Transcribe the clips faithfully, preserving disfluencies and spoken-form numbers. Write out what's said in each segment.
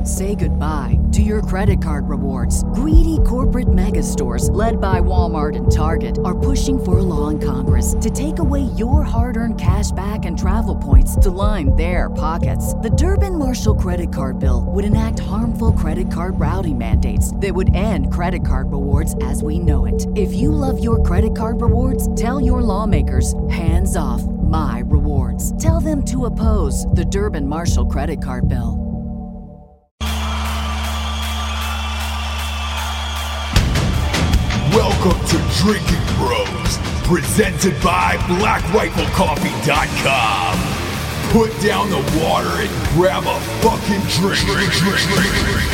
Say goodbye to your credit card rewards. Greedy corporate mega stores, led by Walmart and Target, are pushing for a law in Congress to take away your hard-earned cash back and travel points to line their pockets. The Durbin-Marshall credit card bill would enact harmful credit card routing mandates that would end credit card rewards as we know it. If you love your credit card rewards, tell your lawmakers, hands off my rewards. Tell them to oppose the Durbin-Marshall credit card bill. Welcome to Drinking Bros, presented by Black Rifle Coffee dot com. Put down the water and grab a fucking drink. drink, drink, drink, drink.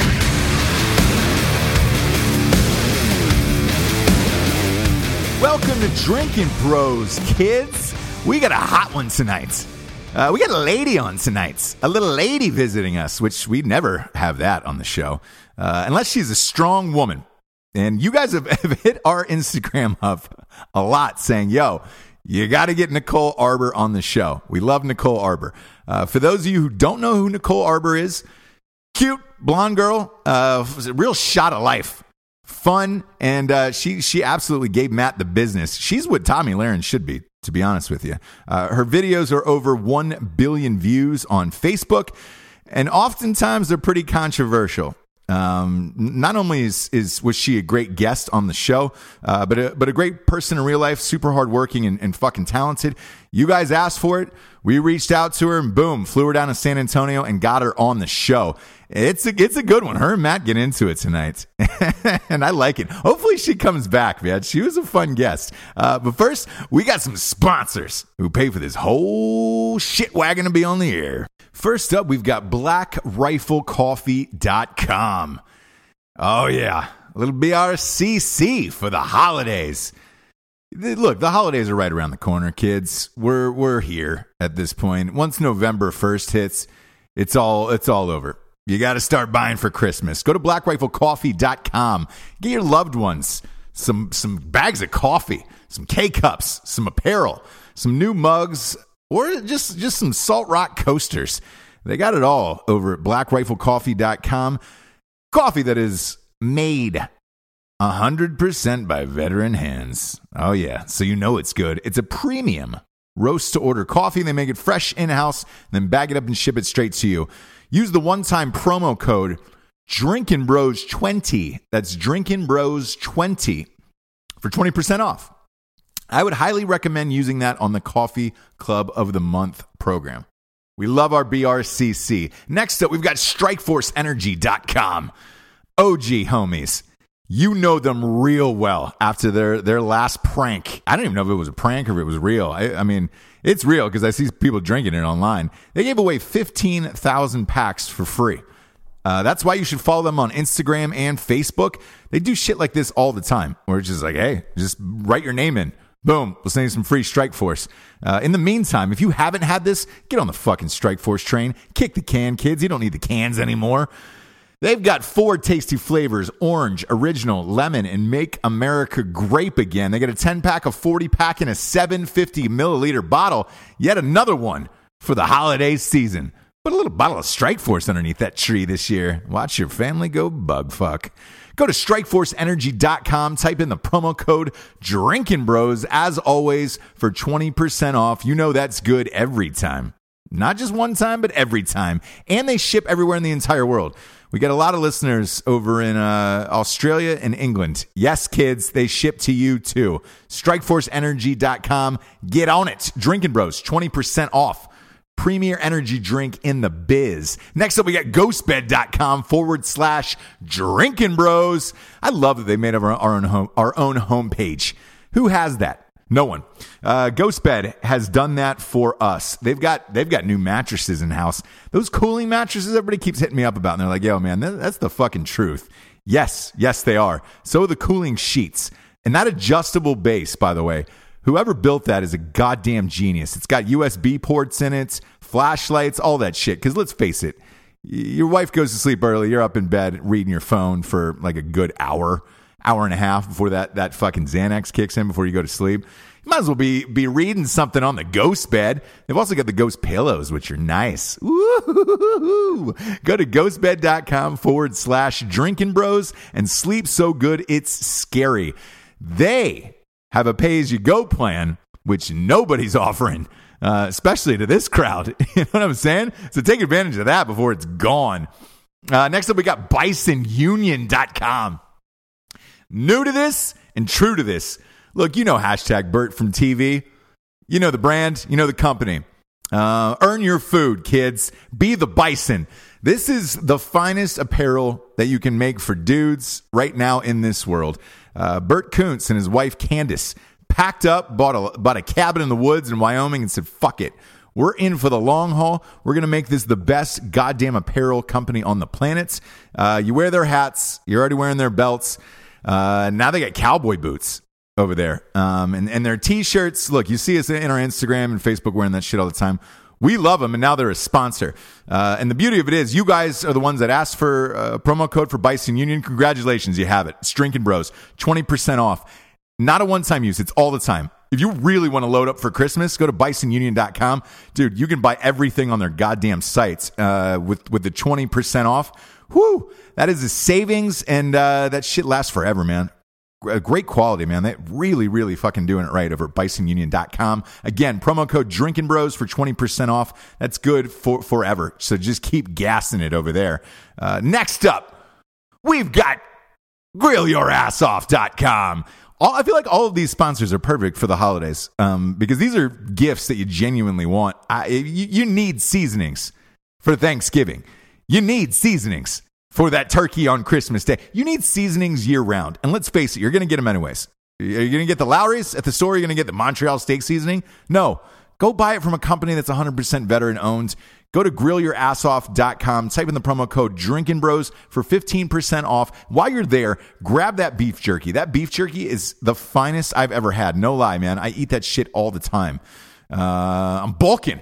Welcome to Drinking Bros, kids. We got a hot one tonight. Uh, we got a lady on tonight. A little lady visiting us, which we never have that on the show, uh, unless she's a strong woman. And you guys have, have hit our Instagram up a lot saying, yo, you got to get Nicole Arbour on the show. We love Nicole Arbour. Uh, for those of you who don't know who Nicole Arbour is, cute, blonde girl, uh, was a real shot of life. Fun, and uh, she she absolutely gave Matt the business. She's what Tommy Lahren should be, to be honest with you. Uh, her videos are over one billion views on Facebook, and oftentimes they're pretty controversial. Um, not only is, is was she a great guest on the show, uh, but a, but a great person in real life, super hardworking and, and fucking talented. You guys asked for it. We reached out to her and boom, flew her down to San Antonio and got her on the show. It's a, it's a good one. Her and Matt get into it tonight. And I like it. Hopefully she comes back, man. She was a fun guest. Uh, but first, we got some sponsors who pay for this whole shit wagon to be on the air. First up, we've got Black Rifle Coffee dot com. Oh, yeah. A little B R C C for the holidays. Look, the holidays are right around the corner, kids. We're we're here at this point. Once November first hits, it's all it's all over. You got to start buying for Christmas. Go to Black Rifle Coffee dot com. Get your loved ones some some bags of coffee, some K-Cups, some apparel, some new mugs, or just, just some Salt Rock coasters. They got it all over at Black Rifle Coffee dot com. Coffee that is made one hundred percent by veteran hands. Oh, yeah. So you know it's good. It's a premium roast-to-order coffee. They make it fresh in-house, then bag it up and ship it straight to you. Use the one-time promo code Drinkin' Bros twenty. That's Drinkin' Bros twenty for twenty percent off. I would highly recommend using that on the Coffee Club of the Month program. We love our B R C C. Next up, we've got Strike Force Energy dot com. O G homies. You know them real well after their, their last prank. I don't even know if it was a prank or if it was real. I, I mean, it's real because I see people drinking it online. They gave away fifteen thousand packs for free. Uh, that's why you should follow them on Instagram and Facebook. They do shit like this all the time where it's just like, hey, just write your name in. Boom, we'll send you some free Strike Force. Uh, in the meantime, if you haven't had this, get on the fucking Strike Force train. Kick the can, kids. You don't need the cans anymore. They've got four tasty flavors: orange, original, lemon, and Make America Grape Again. They got a ten-pack, a forty-pack, and a seven hundred fifty milliliter bottle. Yet another one for the holiday season. Put a little bottle of Strike Force underneath that tree this year. Watch your family go bug fuck. Go to Strike Force Energy dot com. Type in the promo code Drinkin' Bros, as always, for twenty percent off. You know that's good every time. Not just one time, but every time. And they ship everywhere in the entire world. We get a lot of listeners over in uh, Australia and England. Yes, kids, they ship to you too. Strike Force Energy dot com. Get on it. Drinkin' Bros, twenty percent off. Premier energy drink in the biz. Next up, we got GhostBed.com forward slash Drinkin' Bros. I love that they made our, our own home, our own homepage. Who has that? No one. Uh, GhostBed has done that for us. They've got they've got new mattresses in house. Those cooling mattresses everybody keeps hitting me up about, and they're like, yo, man, that, that's the fucking truth. Yes, yes, they are. So are the cooling sheets. And that adjustable base, by the way, whoever built that is a goddamn genius. It's got U S B ports in it, flashlights, all that shit. Because let's face it, your wife goes to sleep early, you're up in bed reading your phone for like a good hour. hour and a half before that, that fucking Xanax kicks in before you go to sleep. You might as well be be reading something on the ghost bed. They've also got the ghost pillows, which are nice. Woo-hoo-hoo-hoo. Go to ghostbed.com forward slash drinking bros and sleep so good it's scary. They have a pay-as-you-go plan, which nobody's offering, uh, especially to this crowd. You know what I'm saying? So take advantage of that before it's gone. Uh, next up, we got bison union dot com. New to this and true to this. Look, you know hashtag Bert from T V. You know the brand. You know the company. Uh, earn your food, kids. Be the bison. This is the finest apparel that you can make for dudes right now in this world. Uh, Bert Kuntz and his wife Candace packed up, bought a, bought a cabin in the woods in Wyoming and said, fuck it. We're in for the long haul. We're going to make this the best goddamn apparel company on the planet. Uh, you wear their hats. You're already wearing their belts. Uh, now they got cowboy boots over there. Um, and, and their t-shirts. Look, you see us in our Instagram and Facebook wearing that shit all the time. We love them, and now they're a sponsor. Uh, and the beauty of it is, you guys are the ones that asked for a promo code for Bison Union. Congratulations, you have it. It's Drinking Bros, twenty percent off. Not a one-time use. It's all the time. If you really want to load up for Christmas, go to bison union dot com. Dude, you can buy everything on their goddamn sites uh, with, with the twenty percent off. Whoo! That is a savings, and uh, that shit lasts forever, man. Great quality, man. They're really, really fucking doing it right over at bison union dot com. Again, promo code Drinking Bros for twenty percent off. That's good for forever. So just keep gassing it over there. Uh, next up, we've got grill your ass off dot com. All, I feel like all of these sponsors are perfect for the holidays um, because these are gifts that you genuinely want. I, you, you need seasonings for Thanksgiving. You need seasonings for that turkey on Christmas Day. You need seasonings year round. And let's face it, you're going to get them anyways. Are you going to get the Lowry's at the store? You're going to get the Montreal steak seasoning? No. Go buy it from a company that's one hundred percent veteran owned. Go to grill your ass off dot com. Type in the promo code Drinking Bros for fifteen percent off. While you're there, grab that beef jerky. That beef jerky is the finest I've ever had. No lie, man. I eat that shit all the time. Uh, I'm bulking.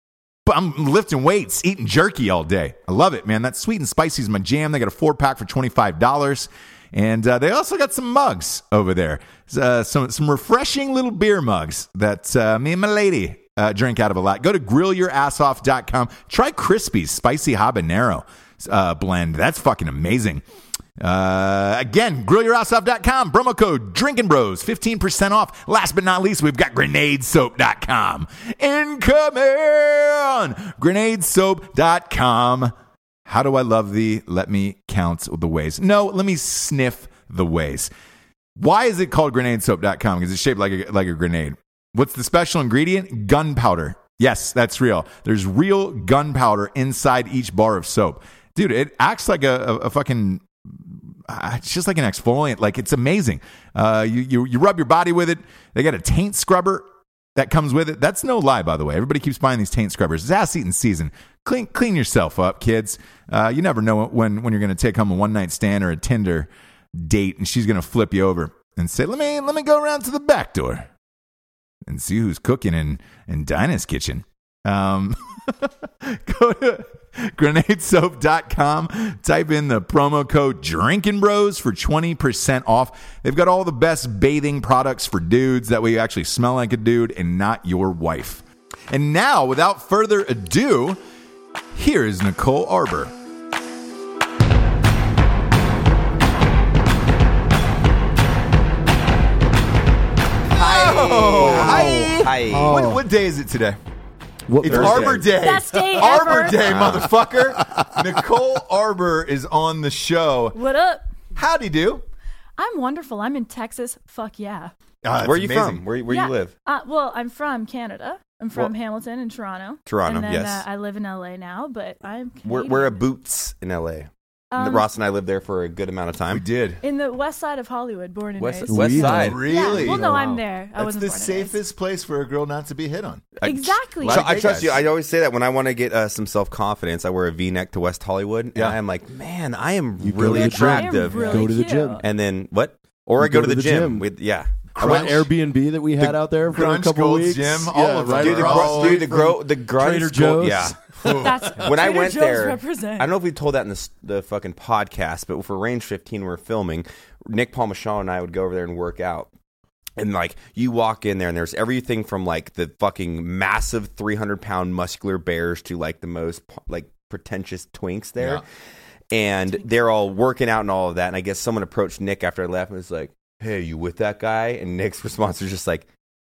I'm lifting weights, eating jerky all day. I love it, man. That sweet and spicy is my jam. They got a four-pack for twenty-five dollars. And uh, they also got some mugs over there. Uh, some, some refreshing little beer mugs that uh, me and my lady uh, drink out of a lot. Go to grill your ass off dot com. Try Crispy's Spicy Habanero uh, blend. That's fucking amazing. Uh, again, grill your ass off dot com, promo code Drinking Bros, fifteen percent off. Last but not least, we've got grenade soap dot com. Incoming! grenade soap dot com. How do I love thee? Let me count the ways. No, let me sniff the ways. Why is it called grenade soap dot com? Because it's shaped like a, like a grenade. What's the special ingredient? Gunpowder. Yes, that's real. There's real gunpowder inside each bar of soap. Dude, it acts like a, a, a fucking... It's just like an exfoliant. Like, it's amazing. Uh, you, you you rub your body with it. They got a taint scrubber that comes with it. That's no lie, by the way. Everybody keeps buying these taint scrubbers. It's ass eating season. Clean clean yourself up, kids. Uh, you never know when, when you're going to take home a one-night stand or a Tinder date, and she's going to flip you over and say, let me let me go around to the back door and see who's cooking in, in Dinah's kitchen. Um, go to grenade soap dot com. Type in the promo code Drinking Bros for twenty percent off. They've got all the best bathing products for dudes. That way you actually smell like a dude and not your wife. And now, without further ado, here is Nicole Arbour. Hi. Wow. Hi. Hi. Oh. What, what day is it today? What It's Thursday? Arbor Day. Best day Arbor ever. Day, motherfucker. Nicole Arbour is on the show. What up? Howdy do. I'm wonderful. I'm in Texas. Fuck yeah. Uh, Where are you amazing. from? Where, where yeah. you live? Uh, well, I'm from Canada. I'm from Well- Hamilton and Toronto. Toronto, and then, yes. Uh, I live in L A now, but I'm We're, Canadian. we're at Boots in L A. Um, Ross and I lived there for a good amount of time. We did. in the west side of Hollywood, born and West, raised. West Really? Side. Really? Yeah. Well, no, Wow. I'm there. I That's wasn't the born and raised. safest place for a girl not to be hit on. I- Exactly. So I gay trust guys. you. I always say that when I want to get uh, some self confidence, I wear a V-neck to West Hollywood, and Yeah. I am like, man, I am You go really to the gym. attractive. I am really Go to the cute. gym. And then what? Or You I go, to the, gym. gym. With yeah, That Airbnb that we had out there for a Grunge couple Gold's weeks. Gym, Yeah, all of them. right Dude, the, across gro- dude, the, from gro- the grunge Trader school- Joe's. yeah. That's When I Trader went Joe's there, represent. I don't know if we told that in the, s- the fucking podcast, but for Range fifteen, we were filming. Nick Palmachon and I would go over there and work out. And, like, you walk in there, and there's everything from, like, the fucking massive three hundred pound muscular bears to, like, the most, like, pretentious twinks there. Yeah. And they're all working out and all of that. And I guess someone approached Nick after I left and was like, hey, you with that guy? And Nick's response was just like,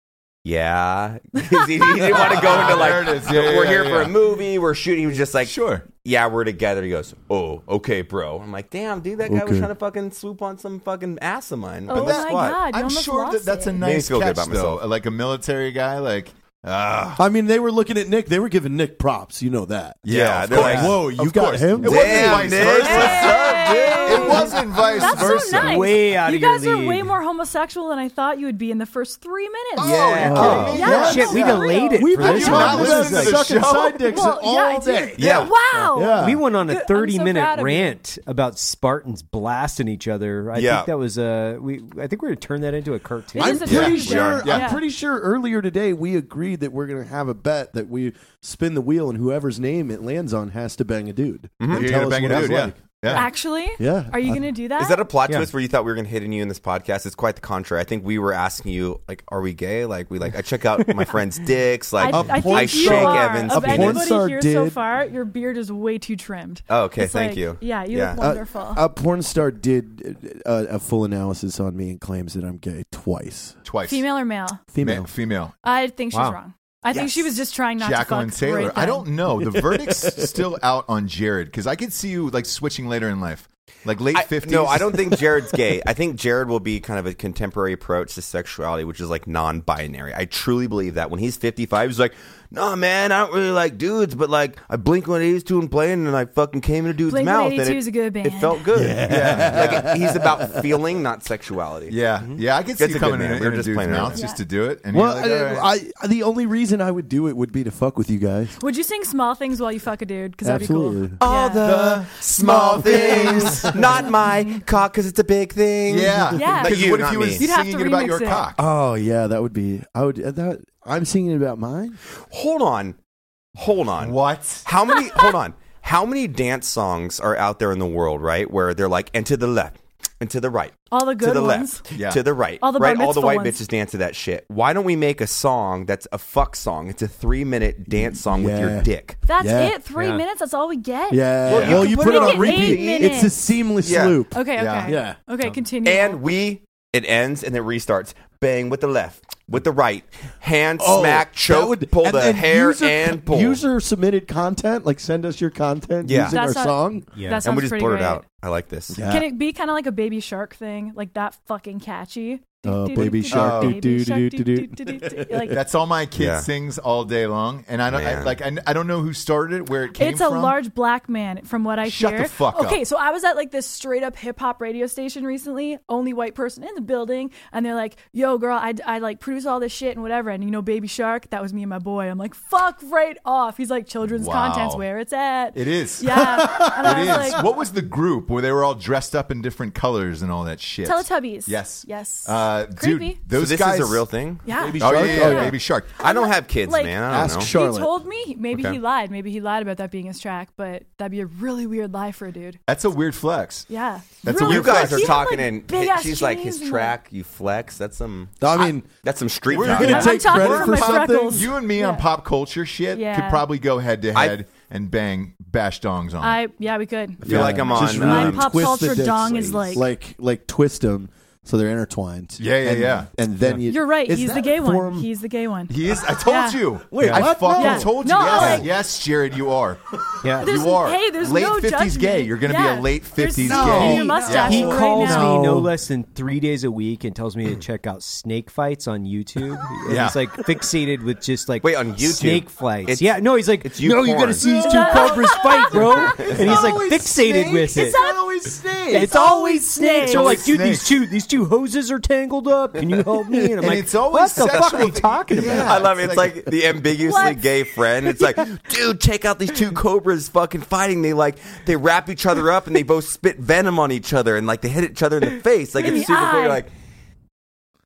yeah. 'Cause he, he didn't want to go into, like, There it is. Yeah, we're yeah, here yeah, for yeah. a movie. We're shooting. He was just like, Sure. yeah, we're together. He goes, oh, okay, bro. I'm like, damn, dude, that guy was Okay. trying to fucking swoop on some fucking ass of mine. Oh But my guess what? God, you I'm almost sure lost that that's a it. Made me nice feel good catch, about myself. though. Like a military guy, like, ah. I mean, they were looking at Nick. They were giving Nick props. You know that. Yeah, of they're course. like, whoa, you Of got course. him? It wasn't Damn, vice Nick. versa. What's up, dude? It wasn't vice That's versa. so nice. Way out you of your guys are league. way more homosexual than I thought you would be in the first three minutes. Oh, Yeah. you're Oh, kidding me? Yeah, shit, no, we for delayed real. it We've for been this you not one. listening to the sucking show? side dicks Well, all yeah, I day. did. Yeah. Wow. Yeah. We went on a Good. I'm so thirty minute proud of you. rant about Spartans blasting each other. I Yeah. think that was uh we I think we're gonna turn that into a cartoon. It I'm is a pretty trend. sure. Yeah. I'm pretty sure earlier today we agreed that we're going to have a bet that we spin the wheel and whoever's name it lands on has to bang a dude. And You're tell gonna us bang a what it's dude, yeah. like. Yeah. Actually? Yeah. Are you I- going to do that? Is that a plot Yeah. twist where you thought we were going to hit on you in this podcast? It's quite the contrary. I think we were asking you, like, are we gay? Like, we like, I check out my friend's dicks. Like, I, A I think porn you shake are. Evan's Of penis. anybody star here so did- far, your beard is way too trimmed. oh, okay, It's thank like- you. Yeah, you Yeah. look Uh, wonderful. A porn star did uh, a full analysis on me and claims that I'm gay twice. Twice. Female or male? Female. Ma- Female. I think she's Wow. wrong. I think she was just trying not Jacqueline to fuck Taylor. right I then. don't know. The verdict's still out on Jared because I could see you like switching later in life, like late I- fifties. no, I don't think Jared's gay. I think Jared will be kind of a contemporary approach to sexuality, which is like non-binary. I truly believe that when he's fifty-five, he's like, "No, man, I don't really like dudes, but like I blinked one eighty-two and playing, and I fucking came in a dude's Blink mouth, one and eighty-two it, is a good band. it felt good." Yeah, like he's about feeling, not sexuality. Yeah, yeah, I could see That's you a good coming man. in, We were in a just dude's playing mouth around. just to do it. And Well, you're like, all right. I, I the only reason I would do it would be to fuck with you guys. Would you sing small things while you fuck a dude? Because that'd Absolutely. be cool. All Yeah. the small things, not my cock, because it's a big thing. yeah, Yeah. Because You, what if not he me. was You'd have singing to about remix your it. cock? Oh yeah, that would be. I would. uh, That I'm singing about mine. Hold on, hold on. What? How many? Hold on. How many dance songs are out there in the world, right? Where they're like, and to the left, and to the right, All the to good the ones. left, Yeah. to the right, All the bar right? All the mitzvah white ones. bitches dance to that shit. Why don't we make a song that's a fuck song? It's a three minute dance song with Yeah. your dick. That's Yeah. it? Three Yeah. minutes? That's all we get? Yeah. Well, Well, you you, can put, put it it on in eight repeat. minutes. It's a seamless Yeah. loop. Okay, okay. Yeah. Yeah. Okay, continue. And we, it ends and it restarts. Bang with the left, with the right, hand Oh, smack, that choke, would- pull and the then hair user, and pull. User submitted content, like send us your content Yeah. using That's our not- song. Yeah. That and sounds we just pretty blurt it great. out. I like this. Yeah. Can it be kind of like a Baby Shark thing? Like that fucking catchy? Uh, Baby Shark, Baby do, do, Shark, do, do, do, do, do, do, do. Like, That's all my kid Yeah. sings all day long, and I don't I, Man. like. I, I don't know who started it, where it came it's a from. large black man, from what I Shut hear. the fuck up. Okay, so I was at like this straight up hip hop radio station recently, only white person in the building, and they're like, "Yo, girl, I, I like produce all this shit and whatever." And you know, Baby Shark, that was me and my boy. I'm like, "Fuck right off." He's like, "Children's Wow. content's where it's at." It is. Yeah, and I It was is. like, What was the group where they were all dressed up in different colors and all that shit? Teletubbies. Yes. Yes. Uh, Creepy. dude, those so this guys. is a real thing? Yeah. Baby Oh Shark? yeah, yeah, Oh, yeah, yeah. Baby Shark. I don't have kids, Like- man. I don't Ask know. Charlotte. He told me maybe Okay. he lied. Maybe he lied about that being his track, but that'd be a really weird lie for a dude. That's a weird flex. Yeah. That's a really You weird guys flex. are He had, talking like, in. big-ass She's like his chains and, track. You flex. That's some. I mean, That's some street We're talk. gonna I'm take talking credit from for my something. freckles. You and me Yeah. on pop culture shit Yeah. could probably go head to I- head and bang bash dongs on. I yeah, we could. I feel like I'm just on. really My um, pop twist the culture dicks, dong is like- like like twist them so they're intertwined. Yeah, yeah, and, yeah. And then you. You're right. Is He's that the gay a one. form- He's the gay one. He is. I told Yeah. you. Wait, I what? fucking No. told you. No, yes, like- yes, Jared, you are. Yeah. There's- you are. hey, there's late no fifties judgment. gay. You're going to Yeah. be a late There's fifties no- gay. in your mustache He right calls now. me no No. less than three days a week and tells me to check out snake fights on YouTube. And Yeah. He's like fixated with just like Wait, on YouTube? snake fights. It's- yeah, no, he's like, it's you no, you porn. got to see these two cobras fight, bro. And he's like always fixated with it. It's not always snakes. It's always snakes. They're like, dude, Snakes. these two these two hoses are tangled up. Can you help me? And I'm And like, it's always what the fuck are you sexual- talking about? Yeah. I love it. It's It's like- like, the ambiguously What? gay friend. It's like, dude, check out these two cobras fucking fighting. They like they wrap each other up and they both spit venom on each other and like they hit each other in the face. Like In it's the super cool. eye. You're like,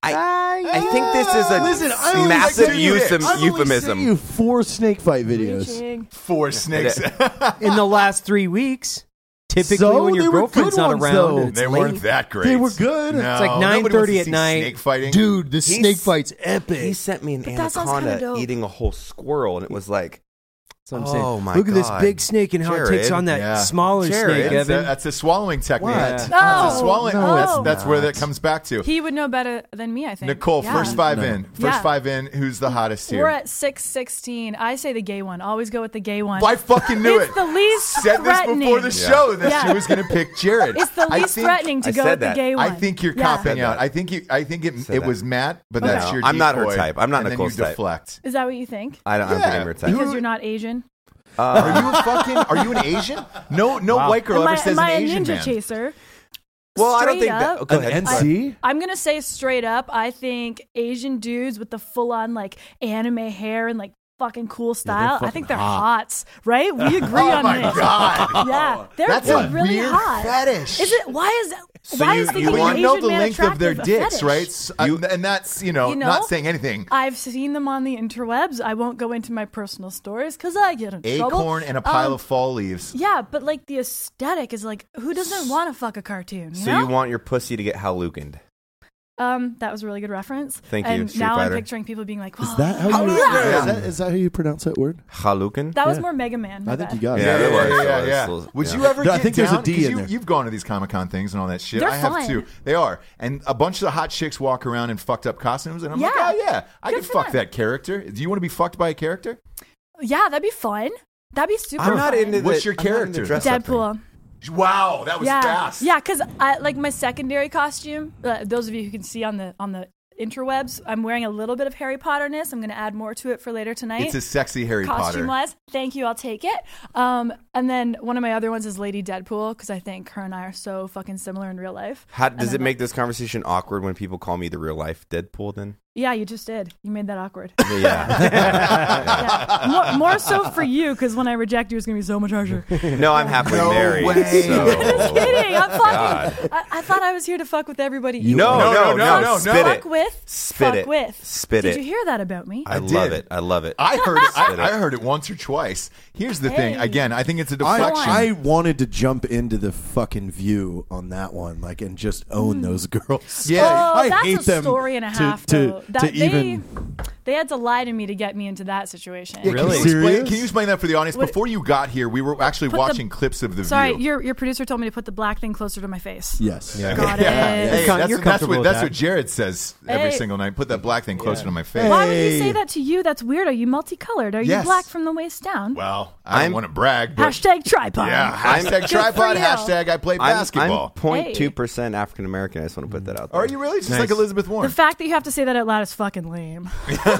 I, I think this is a Listen, I always massive send you- euphem- I've only euphemism. sent you four snake fight videos. Reaching. Four snakes. In the last three weeks. Typically, So? when They your were girlfriend's good not ones, around, though. it's They late. weren't that great. They were good. No, It's like nobody nine wants to thirty at see night. Snake fighting. Dude, the He's- snake fight's epic. He sent me an But that sounds kinda anaconda dope. eating a whole squirrel, and it was like, That's what I'm saying. Oh, my Look at this God. big snake and how it takes Jared. on that Yeah. smaller Jared. snake, That's a, Evan. that's a swallowing technique. What? That's No. a swallowing. No, that's it's that's where not. that comes back to. He would know better than me, I think. Nicole, Yeah. first five No. in. First Yeah. five in. Who's the hottest here? We're at six sixteen. I say the gay one. Always go with the gay one. I fucking knew It's it. the least Said this threatening. before the show that Yeah. she was going to pick Jared. It's the I least think- threatening to I go said with that. the gay one. I think you're Yeah. copping Said out. that. I think you. I think it. Said It that. was Matt, but Okay. that's No, your. I'm not her decoy, type. I'm not and then Nicole's you type. deflect. Is that what you think? I don't, I don't think Yeah. I'm her type. Because you're not Asian? Are you a fucking? Are you an Asian? No, no white girl am ever I, says am I an a Asian ninja man. chaser? Well, I don't Straight think that. up, Oh, go An ahead. N C? I'm gonna say straight up, I think Asian dudes with the full on like anime hair and like fucking cool style, I fucking think they're hot. hots, right? We agree Oh on my this. God. Yeah, they're, That's they're a really weird hot. fetish. Is it? Why is So why you- is you thinking Well, an want- you know Asian the man length of their attractive a dicks, fetish? right? S- uh, You- and that's you know, You know? not saying anything. I've seen them on the interwebs. I won't go into my personal stories because I get in trouble. Acorn and a pile Um, of fall leaves. Yeah, but like the aesthetic is like, who doesn't want to fuck a cartoon? You So know? you want your pussy to get Halukened? Um, that was a really good reference. Thank you, And Street now Fighter. I'm picturing people being like, Is that how you? Yeah. Is that, is that how you pronounce that word? Haluken? That was Yeah. more Mega Man. my I think bad. you got Yeah, it. it was. yeah, It yeah, was. yeah. It was- Would yeah. you ever No, I get think there's a down? D 'Cause in you, there. You've gone to these Comic Con things and all that shit. They're I have fun. too. They are. And a bunch of hot chicks walk around in fucked up costumes, and I'm like, Yeah. oh yeah, I Good can for fuck them. that character. Do you want to be fucked by a character? Yeah, that'd be fun. That'd be super I'm not fun. into the, What's your I'm not into character? dress-up thing. Deadpool. Wow, that was Yeah, fast. yeah, because I like my secondary costume. Uh, those of you who can see on the on the interwebs, I'm wearing a little bit of Harry Potterness. I'm going to add more to it for later tonight. It's a sexy Harry Costume Potter. wise, thank you. I'll take it. Um, and then one of my other ones is Lady Deadpool because I think her and I are so fucking similar in real life. How, And does then, it make like- this conversation awkward when people call me the real life Deadpool then? Yeah, you just did. You made that awkward. Yeah. Yeah. More, more so for you because when I reject you, it's gonna be so much harsher. No, I'm happily No married. way. So. Just kidding. I'm God. fucking. I, I thought I was here to fuck with everybody. No, No, no, no, no, no, no, Spit no. it. Fuck with. Spit fuck it. with. Spit Did it. you hear that about me? I, I love did. it. I love it. I heard it. Spit it. I, I heard it once or twice. Here's the thing. Hey. Again, I think it's a I, deflection. I wanted to jump into the fucking View on that one, like, and just own those girls. Yeah. Oh, I that's hate a them story and a to- half. to- though. That to they, even- they had to lie to me to get me into that situation. Yeah, Really? Can you, explain, Serious? can you explain that for the audience? What- Before you got here, we were actually Put the- watching clips of the Sorry, View. your your producer told me to put the black thing closer to my face. Yes. Yeah. Got Yeah. it. Hey, Com- that's, you're that's comfortable what with that's that. what Jared says every Hey. single night. Put that black thing closer to my face. Why would you Hey. say that to you? That's weird. Are you multicolored? Are you Yes. black from the waist down? Well, I I'm- don't want to brag, but Hashtag tripod. yeah, hashtag Good for tripod, you. hashtag I play I'm, basketball. I'm zero point two percent African American. I just want to put that out there. Are you really just Nice. like Elizabeth The Warren? fact that you have to say that out loud is fucking lame.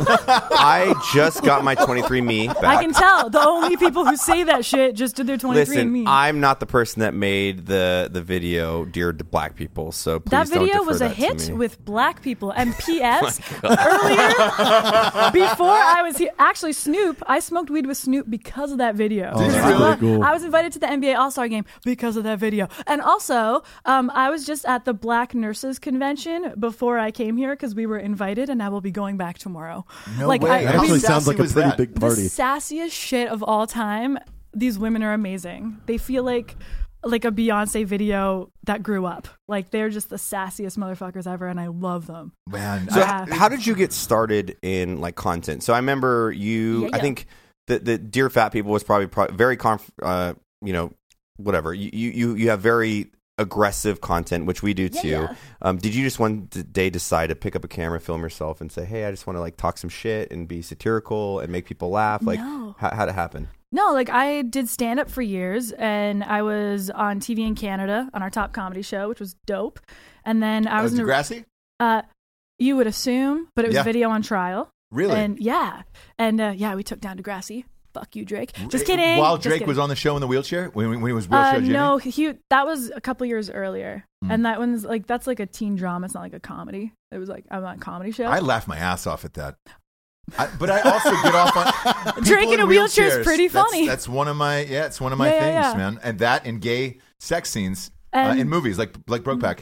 I just got my twenty-three and me back. I can tell. The only people who say that shit just did their twenty-three and me. Listen, I'm not the person that made the the video geared to black people, so please That don't video defer was a that to hit me. Oh with black people. And P S earlier, before I was here, actually Snoop, I smoked weed with Snoop because of that video. Oh, that's I really love- cool. I was invited to the N B A All-Star game because of that video. And also, um, I was just at the Black Nurses Convention before I came here because we were invited, and I will be going back tomorrow. No like, way. I, It How we- actually sassy sounds like a was pretty that? big the party. sassiest shit of all time. These women are amazing. They feel like like a Beyonce video that grew up. Like they're just the sassiest motherfuckers ever, and I love them. Man, So, Yeah. h- how did you get started in like content? So, I remember you. Yeah, I yeah. think the the Dear Fat People was probably pro- very conf- uh, you know, whatever. You you you have very aggressive content, which we do Yeah, too. yeah. Um, did you just one d- day decide to pick up a camera, film yourself, and say, "Hey, I just want to like talk some shit and be satirical and make people laugh"? Like, No. how how'd it happen? No, like I did stand up for years, and I was on T V in Canada on our top comedy show, which was dope. And then I uh, was in a, Degrassi? uh, you would assume, but it was Yeah. video on trial. Really? And yeah, and uh, yeah, we took down Degrassi. Fuck you, Drake. Just kidding. While Just Drake kidding. was on the show in the wheelchair, when, when he was wheelchair Uh, Jimmy. no, he that was a couple years earlier, Hmm. and that one's like that's like a teen drama. It's not like a comedy. It was like I'm on a comedy show. I laughed my ass off at that. I, but I also get off on people Drake in a wheelchair is wheelchairs. pretty That's- funny. That's, one of my yeah, it's one of my Yeah, yeah, things, yeah. man. And that and gay sex scenes uh, And- in movies like like Brokeback. Uh,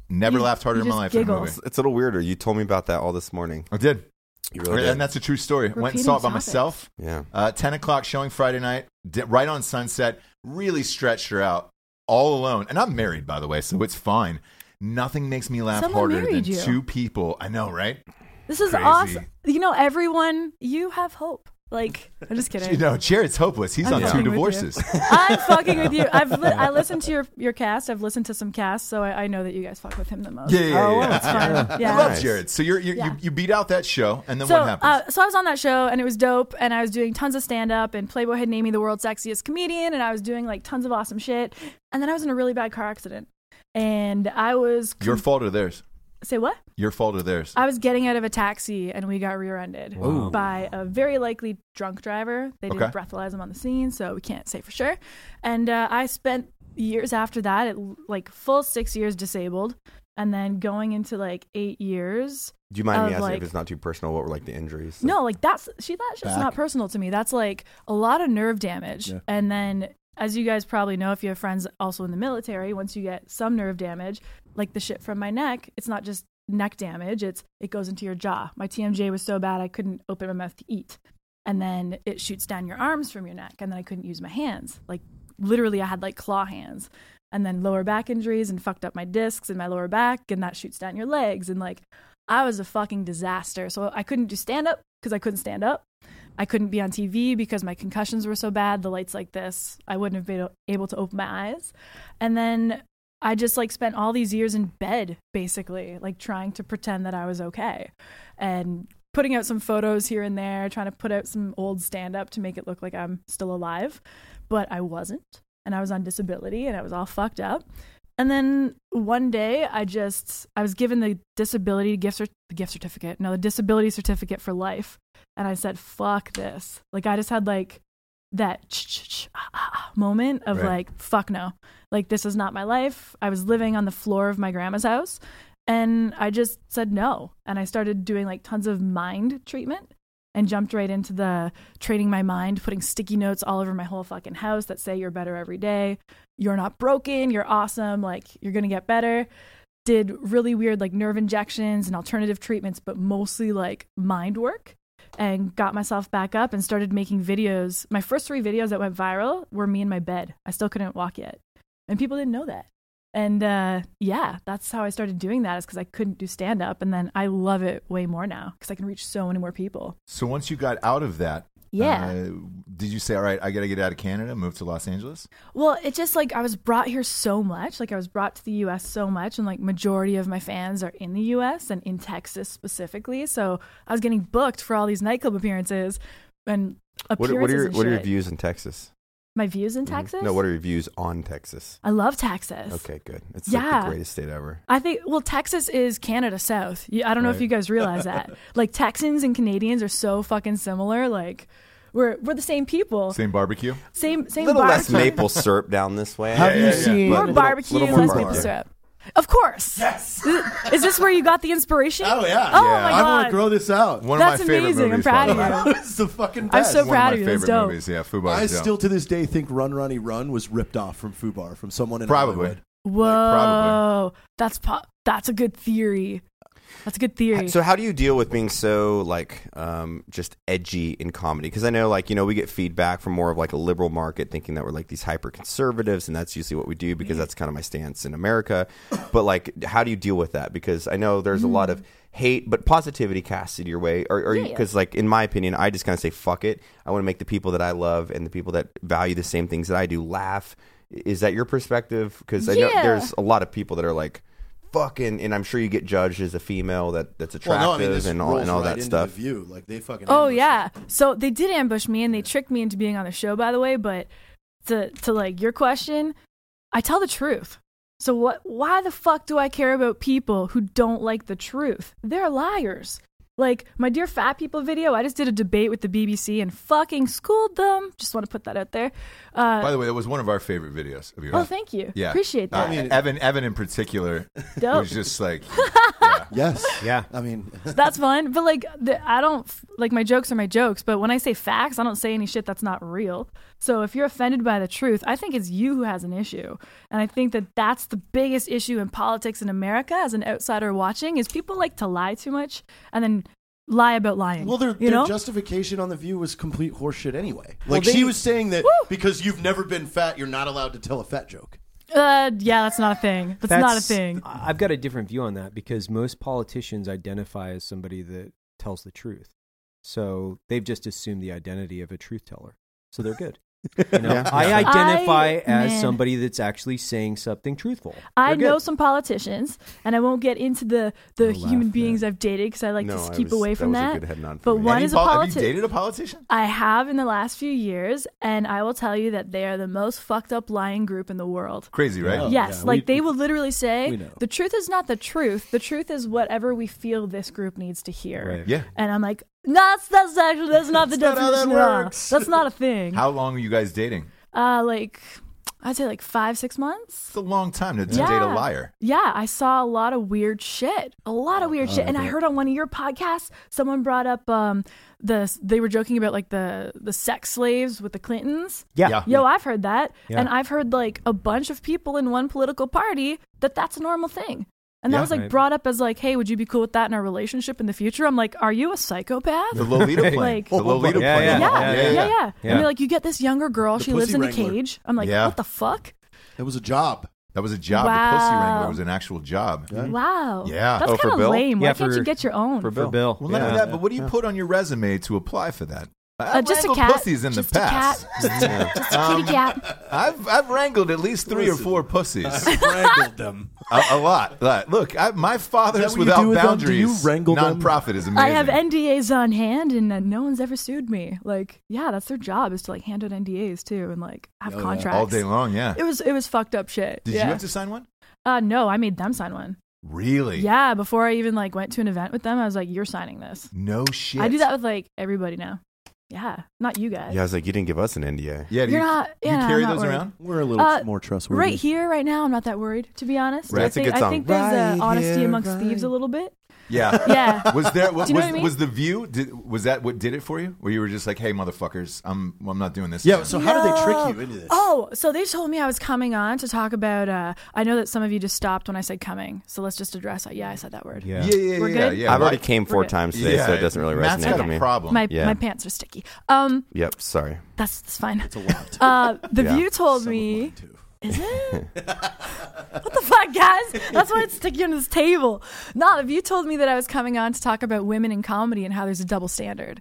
Never You- laughed harder you in my just life in a giggle. movie. It's a little weirder. You told me about that all this morning. I did. You really did. And that's a true story. Went and Repeating saw it by topics. myself. Yeah. Uh, ten o'clock showing Friday night, di- right on Sunset. Really stretched her out all alone. And I'm married, by the way, so it's fine. Nothing makes me laugh Someone harder than married you. two people. I know, right? This is Crazy. awesome. You know, everyone, you have hope. Like, I'm just kidding. You know, Jared's hopeless. He's I'm on two fucking with you. divorces. I'm fucking with you. I've li- I listened to your, your cast. I've listened to some casts, so I, I know that you guys fuck with him the most. Yeah, yeah, yeah. Oh, yeah. well, that's fine. Yeah. I love Nice. Jared. So you're, you're, Yeah. you you beat out that show, and then So, what happens? uh, so I was on that show and it was dope, and I was doing tons of stand up, and Playboy had named me the world's sexiest comedian, and I was doing like tons of awesome shit. And then I was in a really bad car accident, and I was Your fault or theirs? say what? Your fault or theirs? I was getting out of a taxi and we got rear-ended Wow. by a very likely drunk driver. They didn't Okay. breathalyze him on the scene, so we can't say for sure. And uh, I spent years after that, at, like full six years disabled, and then going into like eight years. Do you mind me of, asking like- if it's not too personal? What were like the injuries? No, like that's she. That's just Back. not personal to me. That's like a lot of nerve damage, Yeah. and then. As you guys probably know, if you have friends also in the military, once you get some nerve damage, like the shit from my neck, it's not just neck damage, it's it goes into your jaw. My T M J was so bad I couldn't open my mouth to eat. And then it shoots down your arms from your neck, and then I couldn't use my hands. Like literally I had like claw hands. And then lower back injuries and fucked up my discs in my lower back, and that shoots down your legs. And like I was a fucking disaster. So I couldn't do stand up because I couldn't stand up. I couldn't be on T V because my concussions were so bad. The lights like this, I wouldn't have been able to open my eyes. And then I just like spent all these years in bed, basically, like trying to pretend that I was okay and putting out some photos here and there, trying to put out some old stand up to make it look like I'm still alive. But I wasn't. And I was on disability and I was all fucked up. And then one day I just, I was given the disability gift, cer- the gift certificate, no, the disability certificate for life. And I said, fuck this. Like, I just had like that ch-ch-ch, ah, ah, ah moment of Right. like, fuck no. Like, this is not my life. I was living on the floor of my grandma's house. And I just said no. And I started doing like tons of mind treatment and jumped right into the training my mind, putting sticky notes all over my whole fucking house that say you're better every day. You're not broken. You're awesome. Like, you're going to get better. Did really weird like nerve injections and alternative treatments, but mostly like mind work, and got myself back up and started making videos. My first three videos that went viral were me in my bed. I still couldn't walk yet. And people didn't know that. And uh, yeah, that's how I started doing that, is because I couldn't do stand up. And then I love it way more now because I can reach so many more people. So once you got out of that, Yeah. uh, did you say, all right, I got to get out of Canada, move to Los Angeles? Well, it just like I was brought here so much. Like I was brought to the U S so much, and like majority of my fans are in the U S and in Texas specifically. So I was getting booked for all these nightclub appearances and What, appearances are- what are your and What are your shit. views in Texas? My views in Mhm. Texas? No, what are your views on Texas? I love Texas. Okay, good. It's like Yeah. the greatest state ever. I think, well, Texas is Canada South. You- I don't know if Right. you guys realize that. Like, Texans and Canadians are so fucking similar. Like, we're we're the same people. Same barbecue? Same same A little less barbecue. maple syrup down this way. Have you yeah, seen? More Little- barbecue, little more less barbecue. maple syrup. Of course. Yes. Is, is this where you got the inspiration? Oh yeah. Oh Yeah. my I want god. to grow this out. One That's of my favorite amazing. I'm movies. proud by of the way. you. It's the fucking I'm best. so One proud of of my you. That's favorite dope. movies. Yeah, Fubar. I is dope. still to this day think Run Runny Run was ripped off from Fubar from someone in Probably. Hollywood. Whoa. probably. That's po- that's a good theory. That's a good theory. So how do you deal with being so like um, just edgy in comedy? Because I know like you know we get feedback from more of like a liberal market thinking that we're like these hyper conservatives, and that's usually what we do because that's kind of my stance in America. But like, how do you deal with that? Because I know there's a lot of hate, but positivity casted your way. Or, or Yeah, yeah. because like in my opinion, I just kind of say fuck it. I want to make the people that I love and the people that value the same things that I do laugh. Is that your perspective? Because I know Yeah. there's a lot of people that are like. Fucking, and I'm sure you get judged as a female that that's attractive Well, no, I mean, this and all rolls and all right that into stuff. The View. Like they fucking. Oh ambushed yeah. them. So they did ambush me and they tricked me into being on the show, by the way, but to to like your question, I tell the truth. So what why the fuck do I care about people who don't like the truth? They're liars. Like my Dear Fat People video, I just did a debate with the B B C and fucking schooled them. Just want to put that out there. Uh, By the way, that was one of our favorite videos of yours. oh, thank you. Yeah. Appreciate Uh, that. Evan, Evan in particular Dope. was just like, yeah. Yes. Yeah. I mean, That's fun. But like, the, I don't like my jokes are my jokes. But when I say facts, I don't say any shit that's not real. So if you're offended by the truth, I think it's you who has an issue. And I think that that's the biggest issue in politics in America as an outsider watching is people like to lie too much and then lie about lying. well, their, you their know? justification on The View was complete horseshit anyway. Well, Like, they- she was saying that Woo! because you've never been fat, you're not allowed to tell a fat joke. Uh, yeah, that's not a thing. That's, not a thing. I've got a different view on that because most politicians identify as somebody that tells the truth. So they've just assumed the identity of a truth teller. So they're good. You know, Yeah. I identify I- as man. somebody that's actually saying something truthful. I They're know good. some politicians, and I won't get into the, the Don't human laugh, beings I've dated because I like No, to I keep was- away that from was a that. good head nod for But me. one Any is a pol- have you politician. dated a politician? I have in the last few years, and I will tell you that they are the most fucked up lying group in the world. Crazy, right? Oh, Yes, yeah, like we- they will literally say we know. the truth is not the truth. The truth is whatever we feel this group needs to hear. Right. Yeah. And I'm like, no, that's, that's actually that's not the That's not how that definition at all. works. That's not a thing. How long were you guys dating? Uh, like I'd say like five, six months. It's a long time to, to Yeah. date a liar. Yeah, I saw a lot of weird shit. A lot of weird shit. And I heard on one of your podcasts, someone brought up um the they were joking about like the the sex slaves with the Clintons. Yeah. Yeah. Yo, I've heard that. Yeah. And I've heard like a bunch of people in one political party that that's a normal thing. And that Yeah. was like Right. brought up as like, hey, would you be cool with that in our relationship in the future? I'm like, are you a psychopath? The Lolita plane. Like- the Lolita Yeah, plane. yeah, yeah, yeah, yeah, yeah. And they're like, you get this younger girl, The she lives pussy in a wrangler. cage. I'm like, Yeah. what the fuck? It was a job. That was a job. The Pussy Wow. Wrangler was an actual job. Wow. Yeah. That's Oh, for kind of Bill? lame. Why Yeah, can't for- you get your own? for For Bill. Bill. Well, not yeah. only that, but what do you put on your resume to apply for that? I've Uh, just a wrangled cat. pussies in just the a past. cat. Just, a- just a kitty cat. I've I've wrangled at least three Listen. or four pussies. Wrangled them. a, a lot. Like, Look, I, my Is Fathers that what you Without do with them? Do you Boundaries wrangle them? nonprofit is amazing. I have N D As on hand, and uh, no one's ever sued me. Like, yeah, that's their job is to like hand out N D As too, and like have Oh, yeah. contracts all day long. Yeah. It was it was fucked up shit. Did yeah. you have to sign one? Uh, no, I made them sign one. Really? Yeah, before I even like went to an event with them, I was like, "You're signing this." No shit. I do that with like everybody now. Yeah, not you guys. Yeah, I was like, you didn't give us an N D A. Yeah. Do You're you, not. do Yeah, you I'm carry not those worried. around? We're a little Uh, more trustworthy. Right here, right now, I'm not that worried, to be honest. Right. I That's a think, good I think there's song. a honesty here, amongst right thieves a little bit. Yeah. Yeah. Was there? Was, Do you know was, what I mean? was the View? Did, was that what did it for you? Where you were just like, "Hey, motherfuckers, I'm well, I'm not doing this." Yeah, again." so how did they trick No. you into this? Oh, so they told me I was coming on to talk about. Uh, I know that some of you just stopped when I said coming, so let's just address it. Yeah, I said that word. Yeah. Yeah, yeah, We're yeah, good? yeah. I've already Like- came four good. times today, so it doesn't really Matt's resonate got with a me. problem. My Yeah. my pants are sticky. Um, Yep, sorry. that's, that's fine. It's a lot. Uh, the Yeah. View told Some of me. mine, too. Is it? What the fuck, guys? That's why it's sticky on this table. No, the View told me that I was coming on to talk about women in comedy and how there's a double standard.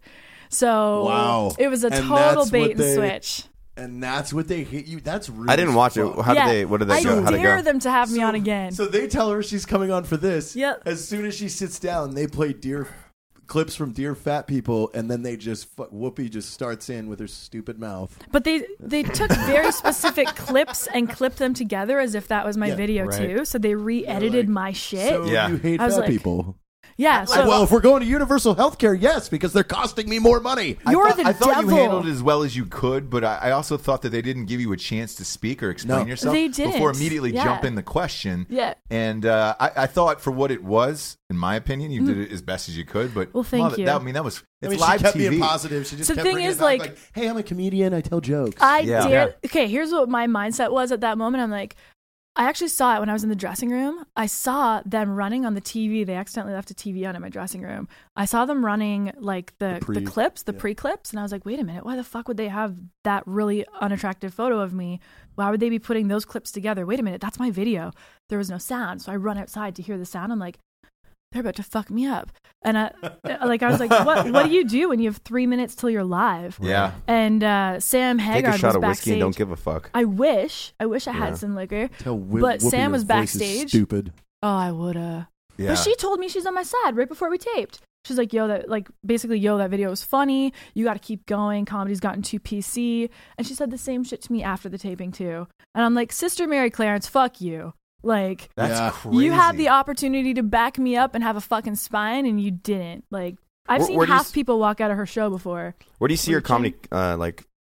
So Wow. it was a And total that's bait what and they- switch. And that's what they hit you. That's really I didn't watch it. fucked. How yeah, did they? What did they I go? How did it dare go? them to have me So- on again. So they tell her she's coming on for this. Yep. As soon as she sits down, they play dear clips from Dear Fat People, and then they just fu- Whoopi just starts in with her stupid mouth. But they they took very specific clips and clipped them together as if that was my Yeah, video right. too. So they re-edited like, my shit. So Yeah. you hate I was fat like- people. yeah. Like, So well, if we're going to universal health care, yes, because they're costing me more money. I You're thought, the I thought you devil. handled it as well as you could, but I, I also thought that they didn't give you a chance to speak or explain No. yourself They didn't. before immediately Yeah. jumping the question. Yeah. And uh, I, I thought for what it was, in my opinion, you did it as best as you could. But Mm. Well, thank mother- you. That, I mean, that was it's I mean, live she kept T V. being positive. She just So the kept thing bringing is, it up, like- hey, I'm a comedian. I tell jokes. I Yeah. dare. Okay, here's what my mindset was at that moment. I'm like, I actually saw it when I was in the dressing room. I saw them running on the T V. They accidentally left a T V on in my dressing room. I saw them running like the, The pre- the clips, the yeah. pre-clips, and I was like, wait a minute, why the fuck would they have that really unattractive photo of me? Why would they be putting those clips together? Wait a minute, that's my video. There was no sound, so I run outside to hear the sound. I'm like, they're about to fuck me up. And I, like, I was like, what? What do you do when you have three minutes till you're live? Yeah. And uh, Sam Take Haggard a shot was of whiskey and backstage. don't give a fuck. I wish, I wish I had Yeah. some liquor. Tell Wh- but Whoopi Sam your was voice is backstage. Stupid. Oh, I woulda. Yeah. But she told me she's on my side right before we taped. She's like, yo, that like basically, yo, that video was funny. You got to keep going. Comedy's gotten too P C. And she said the same shit to me after the taping too. And I'm like, Sister Mary Clarence, fuck you. Like, That's Yeah. crazy. you had the opportunity to back me up and have a fucking spine, and you didn't. Like, I've Where- seen where do you half s- people walk out of her show before. Where do you see Were your you comedy uh, like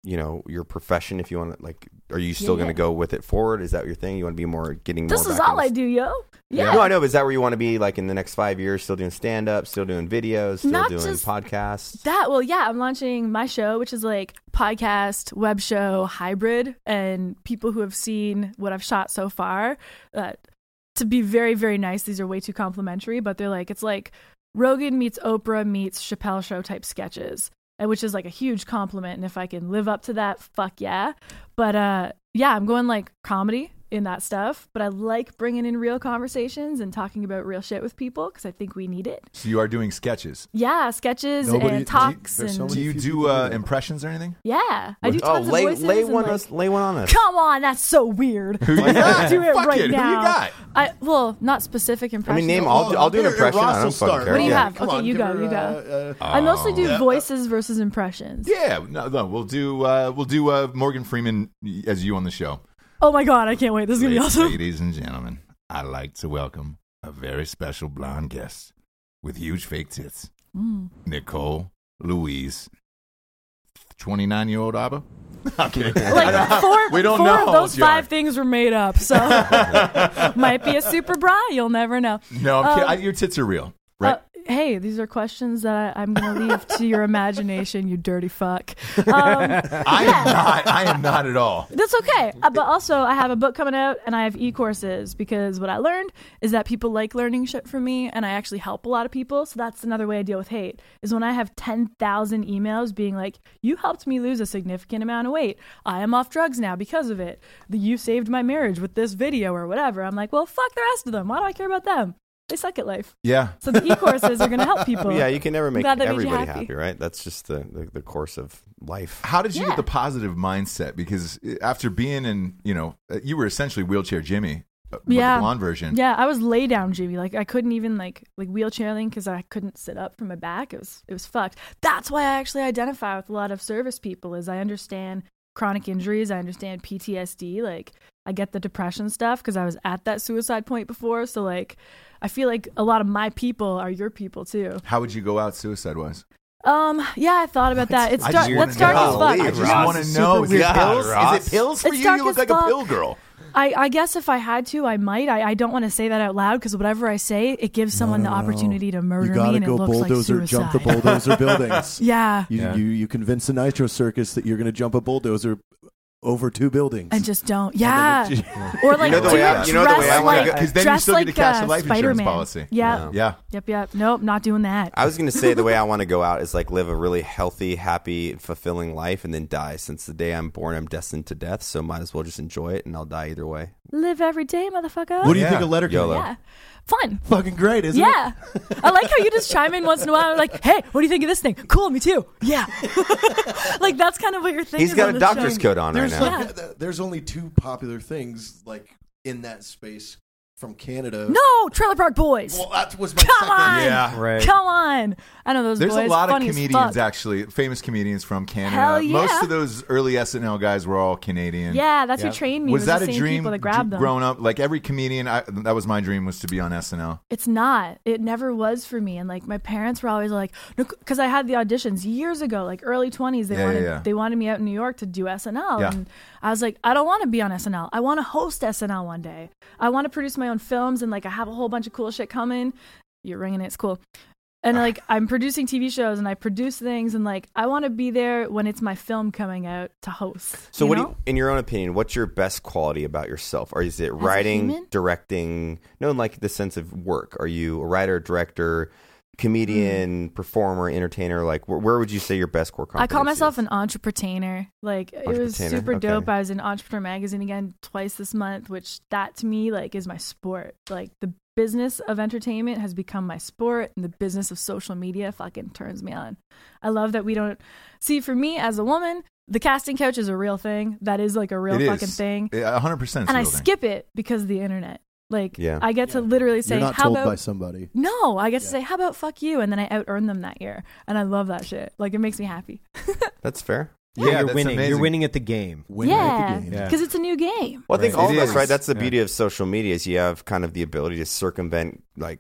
you know, your profession? If you want to, like, are you still Yeah. going to go with it forward? Is that your thing? You want to be more getting more? This is back all in I the- do, yo. Yeah. No, I know. But is that where you want to be, like, in the next five years? Still doing stand up, still doing videos, still Not doing just podcasts. That, well, yeah, I'm launching my show, which is like podcast, web show, hybrid. And people who have seen what I've shot so far, uh, to be very, very nice, these are way too complimentary, but they're like, it's like Rogan meets Oprah meets Chappelle Show type sketches, and which is like a huge compliment. And if I can live up to that, fuck yeah. But uh, yeah, I'm going like comedy in that stuff, but I like bringing in real conversations and talking about real shit with people because I think we need it. So you are doing sketches. Yeah, sketches Nobody- and talks there's so and Do you few do people uh, do that. impressions or anything? yeah, I do Oh, tons lay of voices. lay and, one like, us, lay one on us. come on, that's so weird. Who you Let's got? do it Fuck right it, who you now. got? I well, not specific I impressions. mean, name. I'll, I'll do an Here, impression. Ross I don't will fucking start. care. What do you Yeah. have? Come Okay, on, you give go, her, you go. uh, uh, I mostly do Yeah. voices versus impressions. Yeah, no, no, we'll do uh, we'll do uh, Morgan Freeman as you on the show. Oh my god, I can't wait. This is gonna be awesome. Ladies and gentlemen, I'd like to welcome a very special blonde guest with huge fake tits, Mm. Nicole Louise, twenty-nine-year-old ABBA. Okay, Like four, We don't four know, of those John. five things were made up, so might be a super bra. You'll never know. no, I'm kidding. Um, I, your tits are real, right? Uh, hey, these are questions that I, I'm going to leave to your imagination, you dirty fuck. Um, I am not. I am not at all. That's okay. Uh, but also, I have a book coming out and I have e-courses because what I learned is that people like learning shit from me and I actually help a lot of people. So that's another way I deal with hate is when I have ten thousand emails being like, you helped me lose a significant amount of weight. I am off drugs now because of it. The, you saved my marriage with this video or whatever. I'm like, well, fuck the rest of them. Why do I care about them? They suck at life. Yeah. So the e-courses are going to help people. Yeah, you can never make glad that made you everybody happy. happy, right? That's just the, the, the course of life. How did you Yeah. get the positive mindset? Because after being in, you know, you were essentially wheelchair Jimmy, uh, but Yeah. the blonde version. Yeah, I was lay down Jimmy. Like I couldn't even like like wheelchairing because I couldn't sit up from my back. It was it was fucked. That's why I actually identify with a lot of service people. Is I understand chronic injuries. I understand P T S D. Like I get the depression stuff because I was at that suicide point before. So like I feel like a lot of my people are your people too. How would you go out suicide wise? Um, yeah, I thought about that. It's I dark. just That's wanna dark know. as fuck. I just Ross want is to super know. Is it weird. pills? Ross. Is it pills for It's you? dark You look as like a fuck. pill girl. I, I guess if I had to, I might. I, I don't want to say that out loud because whatever I say, it gives someone No, the no, no. opportunity to murder You gotta me, and go it looks like bulldozer, suicide. jump the bulldozer buildings. Yeah, You, Yeah. you you convince the Nitro Circus that you're going to jump a bulldozer over two buildings. and just don't. Yeah, then or like know the do way I- it you know the dress way I wanna like go- Because then you dress still like get to cash uh, a life insurance Spider-Man. policy. Yeah. Yeah. Yep, yep. Nope, not doing that. I was going to say the way I want to go out is like live a really healthy, happy, fulfilling life and then die. Since the day I'm born, I'm destined to death. So might as well just enjoy it and I'll die either way. Live every day, motherfucker. what do you Yeah. think a letter can YOLO. Yeah, fun. Fucking great, isn't it? Yeah, I like how you just chime in once in a while. Like, hey, what do you think of this thing? Cool, me too. Yeah, like that's kind of what your thing He's is got on a the doctor's show. coat on right There's now. like, th- there's only two popular things like in that space from Canada. No, Trailer Park Boys. Well, that was my Come second. on. Yeah. Right. Come on. I know those There's boys. a lot of funny as comedians, fuck. actually, famous comedians from Canada. Hell yeah. Most of those early S N L guys were all Canadian. Yeah, that's Yeah. who trained me. Was that the a same dream People that grabbed d- them. growing up? Like every comedian, I, that was my dream, was to be on S N L. It's not. It never was for me. And like my parents were always like, because I had the auditions years ago, like early twenties. They Yeah, wanted yeah, yeah. they wanted me out in New York to do S N L, Yeah. and I was like, I don't want to be on S N L. I want to host S N L one day. I want to produce my own films, and like I have a whole bunch of cool shit coming. You're ringing it. It's cool. And like I'm producing T V shows and I produce things, and like I want to be there when it's my film coming out to host. So, you what know? do you, in your own opinion, what's your best quality about yourself? Or is it a writing, human? directing? No, in like the sense of work. Are you a writer, director, comedian, performer, entertainer? Like, where, where would you say your best core Hmm. I competence call myself is? an entrepreneur. Like it was Entrepreneur, super okay. dope. I was in Entrepreneur Magazine again twice this month, which that to me like is my sport. Like the business of entertainment has become my sport, and the business of social media fucking turns me on. I love that we don't see. For me as a woman, the casting couch is a real thing. That is like a real It fucking is. thing, Yeah, one hundred percent. and I skip it because of the internet. Like Yeah. I get to literally say, You're not "How told about?" by somebody. No, I get to say, "How about fuck you?" and then I out earn them that year, and I love that shit. Like it makes me happy. That's fair. Yeah, Yeah, you're that's winning. amazing. You're winning at the game. Winning at Yeah, the game. Yeah. because it's a new game. Well, I think Right. all It of us, is. right? That's the Yeah. beauty of social media is you have kind of the ability to circumvent like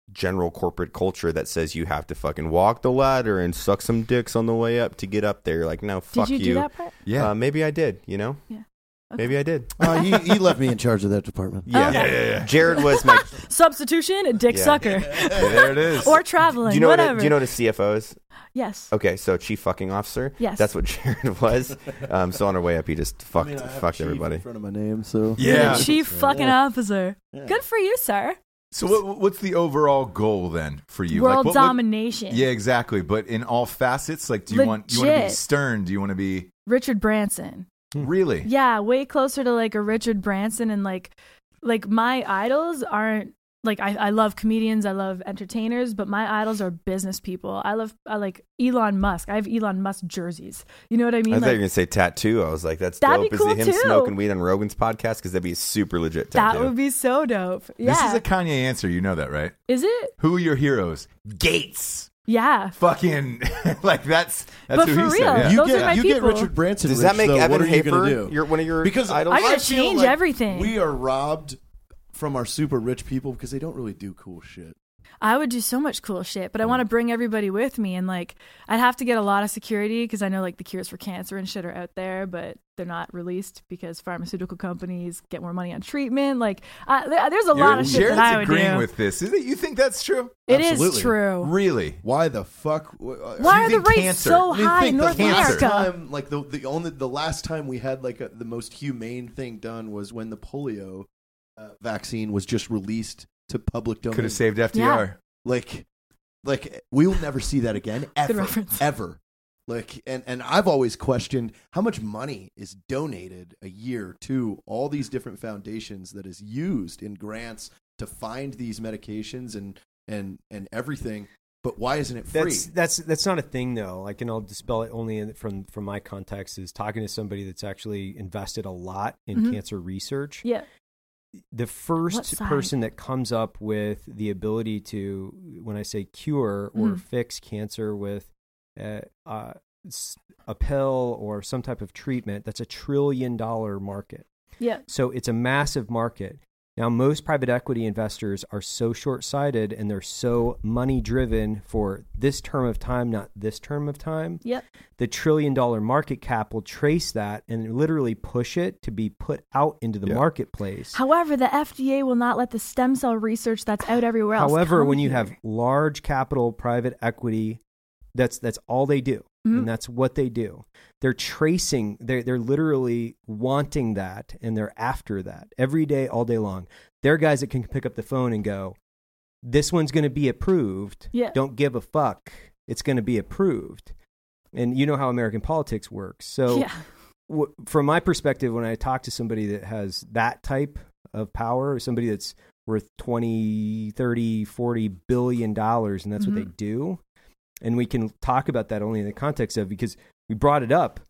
general corporate culture that says you have to fucking walk the ladder and suck some dicks on the way up to get up there. You're like, no, fuck Did you, do that part? Yeah. Uh, maybe I did, you know? Yeah. Maybe I did. Uh, he, he left me in charge of that department. Yeah. Okay. Yeah, yeah, yeah. Jared was my... Substitution, a dick Yeah. sucker. There it is. Or traveling, do you know whatever. What a, do you know what a C F O is? Yes. Okay, so chief fucking officer. Yes. That's what Jared was. Um, so on our way up, he just fucked, I mean, I have fucked chief everybody. in front of my name, so Yeah. The chief fucking Yeah. officer. Yeah. Good for you, sir. So what, what's the overall goal then for you? World Like, what- what- domination. Yeah, exactly. But in all facets, like, do you want you want to be Legit. stern? Do you want to be Richard Branson. really? Yeah, way closer to like a Richard Branson, and like like my idols aren't like I, I love comedians, I love entertainers, but my idols are business people. I love I like Elon Musk. I have Elon Musk jerseys. You know what I mean? I thought Like, you were going to say tattoo. I was like, that's That'd dope. be Is cool it him too. smoking weed on Rogan's podcast? Because that'd be a super legit tattoo. that would be so dope. Yeah. This is a Kanye answer. You know that, right? Is it? Who are your heroes? Gates. Yeah. Fucking like that's that's But who for he real, said. Yeah. you Those get are my you get people. Richard Branson. Does rich, that make though, Evan what are you Hafer gonna do? your, one of your Because idols? I'm gonna I feel change like everything. We are robbed from our super rich people because they don't really do cool shit. I would do so much cool shit, but I want to bring everybody with me, and like I'd have to get a lot of security because I know like the cures for cancer and shit are out there, but they're not released because pharmaceutical companies get more money on treatment. Like I, there- there's a lot of shit Jared's that I would agreeing do. with this. Is it? You think that's true? It is Absolutely. true. Really? Why the fuck? uh, Why you are the think rates cancer? so I mean, high think in the North last America? time, like the the only the last time we had like a, the most humane thing done was when the polio uh, vaccine was just released to public domain. Could have saved F D R. Like, like we will never see that again, ever, reference. ever. Like, and and I've always questioned how much money is donated a year to all these different foundations that is used in grants to find these medications and and and everything. But why isn't it free? That's that's that's not a thing though. Like, and I'll dispel it only in, from from my context is talking to somebody that's actually invested a lot in Mhm. cancer research. Yeah. The What first side? person that comes up with the ability to, when I say cure or Mhm. fix cancer with uh, uh, s- a pill or some type of treatment, that's a trillion dollar market. Yeah. So it's a massive market. Now, most private equity investors are so short-sighted and they're so money-driven for this term of time, not this term of time. Yep. The trillion-dollar market cap will trace that and literally push it to be put out into the Yeah. marketplace. However, the F D A will not let the stem cell research that's out everywhere else. However, come when you here. have large capital private equity, that's that's all they do, Mhm. and that's what they do. They're tracing. They're they're literally wanting that, and they're after that every day, all day long. They're guys that can pick up the phone and go, "This one's going to be approved. Yeah. Don't give a fuck. It's going to be approved." And you know how American politics works. So, yeah. w- from my perspective, when I talk to somebody that has that type of power, somebody that's worth twenty, thirty, forty billion dollars, and that's what they Mhm. do. And we can talk about that only in the context of, because we brought it up,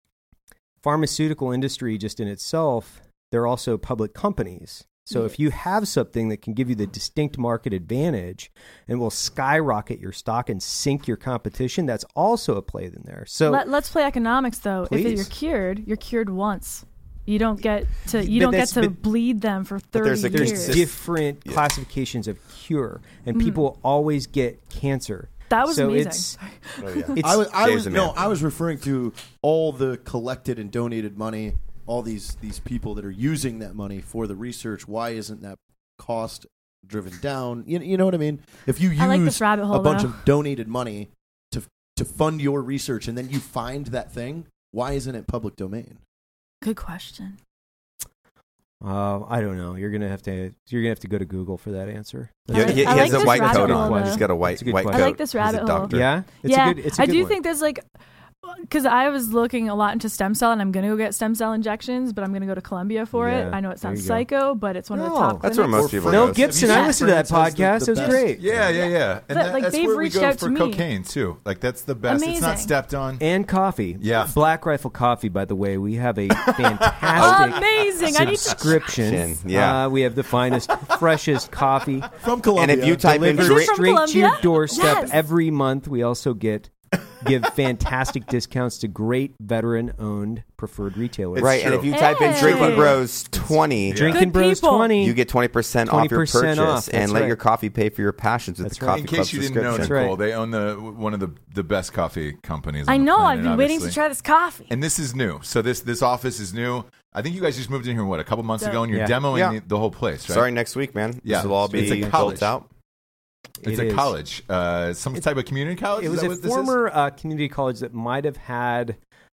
pharmaceutical industry just in itself, they're also public companies. So if you have something that can give you the distinct market advantage and will skyrocket your stock and sink your competition, that's also a play in there. So Let, let's play economics though. If Please. you're cured, you're cured once. You don't get to you But don't get that's- to but- bleed them for thirty there's a there's years. consist- different classifications of cure, and people always get cancer. That was so amazing. It's, Oh, yeah. it's I was, I Dave's was the no, man. I was referring to all the collected and donated money, all these these people that are using that money for the research. Why isn't that cost driven down? You, you know what I mean? If you use I like this rabbit hole, a bunch though. of donated money to to fund your research, and then you find that thing, why isn't it public domain? Good question. Uh, I don't know. You're gonna have to. You're gonna have to go to Google for that answer. Yeah, I he, he like has a this white rabbit coat hole, on. though. He's got a white It's a good white question. coat. I like this He's a rabbit hole. doctor. Yeah, it's yeah, a good. It's a I good do one. think there's like, because I was looking a lot into stem cell, and I'm going to go get stem cell injections, but I'm going to go to Columbia for it. Yeah, I know it there sounds you go. psycho, but it's one of the No, top. That's where clinics. most people Mel go. Gibson. Yeah. I listened to that France has the- podcast. the it was best. great. Yeah, yeah, yeah. And But, that, like, that's they've where we reached go out for to me. cocaine too. Like that's the best. It's not Amazing. stepped on. And coffee. Yeah. Black Rifle Coffee, by the way. We have a fantastic Amazing. I need to. subscription. Yeah. Uh, we have the finest, freshest coffee From Colombia. And if you type in delivered- Is it delivered from straight to your Colombia? doorstep Yes. every month. We also get give fantastic discounts to great veteran-owned preferred retailers. Right, and if you type in Hey. Drinking Bros twenty, Drinking Good Bros people. twenty, you get twenty percent off your 20% purchase, off, that's and let right. your coffee pay for your passions with That's the right. Coffee In Club case you didn't know, subscription. Nicole, right. they own the one of the the best coffee companies. On I the know. planet, I've been waiting to obviously. try this coffee. And this is new. So this this office is new. I think you guys just moved in here what a couple months Yeah. ago, and you're Yeah. demoing Yeah. the, the whole place, right? Starting next week, man. Yeah. This will all It's be a college. built out. It's It a is. college, uh, some type of community college. It Is was that a what this is? former uh, community college that might have had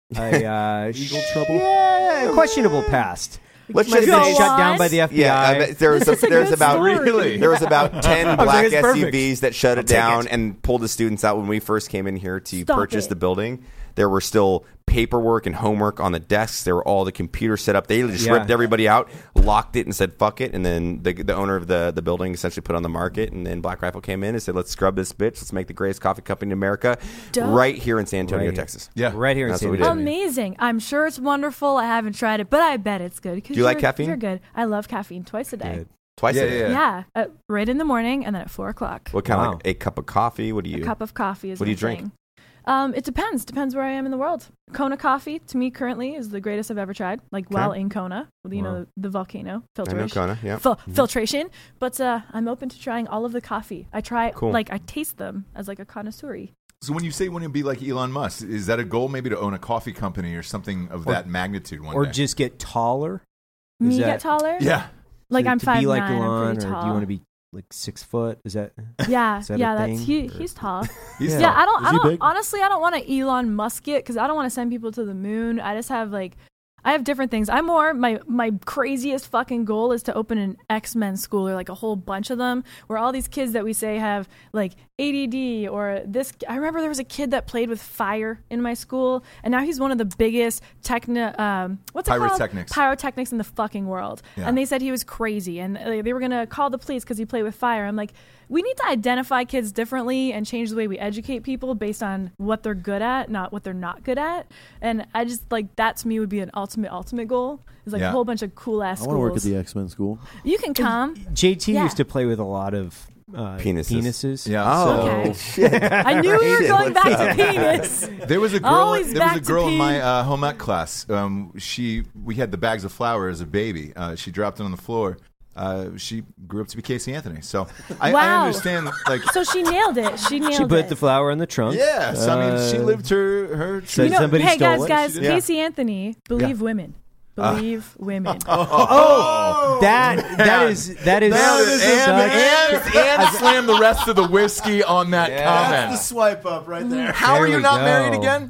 a uh, Legal trouble? yeah, questionable past. Let's Might have just been Go shut on. down by the F B I. Yeah, I bet there was This a, is a there's good about story. Really? there was about ten like, black it's S U perfect. Vs that shut it take down it. and pulled the students out when we first came in here to Stop purchase it. the building. There were still paperwork and homework on the desks. There were all the computers set up. They just Yeah. ripped everybody out, locked it, and said "fuck it." And then the the owner of the, the building essentially put it on the market. And then Black Rifle came in and said, "Let's scrub this bitch. Let's make the greatest coffee company in America, Dope. right here in San Antonio, Right here. Texas." Yeah. right here in That's San what we did. Antonio. Amazing. I'm sure it's wonderful. I haven't tried it, but I bet it's good. Do you like caffeine? You're good. I love caffeine twice a day. Good. Twice Yeah, a day. yeah, Yeah. Uh, right in the morning and then at four o'clock. What kind Wow. of like a cup of coffee? What do you? A cup of coffee is What do you my drink? thing. Um, it depends. Depends where I am in the world. Kona coffee, to me, currently is the greatest I've ever tried. Like, while in Kona, you know, Wow. the volcano I know filtration. Kona. Yeah. Fil- filtration. But uh, I'm open to trying all of the coffee. I try, Cool. like, I taste them as like a connoisseur. So when you say you want to be like Elon Musk, is that a goal maybe to own a coffee company or something of Or- that magnitude one Or day? just get taller. Is Me that- get taller? yeah. Like, to, I'm to five be like nine. Elon, I'm or pretty tall. do you want to be like six foot? Is that? Yeah, Is that a yeah, that's thing, he. or- He's tall. He's Yeah. Yeah, tall. I don't. Is I he don't. big? Honestly, I don't want to Elon Musk it because I don't want to send people to the moon. I just have like, I have different things. I'm more my my craziest fucking goal is to open an X-Men school or like a whole bunch of them where all these kids that we say have like A D D or this. I remember there was a kid that played with fire in my school, and now he's one of the biggest techno. Um, what's it called? Pyrotechnics. Pyrotechnics in the fucking world. Yeah. And they said he was crazy, and uh, they were gonna call the police because he played with fire. I'm like, we need to identify kids differently and change the way we educate people based on what they're good at, not what they're not good at. And I just like that to me would be an ultimate, ultimate goal. Is like Yeah. a whole bunch of cool ass I schools. want to work at the X Men school. You can come. J T Yeah. used to play with a lot of uh, Penises. penises. Yeah. Oh, Okay. shit. I knew we were Shit, going what's back up? to penis. There was a girl. Always There was back a to girl in pee. my uh, home ec class. Um, she we had the bags of flour as a baby. Uh, she dropped it on the floor. Uh, she grew up to be Casey Anthony. So I, I Wow. understand. Like, So she nailed it. She nailed She it. put the flower in the trunk. yeah. So I mean, she Uh, lived her her. said You know, somebody hey stole guys, it. guys, She did. Casey Anthony, believe women. Believe women. Oh, that that is that is and, such- and, and slam the rest of the whiskey on that That's comment. the swipe up right there. How There are you we not go. married again?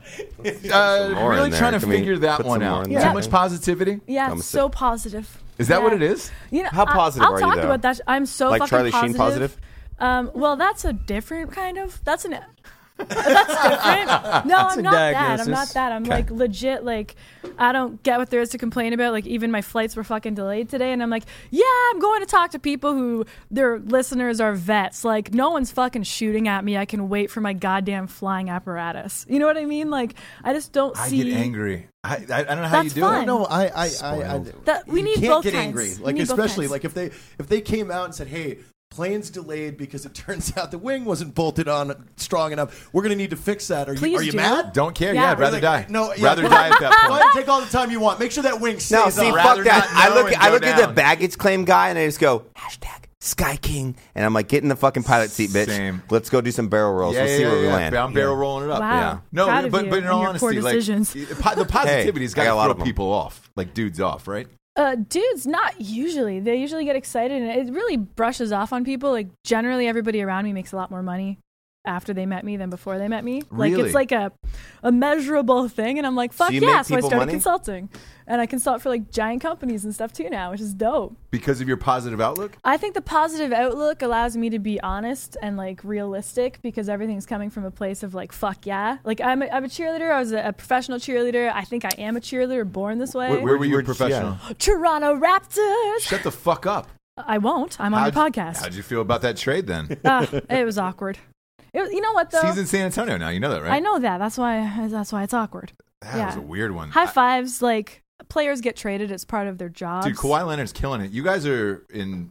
Uh, more really in there. trying to Can we figure that put one some more out. in Too there? much positivity. Yeah, I'm it's so positive. Is that Yeah. what it is? You know, How I- positive I'll are you, talk though? about that. I'm so Like fucking Charlie positive. Sheen positive? Um, well, that's a different kind of. That's an. That's different. No, I'm a not that. I'm diagnosis. not that. I'm like legit. Like, I don't get what there is to complain about. Like, even my flights were fucking delayed today, and I'm like, yeah, I'm going to talk to people who their listeners are vets. Like, no one's fucking shooting at me. I can wait for my goddamn flying apparatus. You know what I mean? Like, I just don't I see. get angry. I, I, I don't know how That's you do fine. it. No, I, I, I, I Spoiled. That- we you need can't both get kinds. angry. We Like need both especially kinds. like if they if they came out and said, "Hey, plane's delayed because it turns out the wing wasn't bolted on strong enough. We're gonna need to fix that." Are you Please are you do. mad? Don't care. Yeah. Yeah, I'd rather Like, die. No, yeah. rather die at that Go point. ahead and take all the time you want. Make sure that wing stays No, see, up. Rather fuck that. not I know look, and I go look at the down. baggage claim guy, and I just go hashtag Sky King, and I'm like, get in the fucking pilot seat, bitch. Same. Let's go do some barrel rolls. Yeah, Let's yeah, see yeah, where we yeah. land. I'm barrel rolling it up. Wow. Yeah. No, Proud of but you but in and all your honesty, poor like decisions. po- the positivity's Hey, I got a got lot to of throw them. people off, like dudes off, right? Uh, dudes, not usually. They usually get excited, and it really brushes off on people. Like, generally, everybody around me makes a lot more money after they met me than before they met me. Like, Really? it's like a, a measurable thing, and I'm like, fuck you yeah. make So I people started money? consulting, and I consult for like giant companies and stuff too now, which is dope. Because of your positive outlook. I think the positive outlook allows me to be honest and like realistic because everything's coming from a place of like, fuck yeah. Like, I'm a, I'm a cheerleader. I was a, a professional cheerleader. I think I am a cheerleader born this way. Where, where were you a Where'd you- professional? Toronto Raptors. Shut the fuck up. I won't. I'm on How'd- your podcast. How'd you feel about that trade then? Ah, it was awkward. It was, you know what though? He's in San Antonio now. You know that, right? I know that. That's why. That's why it's awkward. That yeah. was a weird one. High I- fives. Like, players get traded. It's part of their jobs. Dude, Kawhi Leonard's killing it. You guys are in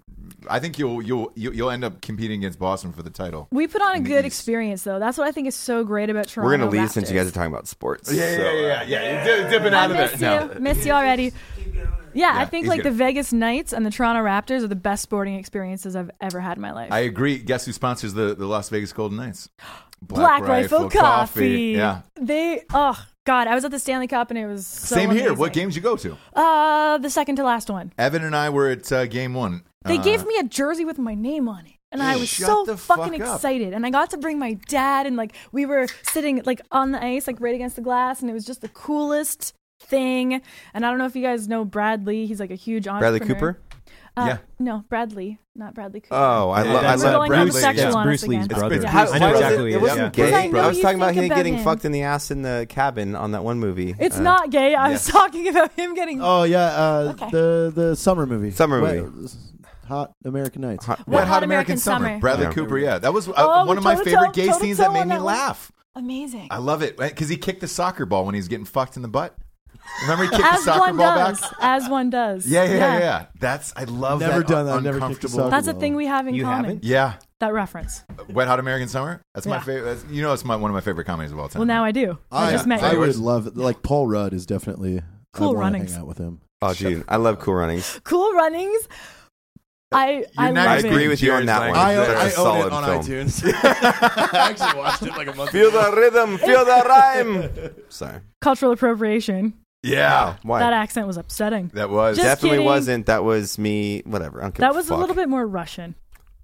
I think you'll you'll you'll you'll end up competing against Boston for the title. We put on a In the good East. experience, though. That's what I think is so great about Toronto. We're gonna leave Raptors. since you guys are talking about sports. Yeah, yeah, So, yeah, uh, yeah. yeah. You're di- dipping I out of miss there. you. No. Miss you already. Yeah, Yeah, I think he's like good. the Vegas Knights and the Toronto Raptors are the best sporting experiences I've ever had in my life. I agree. Guess who sponsors the, the Las Vegas Golden Knights? Black, Rifle, Coffee. Yeah. They, oh, God, I was at the Stanley Cup and it was so Same here. amazing. What games you go to? Uh, the second to last one. Evan and I were at uh, game one. They Uh, gave me a jersey with my name on it. And I was Shut so the fucking fuck up. excited. And I got to bring my dad and like we were sitting like on the ice, like right against the glass, and it was just the coolest thing. And I don't know if you guys know Brad Lee. He's like a huge entrepreneur. Bradley Cooper. Uh, Yeah. No, Bradley, not Bradley Cooper. Oh, I, Yeah, lo- I that's We're love going Bradley, homosexual yeah. on Bruce us Lee's again. brother. Yeah. How- I know why was exactly. It, yeah. it wasn't Yeah. gay. 'Cause I know I was you talking about think him about getting him. fucked in the ass in the cabin on that one movie. It's Uh, not gay. I was yes. talking about him getting. Oh yeah, uh, Okay. the the summer movie. Summer Wet- movie. Hot American Nights. hot- Wet Wet Hot American Summer. Summer. Bradley Yeah. Cooper. Yeah, that was uh, Oh, one of my toe to favorite toe, gay toe to scenes toe that made on me that one. laugh. Amazing. I love it because he kicked the soccer ball when he was getting fucked in the butt. Remember he kicked the As soccer one ball does. back? as one does. Yeah, yeah, yeah, yeah. That's I love Never that. done that. un- Never kicked a uncomfortable- soccer That's a ball. thing we have in You common. haven't? Yeah, That reference. Wet Hot American Summer. That's my Yeah. favorite. That's, you know, it's my, one of my favorite comedies of all time. Well, now I do. I, I, just met I you. would love it. Like Paul Rudd is definitely Cool I wanna Runnings. Hang out with him. Oh, dude, I love Cool Runnings. Cool Runnings. I I not love I it. agree with you on that Jared's one. I, language. own- That's I a own it solid on film. iTunes. I actually watched it like a month Feel ago. the rhythm, feel the rhyme. Sorry. Cultural appropriation. Yeah, Why? That accent was upsetting. that was Just Definitely kidding. wasn't. That was me. Whatever. I don't give That a was fuck. a little bit more Russian.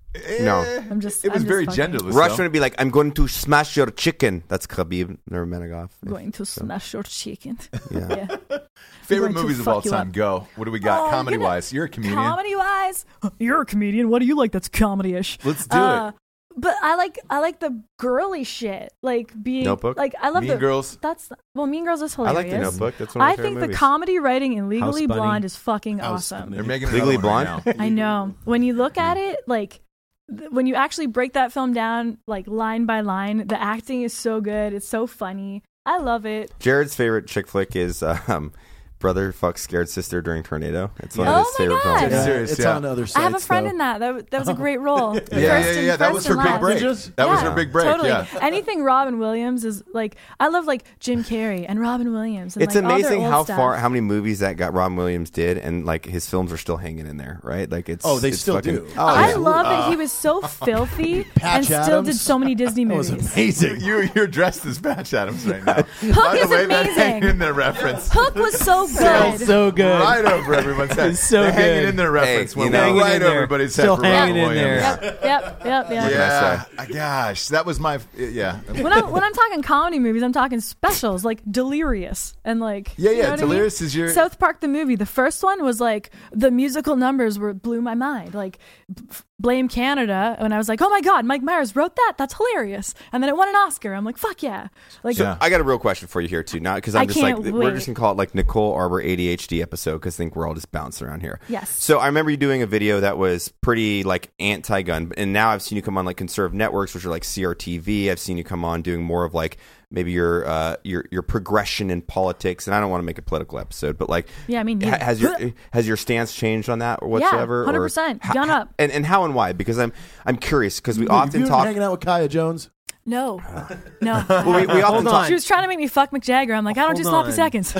No. Eh, I'm just- It was I'm just very fucking- genderless. Russian though. would be like, I'm going to smash your chicken. That's Khabib Nurmagomedov. Going to smash your chicken. Yeah. Yeah. Favorite going to movies of all fuck you time. up. Go. What do we got? Oh, Comedy you're gonna- wise, you're a comedian. Comedy wise, you're a comedian. What do you like that's comedy-ish? Let's do Uh, it. But I like I like the girly shit, like being Notebook? Like I love Mean the Girls. That's well, Mean Girls is I hilarious. like The Notebook. That's one of my I favorite think movies. the comedy writing in Legally House Bunny. Blonde is fucking House awesome. Bunny. They're making Legally another one Blonde? right now. I know. When you look at it, like th- when you actually break that film down, like line by line, the acting is so good. It's so funny. I love it. Jared's favorite chick flick is um, Brother Fucks Scared Sister During Tornado. It's one Oh of his my favorite God. films. Yeah. Yeah, serious, it's yeah. on other sites. I have a friend though. in that. That, w- that was a great role. Yeah, First yeah, and- yeah. That first was her and big last. break. Ninjas? That was Yeah, her big break. Totally. Yeah. Anything Robin Williams is like. I love like Jim Carrey and Robin Williams. And, It's like, all their amazing old how stuff. far, how many movies that got Robin Williams did, and like his films are still hanging in there, right? Like it's Oh, they it's still fucking, do. Oh, I yeah. love that he was so filthy and Patch still Adams? did so many Disney That was movies. amazing. You, you're dressed as Patch Adams right now. Hook By the is way, that amazing. hanging in there reference. Hook was so good. So good. Right over everyone's head. It's so They're hanging good. in there reference. Hey, when you know- we're Hanging right in over there. everybody's Still head for hanging Robin in there. Williams. Yep, yep, yep, yep. Yeah, gosh, that was my yeah. When I'm when I'm talking comedy movies, I'm talking specials like Delirious and like Yeah, you yeah, know what I mean? Delirious is your- South Park the movie. The first one was like the musical numbers were blew my mind. Like b- Blame Canada, and I was like, oh my god, Mike Myers wrote that. That's hilarious. And then it won an Oscar. I'm like, fuck yeah. Like Yeah. I got a real question for you here too. Not because I'm I just like can't we're wait. just gonna call it like Nicole Arbor A D H D episode because I think we're all just bouncing around here. Yes. So I remember you doing a video that was pretty like anti-gun, and now I've seen you come on like conservative networks, which are like C R T V. I've seen you come on doing more of like maybe your uh, your your progression in politics. And I don't want to make a political episode, but like Yeah, I mean, ha- neither. has your has your stance changed on that or whatsoever? one hundred or percent. ho- Gun ho- up. And and how and why? Because I'm I'm curious because we Have often you ever talk. hanging out with Kaya Jones? no, no. Well, we, we often Hold talk. on. She was trying to make me fuck Mick Jagger. I'm like, I don't do Hold sloppy on. seconds.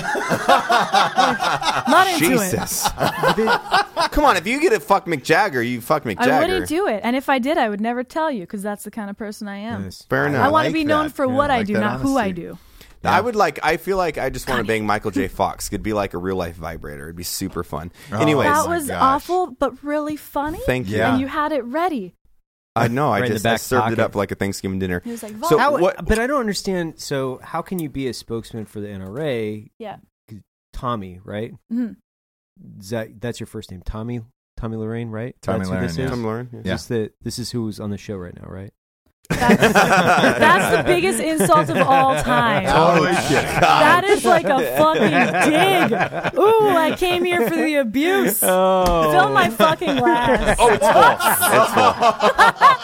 Not into it. Jesus. Come on, if you get a fuck Mick Jagger, you fuck Mick Jagger. I wouldn't do it, and if I did, I would never tell you because that's the kind of person I am. Nice. Fair enough. I want to like be known that. for Yeah, what I I like do, that not who I honesty. do. I would like. I feel like I just want to bang Michael J. Fox. It'd be like a real life vibrator. It'd be super fun. Oh. Anyways, That my was gosh. awful, but really funny. thank you. Yeah. And you had it ready. I know. I Right in the just I back served it pocket. up like a Thanksgiving dinner. He was like, So "Vault." How, what? But I don't understand. So how can you be a spokesman for the N R A? Yeah. Tommy, right? Mhm. Is that that's your first name, Tommy? Tommy Lorraine, right? Tommy that's who this Lorraine, is? Tom Lauren. Yeah. Yeah. This, the, this is who's on the show right now, right? That's, that's the biggest insult of all time. Holy shit! That is like a fucking dig. Ooh, I came here for the abuse. Oh, Fill my fucking glass. Oh, it's full. It's full.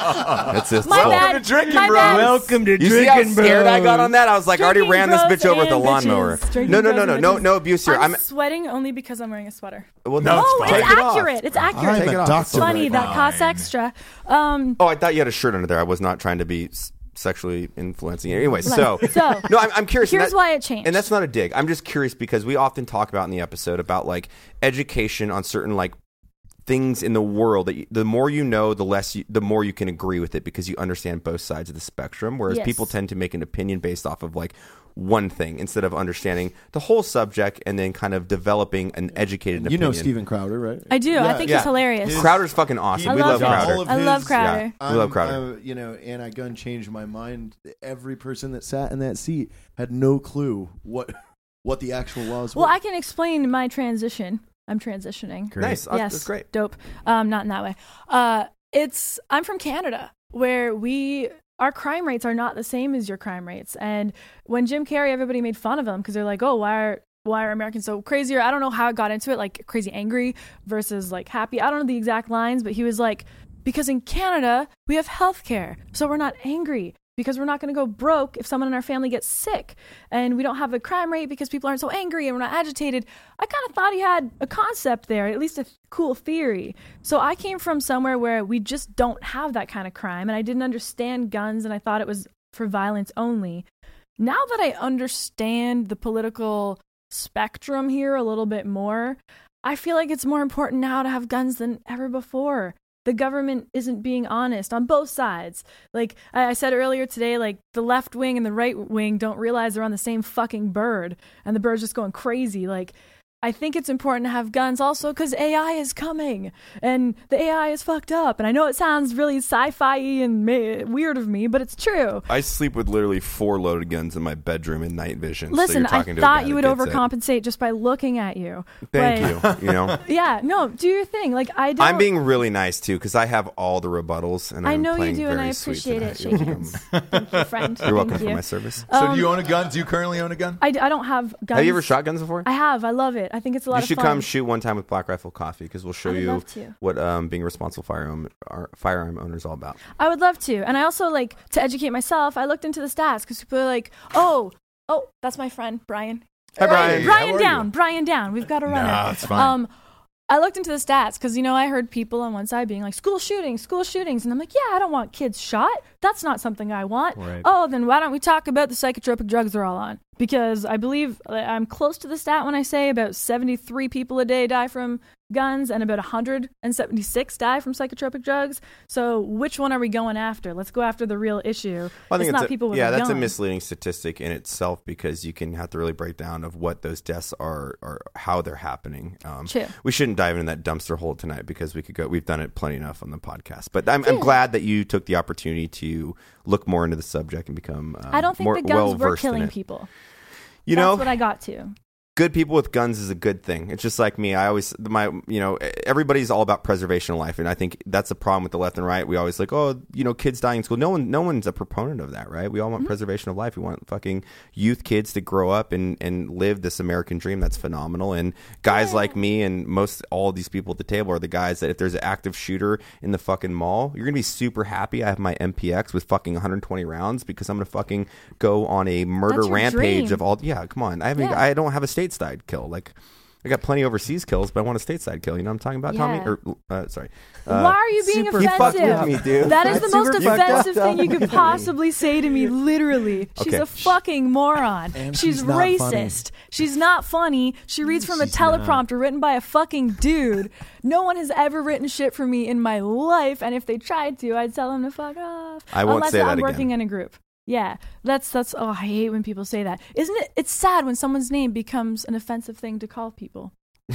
That's it. My Well, bad. to Drinking My Bros. bad. Welcome to You see how Drinking scared I got Bros. on that? I was like, I already Drinking ran this bros bitch over with a and lawnmower. bitches. Drinking No, no, bros no, no, and no, bitches. no abuse here. I'm I'm. sweating only because I'm wearing a sweater. Well, no, Oh, take it's it off. accurate. It's accurate. I'm Take it a off. doctor. It's funny. right That now. costs extra. Um, Oh, I thought you had a shirt under there. I was not trying to be s- sexually influencing you. Anyway, so so no, I'm, I'm curious. and here's that- why it changed. And that's not a dig. I'm just curious because we often talk about in the episode about like education on certain like things in the world that you, the more you know, the less you, the more you can agree with it because you understand both sides of the spectrum. Whereas Yes. people tend to make an opinion based off of like one thing instead of understanding the whole subject and then kind of developing an educated You opinion. know Steven Crowder, right? I do. I think yeah. he's hilarious. His- Crowder's fucking awesome. I we love love him. Crowder. All of I love his- Crowder. Yeah. We love I'm- Crowder. I'm, you know, anti-gun changed my mind. Every person that sat in that seat had no clue what what the actual laws Well, were. I can explain my transition. I'm transitioning. Nice. Uh, Yes, That's great. Dope. Um, not in that way. Uh, it's I'm from Canada, where we our crime rates are not the same as your crime rates. And when Jim Carrey, everybody made fun of him because they're like, "Oh, why are why are Americans so crazy?" Or I don't know how it got into it, like crazy angry versus like happy. I don't know the exact lines, but he was like, "Because in Canada we have health care, so we're not angry." Because we're not going to go broke if someone in our family gets sick. And we don't have a crime rate because people aren't so angry and we're not agitated. I kind of thought he had a concept there, at least a th- cool theory. So I came from somewhere where we just don't have that kind of crime. And I didn't understand guns and I thought it was for violence only. Now that I understand the political spectrum here a little bit more, I feel like it's more important now to have guns than ever before. The government isn't being honest on both sides. Like I I said earlier today, like the left wing and the right wing don't realize they're on the same fucking bird and the bird's just going crazy. Like I think it's important to have guns also because A I is coming and the A I is fucked up. And I know it sounds really sci-fi and ma- weird of me, but it's true. I sleep with literally four loaded guns in my bedroom in night vision. so Listen, you're I talking to a guy thought you would that gets it. overcompensate just by looking at you. Thank Like, you. You know, Yeah, no, do your thing. Like I don't. I'm being really nice too because I have all the rebuttals and I I'm know you playing do, and very I sweet appreciate it. tonight. Shake You're hands. welcome. Thank you, friend. You're welcome Thank for you. my service. So Um, do you own a gun? Do you currently own a gun? I, d- I don't have guns. Have you ever shot guns before? I have. I love it. I think it's a lot You of should fun. come shoot one time with Black Rifle Coffee because we'll show I would you love to. what um, being a responsible firearm our firearm owner is all about. I would love to. And I also like to educate myself. I looked into the stats because people are like, oh, oh, that's my friend Brian. Hi, Brian. Hey, Brian how are down, you? Brian down. We've got a runner. Nah, it's fine. Um, I looked into the stats because, you know, I heard people on one side being like, school shootings, school shootings. And I'm like, yeah, I don't want kids shot. That's not something I want. Right. Oh, then why don't we talk about the psychotropic drugs they're all on? Because I believe I'm close to the stat when I say about seventy-three people a day die from guns and about one hundred seventy-six die from psychotropic drugs. So which one are we going after? Let's go after the real issue. I think it's not a, people with yeah, a that's a gun. misleading statistic in itself because you can have to really break down of what those deaths are or how they're happening. Um, True. We shouldn't dive into that dumpster hole tonight because we could go. We've done it plenty enough on the podcast. But I'm, I'm glad that you took the opportunity to look more into the subject and become. Um, I don't think more the guns were well-versed in killing it. people. You That's know, what I got to. good people with guns is a good thing. It's just like me. I always my you know everybody's all about preservation of life, and I think that's the problem with the left and right. We always like, oh, you know, kids dying in school. No one, no one's a proponent of that, right? We all want Mm-hmm. preservation of life. We want fucking youth kids to grow up and and live this American dream that's phenomenal. And guys like me and most all of these people at the table are the guys that if there's an active shooter in the fucking mall, you're gonna be super happy. I have my M P X with fucking one hundred twenty rounds because I'm gonna fucking go on a murder That's your rampage dream. of all. Yeah, come on. I haven't. Yeah. I don't have a stateside kill. Like, I got plenty overseas kills, but I want a stateside kill. You know what I'm talking about, Tommy? Yeah. Or uh, sorry. Uh, Why are you being super- You offensive? fucked with me, dude. That is the most Super fucked offensive up. thing you could possibly say to me, literally. She's Okay. a fucking moron. And she's she's not racist. She's not funny. She reads from a She's not. teleprompter written by a fucking dude. No one has ever written shit for me in my life, and if they tried to, I'd tell them to fuck off. I won't Unless say that I'm again. working in a group. Yeah, that's that's. Oh, I hate when people say that. Isn't it? It's sad when someone's name becomes an offensive thing to call people.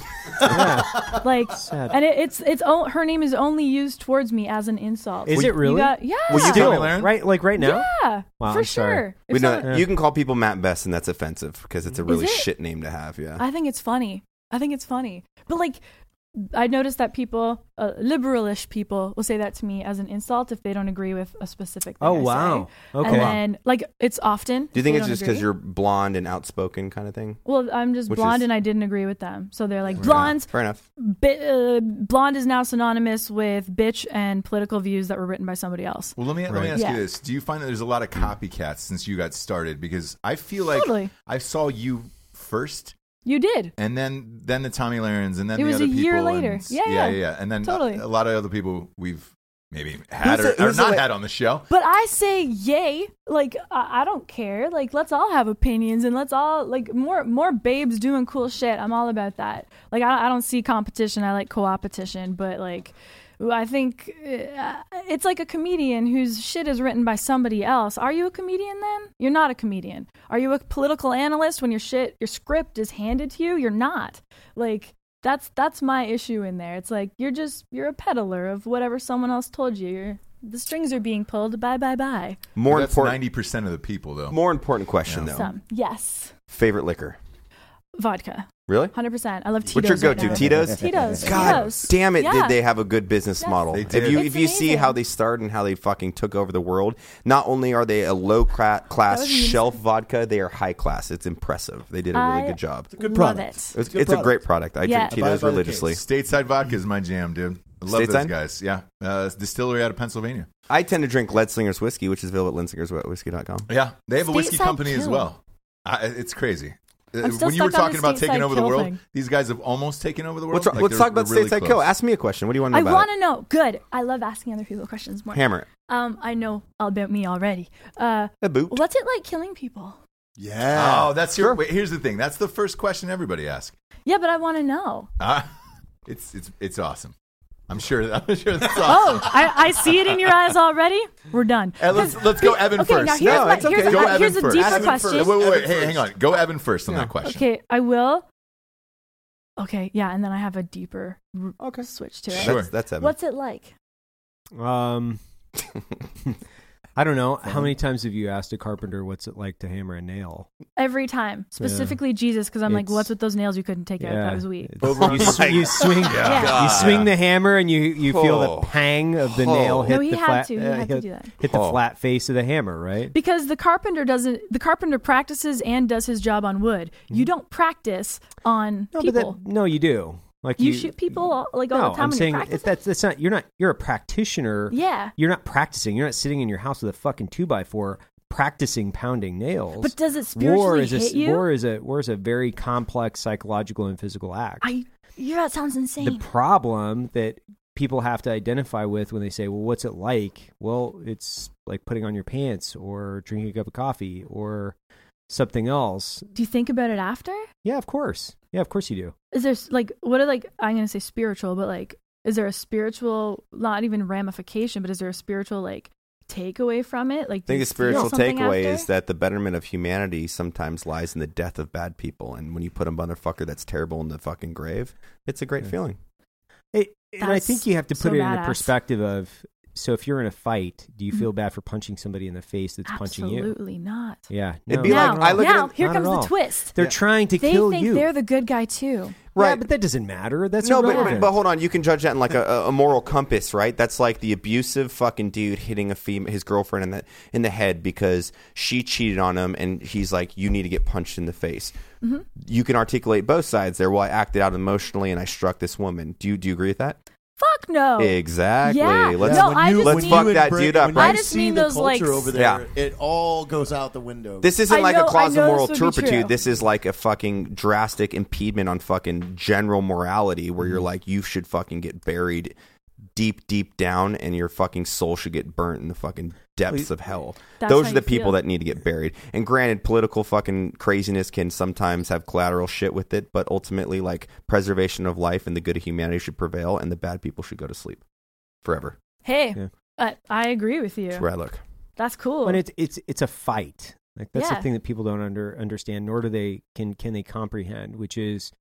Yeah. Like, Sad. and it, it's it's o- her name is only used towards me as an insult. Is Will it you- really? You got, yeah. Will you tell Still, me, Lauren? right? Like right now? Yeah, Wow, for I'm sorry. sure. If we know someone- you can call people Matt Best, and that's offensive because it's a really it? shit name to have. Yeah. I think it's funny. I think it's funny. But like, I noticed that people, uh, liberalish people, will say that to me as an insult if they don't agree with a specific thing. Oh, I wow. say. Okay. And then, like, it's often. Do you think they it's don't just because agree. you're blonde and outspoken kind of thing? Well, I'm just Which blonde is- and I didn't agree with them. So they're like, blondes, Fair enough. bi- uh, blonde is now synonymous with bitch and political views that were written by somebody else. Well, let me let me Right. ask Yeah. you this: do you find that there's a lot of copycats since you got started? Because I feel like Totally. I saw you first, You did. and then then the Tommy Lahrens, and then It the was other a people. year and- later. Yeah, yeah, yeah. yeah. And then Totally. a, a lot of other people we've maybe had Who's or, the- or who's the not la- had on the show. But I say yay. Like, I, I don't care. Like, let's all have opinions and let's all, like, more more babes doing cool shit. I'm all about that. Like, I, I don't see competition. I like co-opetition. But, like, I think uh, it's like a comedian whose shit is written by somebody else. Are you a comedian then? You're not a comedian. Are you a political analyst when your shit, your script is handed to you? You're not. Like, that's that's my issue in there. It's like you're just you're a peddler of whatever someone else told you. You're, the strings are being pulled. Bye bye bye. More That's important. ninety percent of the people, though. More important question though. Some yes, Favorite liquor? vodka, Really? hundred percent. I love Tito's. What's your right go-to? now. Tito's? Tito's. God Tito's. damn it! Yeah. Did they have a good business Yes. model? They If did. you It's if you see amazing. how they started and how they fucking took over the world, not only are they a low cra- class That was amazing. shelf vodka, they are high class. It's impressive. They did a really I good job. Good love product. it. It's, It's a good it's a product. great product. I Yeah. drink Tito's Buy by the religiously. case. Stateside vodka is my jam, dude. I love those Stateside? guys. Yeah, uh, distillery out of Pennsylvania. I tend to drink Ledslinger's whiskey, which is available at ledslinger's whiskey dot com. Yeah, they have a whiskey Stateside company as kill. well. I, it's crazy. Uh, I'm still when you were stuck on talking the about taking stateside over the kill world, thing. these guys have almost taken over the world. Let's, Like, let's they're- talk about they're really Stateside close. Kill. Ask me a question. What do you want to I know about want it? to know. Good. I love asking other people questions more. Hammer it. Um, I know all about me already. Uh, A boot. what's it like killing people? Yeah. Oh, that's your. Wait, here's the thing. That's the first question everybody asks. Yeah, but I want to know. Uh, it's it's it's awesome. I'm sure. I'm sure that's awesome. Oh, I, I see it in your eyes already. We're done. And let's let's go Evan okay, first. now here's No, my- it's okay. here's a- Go uh, Evan here's a first. deeper Evan question. first. Wait, wait, wait. Evan Hey, first. hang on. Go Evan first on that question. Okay, I will. Okay, yeah, and then I have a deeper r- Okay. switch to it. Sure. That's, that's Evan. What's it like? Um, I don't know. How many times have you asked a carpenter what's it like to hammer a nail? Every time, specifically Jesus, because I'm like, It's- what's with those nails you couldn't take out? That was weak. It's- Oh you, my s- you swing, Yeah. you swing the hammer, and you you feel Oh. the pang of the Oh. nail hit No, he the had flat, to. He uh, had to hit, do that. hit the Oh. flat face of the hammer, right? Because the carpenter doesn't. The carpenter practices and does his job on wood. You don't practice on No, people. but that, no, you do. Like you, you, shoot people all, like all No, the time I'm when saying you're it, practicing. that's that's not. You're not. You're a practitioner. Yeah. You're not practicing. You're not sitting in your house with a fucking two by four practicing pounding nails. But does it war spiritually is a, hit you? War is a war is a very complex psychological and physical act. I. Yeah, that sounds insane. The problem that people have to identify with when they say, well, what's it like? Well, it's like putting on your pants or drinking a cup of coffee or something else. Do you think about it after? Yeah, of course. Yeah, of course you do. Is there like what are like I'm gonna say spiritual, but like is there a spiritual not even ramification, but is there a spiritual like takeaway from it? Like I think do you the spiritual feel something takeaway after? is that the betterment of humanity sometimes lies in the death of bad people, and when you put a motherfucker that's terrible in the fucking grave, it's a great Yeah. feeling. It, and I That's think you have to so put it in a badass. perspective of, so if you're in a fight, do you Mhm. feel bad for punching somebody in the face that's punching you? Absolutely not. Yeah. It'd no, be not like- at I all. look at now it- here Not comes at the all. twist. They're trying to They kill think you. they're the good guy too. Yeah, but that doesn't matter. That's no, but, irrelevant. but but hold on. You can judge that in like a, a moral compass, right? That's like the abusive fucking dude hitting a fem- his girlfriend in the in the head because she cheated on him, and he's like, "You need to get punched in the face." Mm-hmm. You can articulate both sides there. Well, I acted out emotionally, and I struck this woman. Do you do you agree with that? Fuck no. Exactly. Yeah. Let's No, when I you, just when let's mean- you fuck that embrace- dude up, when right? I you just see mean the those, culture like- over there, Yeah. it all goes out the window. This isn't I like know- a clause I know of moral this would be turpitude. true. This is like a fucking drastic impediment on fucking general morality where Mm-hmm. you're like, you should fucking get buried deep, deep down, and your fucking soul should get burnt in the fucking depths of hell. That's Those how are the you people feel. that need to get buried. And granted, political fucking craziness can sometimes have collateral shit with it, but ultimately, like, preservation of life and the good of humanity should prevail, and the bad people should go to sleep forever. Hey, Yeah. uh, I agree with you. That's where I look. That's cool. When it's it's it's a fight. Like that's Yeah. the thing that people don't under understand, nor do they can can they comprehend, which is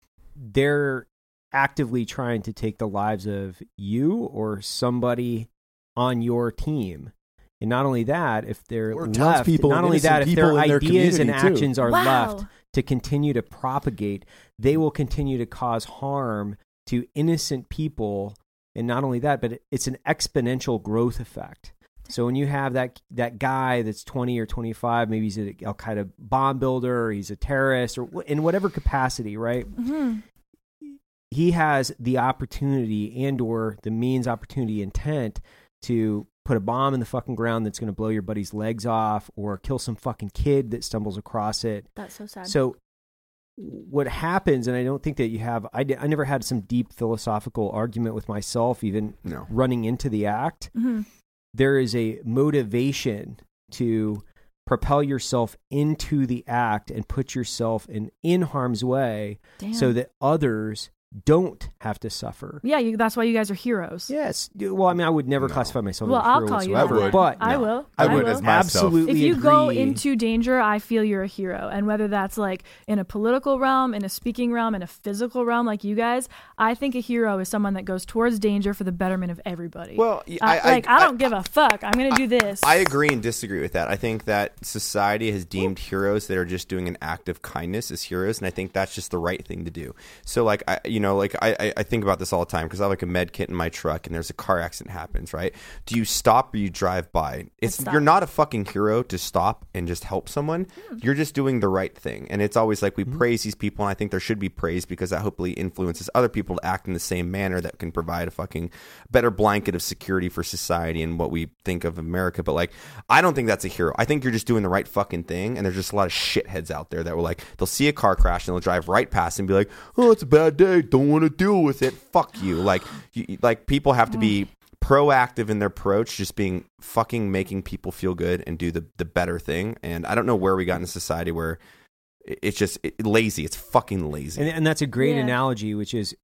they're actively trying to take the lives of you or somebody on your team. And not only that, if they're Or left, townspeople not and only that, innocent if their people in their ideas and community, too. actions are Wow. left to continue to propagate, they will continue to cause harm to innocent people. And not only that, but it's an exponential growth effect. So when you have that that guy that's twenty or twenty-five, maybe he's an Al Qaeda bomb builder, or he's a terrorist, or in whatever capacity, right? Mm-hmm. He has the opportunity and or the means, opportunity, intent to put a bomb in the fucking ground that's going to blow your buddy's legs off, or kill some fucking kid that stumbles across it. That's so sad. So what happens, and I don't think that you have, I, I never had some deep philosophical argument with myself, even No. running into the act. Mm-hmm. There is a motivation to propel yourself into the act and put yourself in, in harm's way Damn. so that others don't have to suffer. Yeah, you, that's why you guys are heroes. Yes. Well, I mean, I would never No. classify myself Well, as a I'll hero call you whatsoever, that. I would. but I No. will. I would will. as myself. absolutely If you go agree. into danger, I feel you're a hero. And whether that's like in a political realm, in a speaking realm, in a physical realm like you guys, I think a hero is someone that goes towards danger for the betterment of everybody. Well, Uh, I, I, like, I, don't give a fuck. I'm going to do this. I agree and disagree with that. I think that society has deemed heroes that are just doing an act of kindness as heroes, and I think that's just the right thing to do. So, like, I, you know, like I, I- I think about this all the time because I have like a med kit in my truck, and there's a car accident happens. Right? Do you stop or you drive by? It's stop. you're not a fucking hero to stop and just help someone. You're just doing the right thing, and it's always like we praise these people, and I think there should be praise because that hopefully influences other people to act in the same manner that can provide a fucking better blanket of security for society and what we think of America. But like, I don't think that's a hero. I think you're just doing the right fucking thing, and there's just a lot of shitheads out there that will like they'll see a car crash and they'll drive right past and be like, "Oh, it's a bad day. Don't want to deal with it. Fuck you." Like, you, like people have to be proactive in their approach, just being fucking making people feel good and do the the better thing. And I don't know where we got in a society where it- it's just it, lazy. It's fucking lazy. And, and that's a great Yeah. analogy, which is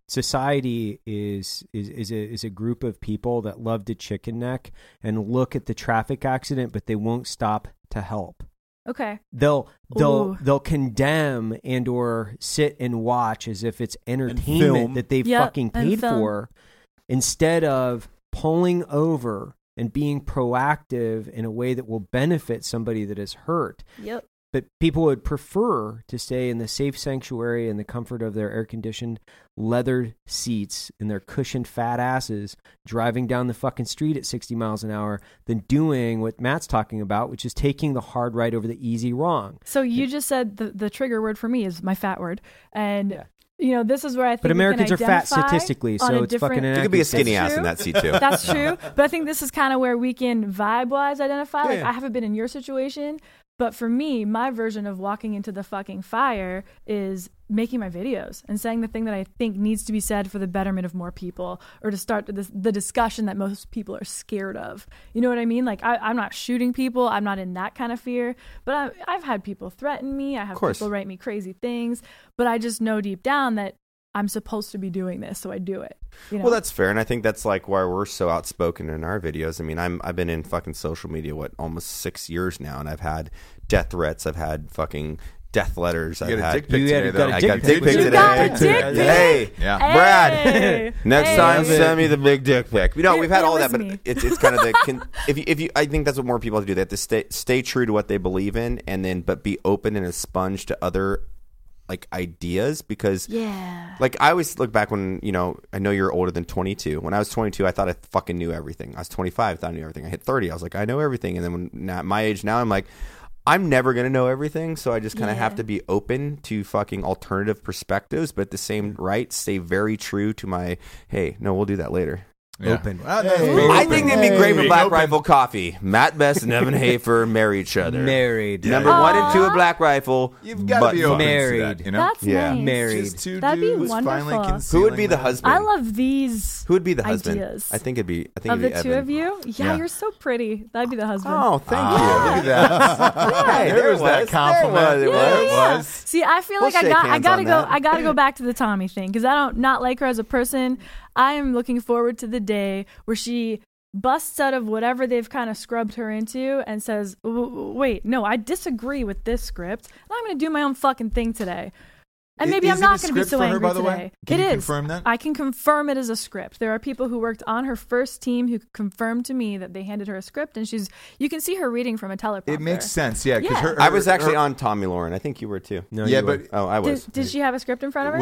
society is, is is a is a group of people that love to chicken neck and look at the traffic accident, but they won't stop to help. okay. They'll they'll Ooh. they'll condemn and or sit and watch as if it's film. entertainment that they've Yep, fucking and paid film. for, instead of pulling over and being proactive in a way that will benefit somebody that is hurt. Yep. But people would prefer to stay in the safe sanctuary and the comfort of their air-conditioned leather seats and their cushioned fat asses driving down the fucking street at sixty miles an hour than doing what Matt's talking about, which is taking the hard right over the easy wrong. So you just said the, the trigger word for me is my fat word. And, Yeah. you know, this is where I think But we can Americans are fat identify statistically, on so a it's different- fucking You could be a inaccurate. skinny That's ass in true. that seat too. That's true. But I think this is kind of where we can vibe-wise identify. Like, Yeah. I haven't been in your situation, but for me, my version of walking into the fucking fire is making my videos and saying the thing that I think needs to be said for the betterment of more people, or to start the, the discussion that most people are scared of. You know what I mean? Like, I, I'm not shooting people. I'm not in that kind of fear. But I, I've had people threaten me. I have course. people write me crazy things. But I just know deep down that I'm supposed to be doing this, so I do it. You know? Well, that's fair, and I think that's like why we're so outspoken in our videos. I mean, I'm I've been in fucking social media what almost six years now, and I've had death threats, I've had fucking death letters, You I've got a had dick pic You today, had- though. got a I dick got pic dick pic today. You got a today. dick pic? Hey, Yeah. Brad. Hey. Next Hey. time, Love it. send me the big dick pic. You know, It- we've had it all was that, but me. it's it's kind of the can, if you, if you I think that's what more people have to do. They have to stay stay true to what they believe in, and then but be open and a sponge to other like ideas, because Yeah. like I always look back when, you know, I know you're older than twenty-two. When I was twenty-two, I thought I fucking knew everything. I was twenty-five, I thought I knew everything. I hit thirty, I was like, I know everything. And then when now, at my age now, I'm like, I'm never going to know everything. So I just kind of Yeah. have to be open to fucking alternative perspectives, but at the same right, stay very true to my, hey, no, we'll do that later. Yeah. Open. Well, that's Hey. very I open. think it'd be Hey. great for Being Black open. Rifle Coffee. Matt Best and Evan Hafer marry each other. Married. Number one and two of Black Rifle. You've got but to be open married. to that, you know? That's Yeah. nice. Married. Just two That'd be dudes finally wonderful. concealing Who would be the that. husband? I love these. Who would be the husband? ideas. I think it'd be. I think Of it'd the be two Evan. of you? Yeah, Yeah. you're so pretty. That'd be the husband. Oh, thank Ah, you. look at that. Hey, there was that was. compliment. There was. It There was. it Yeah. was. See, I feel We'll like I shake got I hands gotta on go that. I gotta go back to the Tommy thing, because I don't not like her as a person. I am looking forward to the day where she busts out of whatever they've kind of scrubbed her into and says, "W- w- wait, no, I disagree with this script, and I'm going to do my own fucking thing today." And I- maybe is I'm it not a going to be script so for her, angry by the today. way? Can It you is. confirm that? I can confirm it as a script. There are people who worked on her first team who confirmed to me that they handed her a script, and she's you can see her reading from a teleprompter. It makes sense, yeah. 'cause Yeah. her- I was her- actually her- on Tommy Lauren. I think you were too. No, Yeah, you were. but Oh, I was. Did, did she have a script in front of her? Well, you-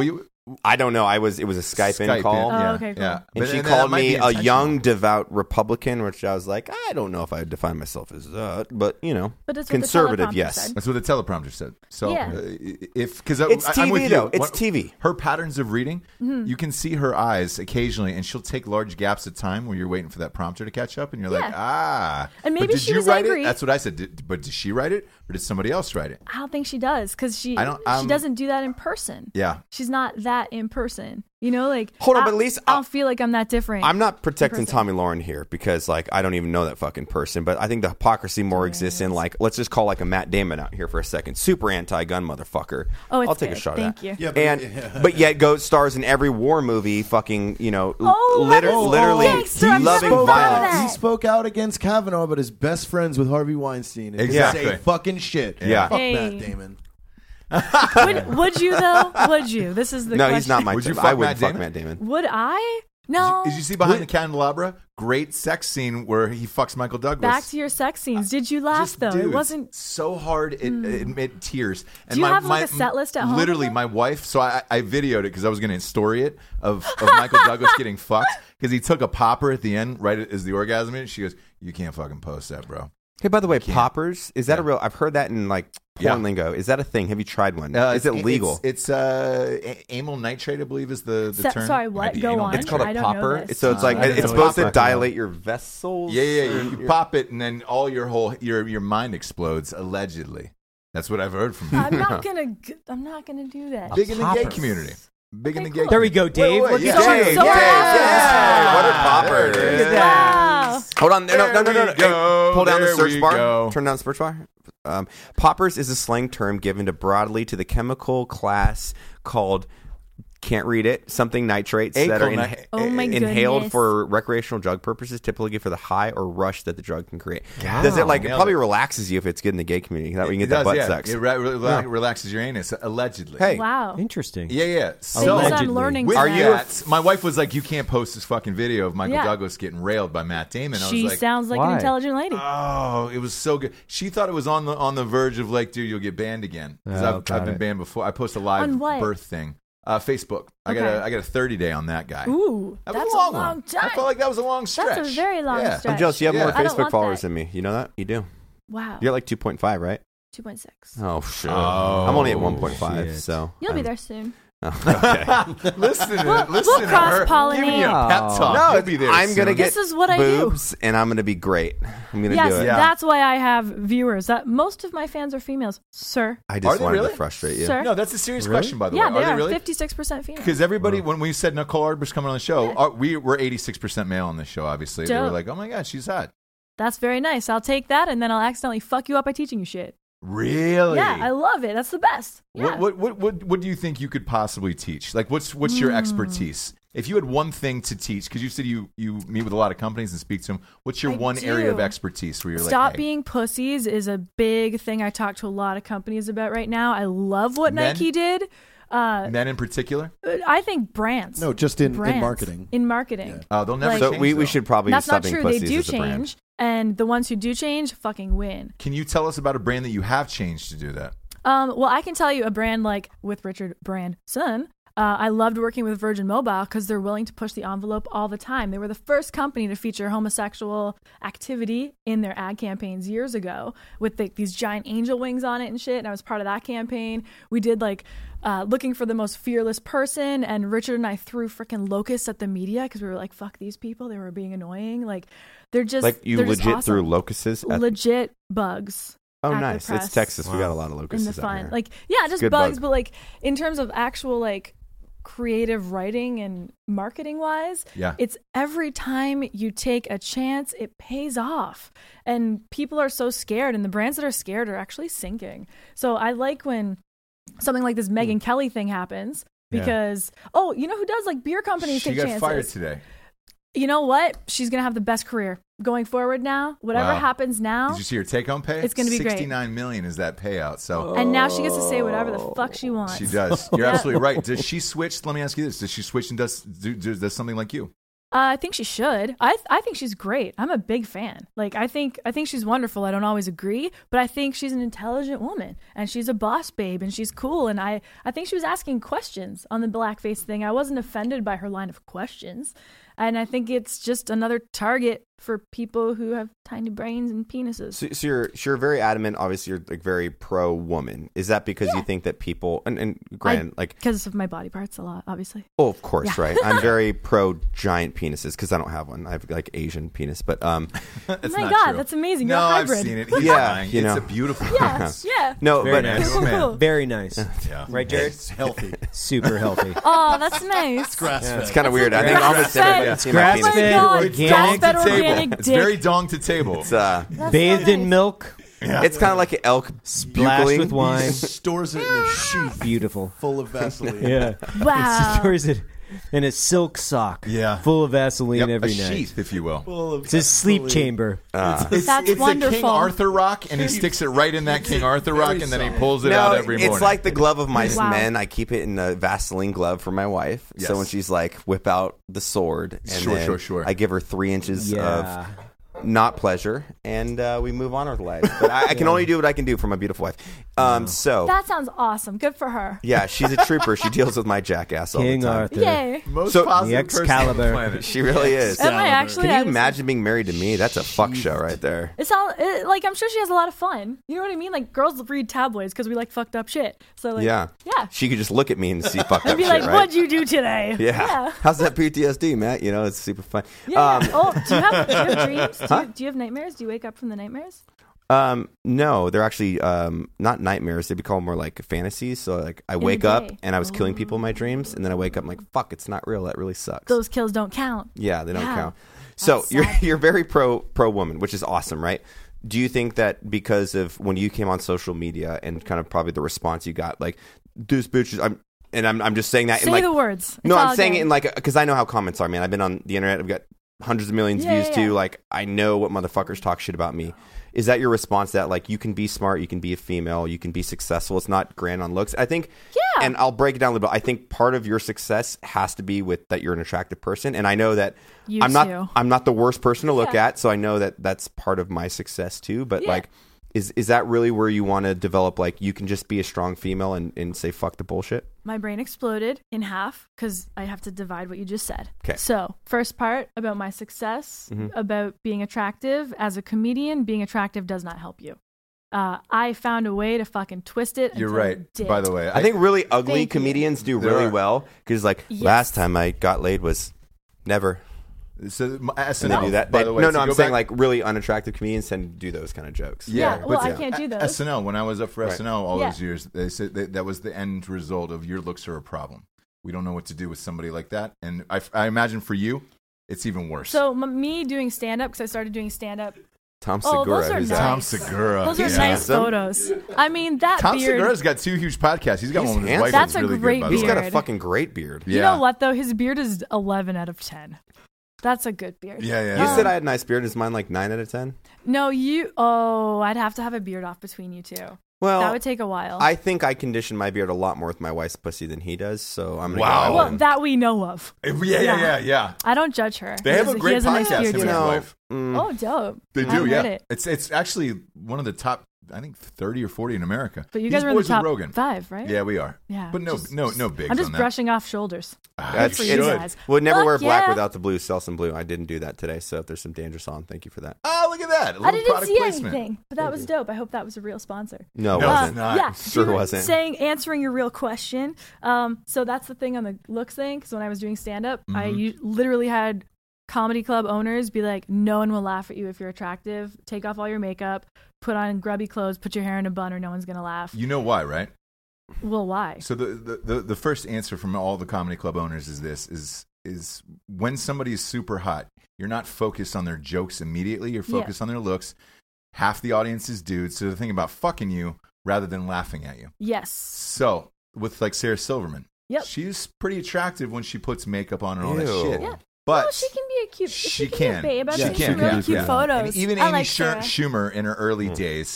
I don't know. I was. It was a Skype, Skype in call. Oh, yeah, okay, cool. yeah. And But- she that called might be me a intentional. young, devout Republican, which I was like, I don't know if I would define myself as that, but you know, But it's what the conservative, teleprompter yes. said. That's what the teleprompter said. So Yeah. uh, if because It's I'm T V with you. though. It's What- T V. Her patterns of reading, Mm-hmm. you can see her eyes occasionally, and she'll take large gaps of time where you're waiting for that prompter to catch up, and you're like, Yeah. ah. And But maybe did she you was write angry. it? That's what I said. Did, but did she write it, or did somebody else write it? I don't think she does because she I don't- she um, doesn't do that in person. Yeah. She's not that in person. You know, like Hold on, I, but at least I I'll- don't feel like I'm that different. I'm not protecting person. Tommy Lauren here because, like, I don't even know that fucking person. But I think the hypocrisy more exists in, like, let's just call like a Matt Damon out here for a second, super anti-gun motherfucker. Oh, it's I'll take a good. shot Thank at that. you. Yeah, but- and yeah. but yet goes stars in every war movie, fucking, you know, l- Oh, liter- that is literally gangster. I've loving never thought of violence. that. He spoke out against Kavanaugh, but his best friends with Harvey Weinstein. And Exactly. Didn't say fucking shit. Yeah. Fuck Hey. Matt Damon. would, would you though? Would you? This is the No, question. he's not my. Would you type. fuck I wouldn't Matt fuck Damon? Matt Damon. Would I? No. Did you see behind the candelabra? Great sex scene where he fucks Michael Douglas. Back to your sex scenes. Did you laugh Just, though? dude, It wasn't. so hard. It, it made tears. And Do you my, have, like, my- a set list at home, Literally, though? my wife. So I, I videoed it because I was going to story it of, of Michael Douglas getting fucked because he took a popper at the end right as the orgasm. And she goes, "You can't fucking post that, bro." Hey, by the way, can't. poppers, is that a Yeah. real? I've heard that in like porn Yeah. lingo. Is that a thing? Have you tried one? Uh, is it it's- legal? It's, it's uh, a- amyl nitrate, I believe, is the, the Se- term. sorry, Might what? be Go anal on. It's nitrate. called a I don't know popper. this. So it's like Uh, it's it's supposed to popper. dilate your vessels. Yeah, yeah. or You, you your- pop it, and then all your whole your your mind explodes. Allegedly, that's what I've heard from I'm not gonna. g- I'm not gonna do that. big in the gay popper. community. Big in Okay, the gay. cool. There we go, Dave. Wait, wait, Look yeah. at So- you. so Yay, we're yay, awesome. what a popper. There it is. Wow. Hold on, no, no, no, no, no. There we Hey, go. pull down the There search we bar. go. Turn down the search bar. Um, poppers is a slang term given to broadly to the chemical class called. Can't read it. Something nitrates that are Acryl inha- ni- Oh my inhaled goodness. for recreational drug purposes, typically for the high or rush that the drug can create. Wow. Does it like it Nailed probably it. relaxes you if it's good in the gay community? That way you can It get that does, butt yeah. sex. It re- re- Yeah. relaxes your anus, allegedly. Hey, Wow. Interesting. Yeah, yeah. Things So, Allegedly. I'm learning. with Are today. you- that, my wife was like, "You can't post this fucking video of Michael Yeah. Douglas getting railed by Matt Damon." I She was like, sounds like why? an intelligent lady. "Oh, it was so good." She thought it was on the on the verge of like, "Dude, you'll get banned again." Because Oh, I've, got I've been it. banned before. I post a live On what? birth thing, uh, Facebook. I got Okay. a I got a thirty day on that guy. Ooh, That was that's a long, long one. time. I felt like that was a long stretch. That's a very long yeah. stretch. I'm jealous. You have Yeah. more I don't Facebook want followers that. than me. You know that? You do. Wow. You're like two point five, right? two point six. Oh, shit. Oh, I'm only at one point five, shit. so You'll be I'm- there soon. Oh, okay. listen, to, We'll- listen we'll to her. cross-pollinate. Giving you a pep talk. no, You'll be there I'm gonna soon. get This is what I do. boobs, and I'm gonna be great. I'm gonna Yes, do it. Yeah. that's why I have viewers. That most of my fans are females, sir. I Are just they wanted really? to frustrate you. Sir. No, that's a serious Really? question, by the Yeah, way. they Are are. they really? Fifty-six percent female. Because everybody, when we said Nicole Arber's coming on the show, Yeah. uh, we were eighty-six percent male on this show, obviously. They were Dope. like, oh my God, she's hot. That's very nice. I'll take that, and then I'll accidentally fuck you up by teaching you shit. Really? Yeah, I love it. That's the best. Yeah. What, what, what, what, what do you think you could possibly teach? Like, what's what's your Hmm. expertise? If you had one thing to teach, because you said you, you meet with a lot of companies and speak to them, what's your I one area of do. expertise where you're Stop like, hey, being pussies is a big thing I talk to a lot of companies about right now. I love what Men? Nike did. Uh, men in particular? I think brands. No, just in, in brands. marketing. In marketing. Oh, they'll never Like- So change, we, we though. should probably That's stop not being true. They pussies do as a brand. change, and the ones who do change fucking win. Can you tell us about a brand that you have changed to do that? Um, well, I can tell you a brand like with Richard Branson. Uh, I loved working with Virgin Mobile because they're willing to push the envelope all the time. They were the first company to feature homosexual activity in their ad campaigns years ago with the, these giant angel wings on it and shit. And I was part of that campaign. We did like uh, looking for the most fearless person, and Richard and I threw freaking locusts at the media because we were like, "Fuck these people! They were being annoying." Like they're just Like you they're just legit awesome. threw locusts at legit bugs. Oh, at the nice. press. It's Texas. We got a lot of locusts in the out fun. here. Like, yeah, just good bugs, bug. but like in terms of actual like creative writing and marketing wise, Yeah. it's every time you take a chance, it pays off. And people are so scared, and the brands that are scared are actually sinking. So I like when something like this Megyn Kelly thing happens Yeah. because, oh, you know who does like beer companies She take got chances? fired today. You know what? She's going to have the best career going forward now. Whatever Wow. happens now. Did you see her take-home pay? It's gonna be great. sixty-nine million is that payout. So And now she gets to say whatever the fuck she wants. she does. You're Yeah. absolutely right. Does she switch? Let me ask you this: does she switch and does do, do, does something like you? Uh, I think she should. I th- I think she's great. I'm a big fan. Like I think I think she's wonderful. I don't always agree, but I think she's an intelligent woman and she's a boss babe and she's cool. And I, I think she was asking questions on the blackface thing. I wasn't offended by her line of questions. And I think it's just another target for people who have tiny brains and penises. So, so you're so you're very adamant. Obviously, you're like very pro woman. Is that because Yeah. you think that people and and granted, like Because of my body parts a lot, obviously. oh, of course, Yeah. right? I'm very pro giant penises because I don't have one. I have like Asian penis, but um, Oh my God, that's amazing. You're No, a I've hybrid. seen it. He's Yeah, lying. you it's know. a beautiful Yeah, penis. yeah. no, Very but nice. Cool, man. cool. Very nice. Yeah. Right, Jared? It's healthy. Super healthy. Oh, that's nice. Grass fed. it's kind of weird. I think grass almost fed. everybody It's seen my grass penis. Oh my fed, God, organic. grass-fed Dong to table. organic It's dick. very dong to table. It's uh, That's Bathed so in nice. milk, it's kind of like an elk splashed bugling. with wine. He stores it in a sheath Beautiful. full of Vaseline. Yeah. Wow. Stores it in a silk sock. Yeah. Full of Vaseline Yep, every a night. sheath, if you will. Full of It's his sleep Vaseline. chamber. Uh, It's, That's it's a King wonderful. Arthur rock, and he sticks it right in that King Arthur rock, and then he solid. pulls it no, out every morning. it's like the glove of mice Wow. and men. I keep it in a Vaseline glove for my wife. Yes. So when she's like, whip out the sword, and Sure, then sure, sure. I give her three inches Yeah. of not pleasure, and uh, we move on with life. But I, I can only do what I can do for my beautiful wife. Um, so That sounds awesome. Good for her. yeah, she's a trooper. She deals with my jackass all King the time. Arthur. Yay. most So- positive The person on the Excalibur. planet. She really is. Am I actually? Can I you was- imagine being married to me? That's a fuck show right there. It's all it, like I'm sure she has a lot of fun. You know what I mean? Like girls read tabloids because we like fucked up shit. So like, Yeah. yeah. She could just look at me and see fucked And up be shit, like, right? "What'd you do today?" Yeah. yeah. How's that P T S D, Matt? You know, it's super fun. Yeah, Um, yeah. Oh, do you have do you have dreams? Do, Huh? you, do you have nightmares? Do you wake up from the nightmares? Um, no, they're actually um, not nightmares. They become more like fantasies. So like I the wake up day. and I was killing people in my dreams, and then I wake up and I'm like, fuck, it's not real. That really sucks. Those kills don't count. yeah, they don't Yeah. count. So That's you're sad. you're very pro pro woman, which is awesome, right? Do you think that because of when you came on social media and kind of probably the response you got, like this bitch is, I'm, and I'm I'm just saying that Say in like the words. no, It's I'm all saying good. it in like because I know how comments are, man. I've been on the internet. I've got hundreds of millions of Yeah, views yeah, too. yeah. Like I know what motherfuckers talk shit about me. Is that your response? That like you can be smart, you can be a female, you can be successful. It's not grand on looks. I think. Yeah. And I'll break it down a little bit. I think part of your success has to be with that you're an attractive person, and I know that You I'm not. too. I'm not the worst person to look Yeah. at, so I know that that's part of my success too. But Yeah. like. Is is that really where you want to develop? Like you can just be a strong female and, and say fuck the bullshit. My brain exploded in half because I have to divide what you just said. 'Kay. So, first part about my success, Mm-hmm. about being attractive. As a comedian, being attractive does not help you. Uh, I found a way to fucking twist it. You're until it right. did. By the way, I think really ugly Thank you. comedians do There really are. well because like Yes. last time I got laid was never. so, S And N they L, do that. by They- the way, no, so no, I'm go saying back- like really unattractive comedians tend to do those kind of jokes. Yeah, Yeah, well, but I yeah. can't do those. S N L, when I was up for Right. S N L all Yeah. those years, they said that, that was the end result of your looks are a problem. We don't know what to do with somebody like that. And I, I imagine for you, it's even worse. So, m- me doing stand up, because I started doing stand up. Tom Oh, Segura. those are who's nice. that? Tom Segura. Those are He's nice handsome. photos. I mean, that Tom beard. Segura's got two huge podcasts. He's got He's one with his handsome. wife. That's that's a really great good, by the He's way. got a beard. fucking great beard. Yeah. You know what, though? His beard is eleven out of ten. That's a good beard. Yeah, yeah. You yeah. said I had a nice beard. Is mine like nine out of ten? No, you. Oh, I'd have to have a beard off between you two. Well, That would take a while. I think I condition my beard a lot more with my wife's pussy than he does. So I'm gonna Wow. go well, out and- that we know of. Yeah, yeah, Yeah. yeah, yeah. I don't judge her. They He have has- a he great has a nice podcast, beard him and too. his know, wife. mm, Oh, dope. They I do, haven't yeah. heard it. It's it's actually one of the top, I think, thirty or forty in America. But you He's guys are in the boys with top Rogan. five, right? Yeah, we are. Yeah. But no, just- no, no bigs I'm just on that. brushing off shoulders. That's for it. you guys. Would never Fuck wear black yeah. without the blue. Sell some blue. I didn't do that today. So if there's some dangerous on, thank you for that. Oh, look at that. A little I didn't product see placement. anything, but that was dope. I hope that was a real sponsor. No, it No, wasn't. it's not. Yeah, Sure you were wasn't. Saying answering your real question. Um, so that's the thing on the looks thing. Because when I was doing stand up, I Mm-hmm. u- literally had comedy club owners be like, "No one will laugh at you if you're attractive. Take off all your makeup, put on grubby clothes, put your hair in a bun, or no one's gonna laugh." You know why, right? Well, why? So the, the, the, the first answer from all the comedy club owners is this: is is when somebody is super hot, you're not focused on their jokes immediately. You're Yeah. focused on their looks. Half the audience is dudes, so they're thinking about fucking you rather than laughing at you. Yes. So with like Sarah Silverman, Yep. she's pretty attractive when she puts makeup on and all that Ew. shit. Yeah. But Oh, she can be a cute. she, she, can. Be a babe. I've She seen can. some really Yeah. cute Yeah. photos. And even I Amy like Sher- Sarah. Schumer in her early Mm. days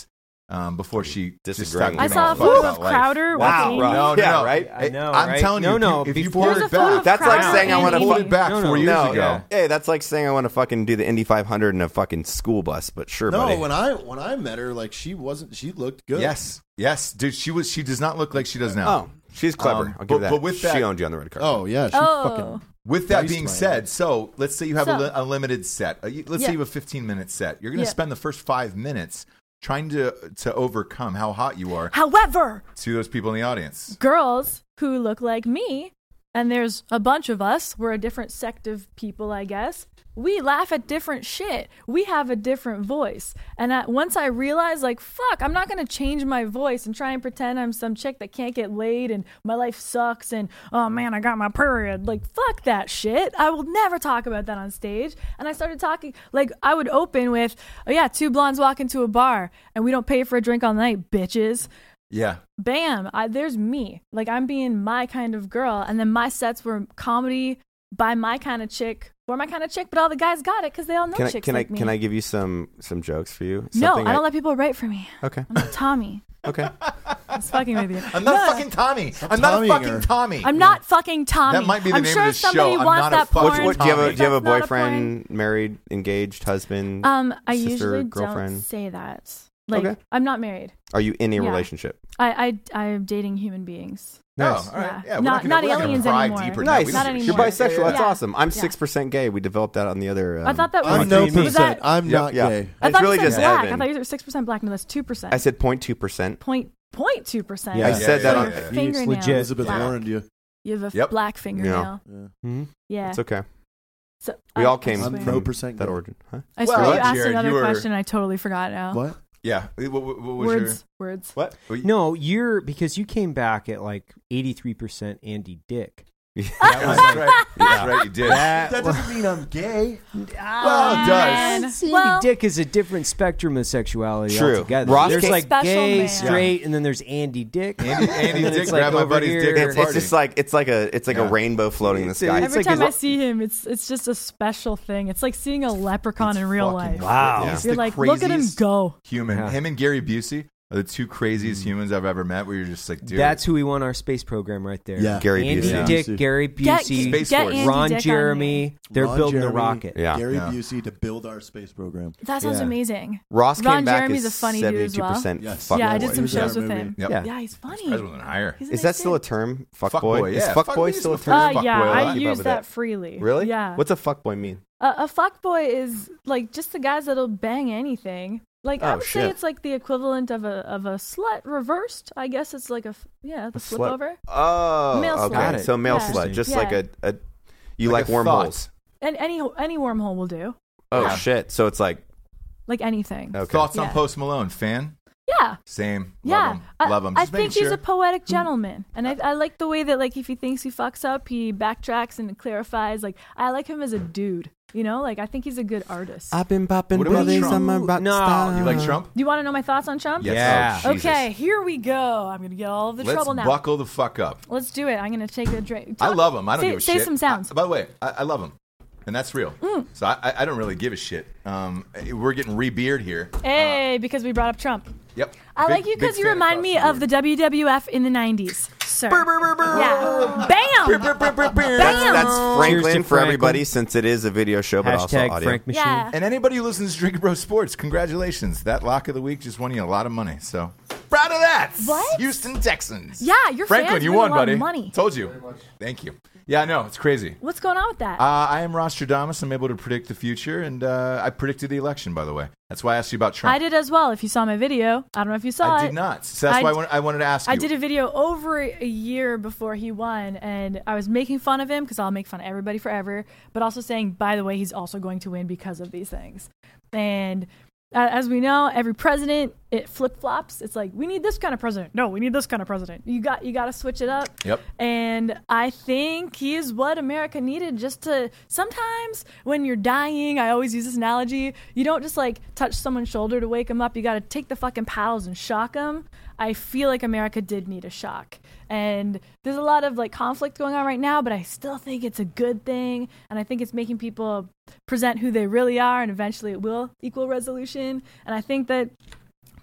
Um, before she just Disagreeing. started I giving saw a fuck photo about of life. Crowder Wow. with No, Amy. no, Yeah, no. right? I know, I'm right? telling you, No, if no, you, if you before- pull There's it a photo back, of That's like Crowder saying I and wanna Amy. pull it back No, four no. years No, ago. Hey, that's like saying I want to fucking do the Indy five hundred in a fucking school bus, but sure, No, buddy. when I when I met her, like she wasn't. She looked good. Yes, yes, dude. She was. She does not look like she does now. Oh, she's clever. Um, I'll give but- you that. but with that- she owned you on the red carpet. Oh yeah. She Oh. fucking. With that Diced being my said, ass. so let's say you have a, So- li- a limited set. Uh, you- Let's Yeah. say you have a fifteen minute set. You're going to Yeah. spend the first five minutes trying to to overcome how hot you are However, to those people in the audience. girls who look like me, and there's a bunch of us, we're a different sect of people, I guess. We laugh at different shit. We have a different voice. And I, once I realized, like, fuck, I'm not going to change my voice and try and pretend I'm some chick that can't get laid and my life sucks and, oh man, I got my period. Like, fuck that shit. I will never talk about that on stage. And I started talking, like, I would open with, oh yeah, two blondes walk into a bar and we don't pay for a drink all night, bitches. Yeah. Bam, I, there's me. Like, I'm being my kind of girl. And then my sets were comedy by my kind of chick for my kind of chick, but all the guys got it because they all know Can I chicks can like I me. can I give you some some jokes for you? no, Something I don't let people write for me. Okay. I'm not Tommy. Okay. I'm just fucking with you. I'm not No, fucking Tommy. I'm not a Tommying fucking her. Tommy. I'm not fucking Tommy. That might be the I'm name sure of if the somebody show. I'm wants not a that fucking porn. What, do you have a Tommy. do you have a That's not a boyfriend, married, engaged, husband? Um, I sister, usually girlfriend? don't say that. Like, Okay. I'm not married. Are you in a Yeah. relationship? I I I am dating human beings. No, Nice. all right. Yeah. Yeah, we're Not- gonna, not we're gonna aliens pry anymore. deeper Nice. We Not don't give a anymore. You're shit. bisexual. That's Yeah. awesome. I'm Yeah. six percent gay. We developed that on the other. Um, I thought that was. I'm no Was that- percent. I'm Yep, not yeah. gay. I It's thought really you said just black. Evan. I thought you were six percent black. No, that's two percent. I said zero point two percent. point point two percent. Yeah. I said yeah, that yeah, on. yeah, yeah. Fingernail. legit. Elizabeth black. Warren, do you? You have a Yep. black fingernail. Yeah. Hmm? Yeah. It's okay. So, We I- all I came swear. I'm from no percent that gay. origin. Huh? I swear Well, you asked Jared, another you were- question. I totally forgot now. What? Yeah. What, what, what was Words. Words. What? your? No, you're because you came back at like eighty-three percent Andy Dick. That was right. That's right. You did. That, That doesn't mean I'm gay. Well, it does. Andy Well- Dick is a different spectrum of sexuality True. altogether. Ross there's came- like Special gay, man. straight, and then there's Andy Dick. Andy, Andy And then Dick it's like grabbed my over buddy's here. dick at a It's, party. it's just like it's like a it's like Yeah. a rainbow floating in the It's- sky. it's Every like time a- I see him, it's it's just a special thing. It's like seeing a leprechaun in real fucking life. Wow. He's You're the like, look at him craziest go. Human. Yeah. Him and Gary Busey are the two craziest humans I've ever met. Where you're just like, dude. That's who we want our space program right there. Yeah. Gary Andy Busey. Dick, Yeah. Gary Get, Busey, Space get Force. Andy Ron Dick on Jeremy. here. They're Ron building the Jeremy, rocket. Yeah. Gary Yeah. Busey to build our space program. That sounds Yeah. amazing. Ross Ron came back Jeremy's as a funny dude as seventy-two well. percent. Yes. Fuck yeah, I boy. did He some was in shows our with movie. him. Yep. Yeah. Yeah, he's funny. President higher. He's a Is nice that still a dude. term? Fuck, Fuck boy. boy, Is yeah. fuck Fuck boy boy still a is term? Uh, fuck yeah, boy. I Keep use up with that it. freely. Really? Yeah. What's a fuck boy mean? A, a fuck boy is like just the guys that'll bang anything. Like I Oh, would shit. say it's like the equivalent of a of a slut reversed. I guess it's like a f- yeah the flip Slut- over Oh, Male okay. slut. So male Yeah. slut, just Yeah. like a, a you Like like, a wormholes. and any any wormhole will do. Oh Yeah. shit! So it's like Like anything. okay. Thoughts on Yeah. Post Malone? Fan? Yeah. Same. Yeah, Love him. I, Love him. I Just think making he's sure. a poetic gentleman, and I, I like the way that like if he thinks he fucks up, he backtracks and clarifies. Like I like him as a dude, you know. Like I think he's a good artist. I've been popping What about pillies, Trump? I'm a rock No. star. You like Trump? Do you want to know my thoughts on Trump? Yes. Yeah. Oh, Jesus. Okay, here we go. I'm gonna get all of the Let's trouble now. buckle the fuck up. Let's do it. I'm gonna take a drink. I love him. I don't say, give a say shit. some sounds. I- by the way, I, I love him, and that's real. So I, I- I don't really give a shit. Um, we're getting re-beard here. Hey, because we brought up Trump. Yep. I Big- like you big because you fan remind across me the of board. the W W F in the nineties, sir. Brr, brr, brr, brr. Yeah. Bam. That's, Bam. that's Cheers Franklin to for everybody Franklin. since it is a video show, but also Hashtag audio. Frank Machine. Yeah. And anybody who listens to Drinking Bro Sports, congratulations. That lock of the week just won you a lot of money. So proud of that. What? Houston Texans. Yeah, your Franklin, fans you win won, a lot buddy. of money. Told you. Thank you. Yeah, I know. It's crazy. What's going on with that? Uh, I am Rostradamus. I'm able to predict the future, and uh, I predicted the election, by the way. That's why I asked you about Trump. I did as well. If you saw my video, I don't know if you saw I it. did not. So that's I why I d- wanted, I wanted to ask you. I did a video over a year before he won, and I was making fun of him because I'll make fun of everybody forever, but also saying, by the way, he's also going to win because of these things. And uh, as we know, every president, it flip flops. It's like, we need this kind of president. No, we need this kind of president. You got you got to switch it up. Yep. And I think he is what America needed. Just to sometimes when you're dying, I always use this analogy. You don't just like touch someone's shoulder to wake them up. You got to take the fucking paddles and shock them. I feel like America did need a shock. And there's a lot of like conflict going on right now, but I still think it's a good thing. And I think it's making people present who they really are, and eventually it will equal resolution. And I think that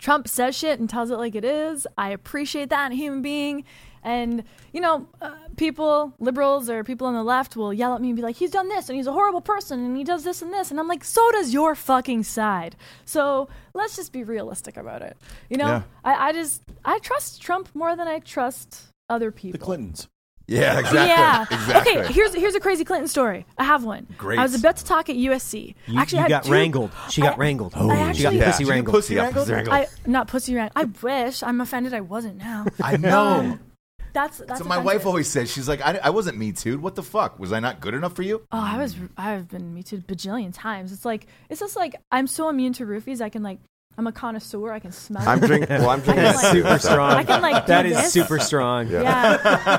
Trump says shit and tells it like it is. I appreciate that in a human being. And, you know, uh, people, liberals or people on the left will yell at me and be like, he's done this and he's a horrible person and he does this and this. And I'm like, so does your fucking side. So let's just be realistic about it. You know, Yeah. I, I just, I trust Trump more than I trust other people. The Clintons. Yeah, exactly. Yeah. Exactly. Okay, here's here's a crazy Clinton story. I have one. Great. I was about to talk at U S C. You, actually, you I got had two- wrangled. She got I- wrangled. I she got actually- Yeah. pussy Did you get wrangled. pussy Yeah, wrangled? pussy wrangled. I not pussy rank. I wish. I'm offended. I wasn't now. I know. Um, that's that's. so my offensive. wife always says, she's like, I, I wasn't Me Too'd. What the fuck? Was I not good enough for you? Oh, I was. I've been Me Too bajillion times. It's like it's just like I'm so immune to roofies. I can like. I'm a connoisseur. I can smell. I'm it. drinking. Well, I'm drinking. Like- Super strong. I can like. Do That is this. super strong. Yeah.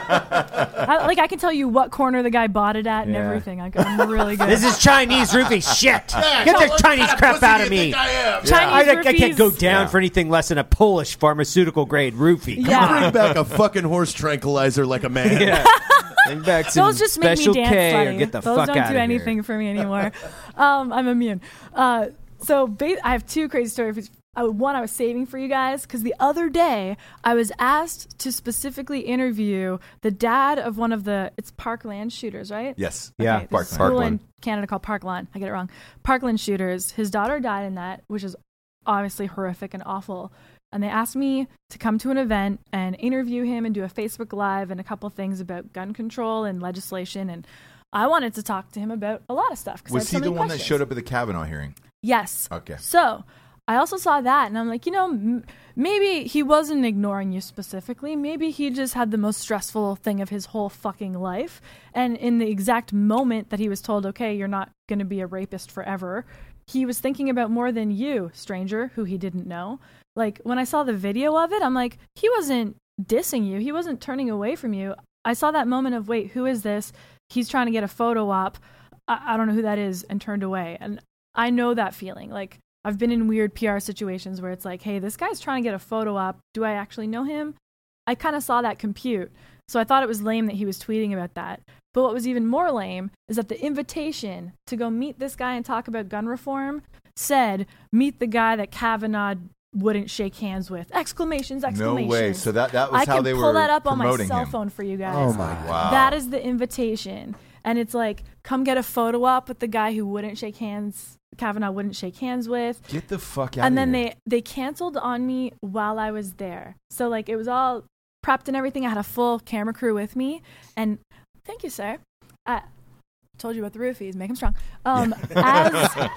I, like I can tell you what corner the guy bought it at and Yeah. everything. I, I'm really good. This is Chinese roofie shit. Get the Chinese crap out of me. I, Chinese I, I can't roofies. go down Yeah. for anything less than a Polish pharmaceutical grade roofie. Come Yeah. Bring back a fucking horse tranquilizer like a man. Yeah. Bring back some Those just make me Special dance K or funny. get the Those fuck don't out do of anything here. for me anymore. um, I'm immune. Uh, so ba- I have two crazy stories. I, one I was saving for you guys because the other day I was asked to specifically interview the dad of one of the it's Parkland shooters, right? Yes. Yeah. Okay, there's a Parkland. school Parkland. in Canada called Parkland. I get it wrong. Parkland shooters. His daughter died in that, which is obviously horrific and awful. And they asked me to come to an event and interview him and do a Facebook Live and a couple things about gun control and legislation. And I wanted to talk to him about a lot of stuff. 'cause I Was had so he the many one that questions. showed up at the Kavanaugh hearing? Yes. Okay. So I also saw that, and I'm like, you know, m- maybe he wasn't ignoring you specifically. Maybe he just had the most stressful thing of his whole fucking life. And in the exact moment that he was told, okay, you're not going to be a rapist forever, he was thinking about more than you, stranger, who he didn't know. Like, when I saw the video of it, I'm like, he wasn't dissing you. He wasn't turning away from you. I saw that moment of, wait, who is this? He's trying to get a photo op. I, I don't know who that is, and turned away. And I know that feeling. Like, I've been in weird P R situations where it's like, hey, this guy's trying to get a photo op. Do I actually know him? I kind of saw that compute. So I thought it was lame that he was tweeting about that. But what was even more lame is that the invitation to go meet this guy and talk about gun reform said, meet the guy that Kavanaugh wouldn't shake hands with. Exclamations, No exclamations. way. So that, that was I how can they pull were that up on my promoting cell him. phone for you guys. Oh my Wow. That is the invitation. And it's like, come get a photo op with the guy who wouldn't shake hands, Kavanaugh wouldn't shake hands with. Get the fuck out And of then here. they, they canceled on me while I was there. So, like, it was all prepped and everything. I had a full camera crew with me. And thank you, sir. I told you about the roofies. Make them strong. Um, as,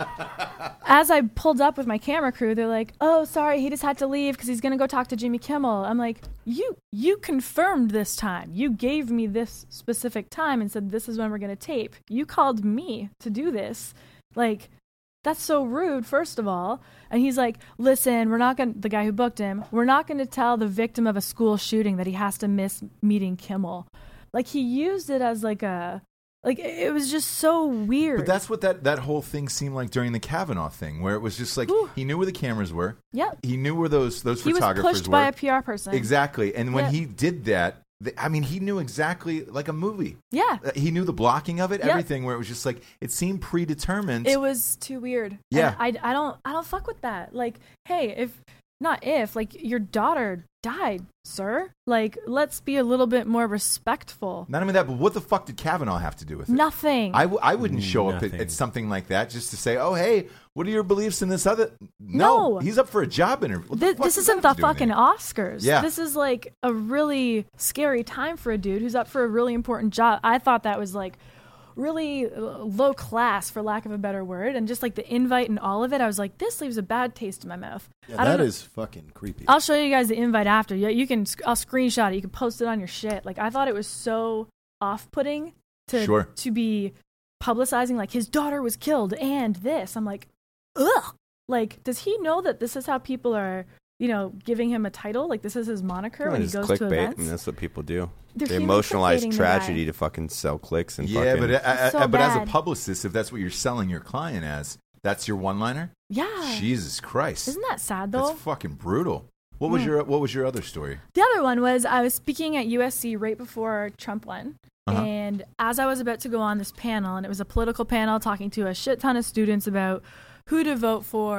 as I pulled up with my camera crew, they're like, oh, sorry, he just had to leave because he's going to go talk to Jimmy Kimmel. I'm like, you you confirmed this time. You gave me this specific time and said, this is when we're going to tape. You called me to do this. Like, that's so rude, first of all. And he's like, listen, we're not going to, the guy who booked him, we're not going to tell the victim of a school shooting that he has to miss meeting Kimmel. Like, he used it as like a, like, it was just so weird. But that's what that, that whole thing seemed like during the Kavanaugh thing, where it was just like Ooh. he knew where the cameras were. Yep. He knew where those those He was photographers pushed were. by a P R person. Exactly. And when Yep. he did that, th- I mean, he knew exactly like a movie. Yeah. Uh, He knew the blocking of it, Yep. everything, where it was just like it seemed predetermined. It was too weird. Yeah. And I, I don't I don't fuck with that. Like, hey, if not if, like, your daughter died, sir. Like, let's be a little bit more respectful. Not only that, but what the fuck did Kavanaugh have to do with it? Nothing. I, w- I wouldn't show up at, Nothing. at something like that just to say, oh, hey, what are your beliefs in this other? No. No. He's up for a job interview. What the Th- fuck this does isn't that have the to do with fucking anything? Oscars. Yeah. This is like a really scary time for a dude who's up for a really important job. I thought that was like really uh, low class, for lack of a better word. And just like the invite and all of it, I was like, this leaves a bad taste in my mouth. Yeah, I don't that know- is fucking creepy. I'll show you guys the invite after. You, you can, I'll screenshot it. You can post it on your shit. Like, I thought it was so off-putting to Sure. to be publicizing like his daughter was killed and this. I'm like, ugh. Like, does he know that this is how people are, you know, giving him a title? Like, this is his moniker when he It's goes to clickbait, events. and that's what people do. They're They human emotionalize clickbaiting the tragedy guy. to fucking sell clicks and Yeah, fucking. but, uh, It's so uh, but as a bad. publicist, if that's what you're selling your client as, that's your one-liner? Yeah. Jesus Christ. Isn't that sad though? That's fucking brutal. What was Mm. your What was your other story? The other one was I was speaking at U S C right before Trump won. Uh-huh. And as I was about to go on this panel, and it was a political panel talking to a shit ton of students about who to vote for,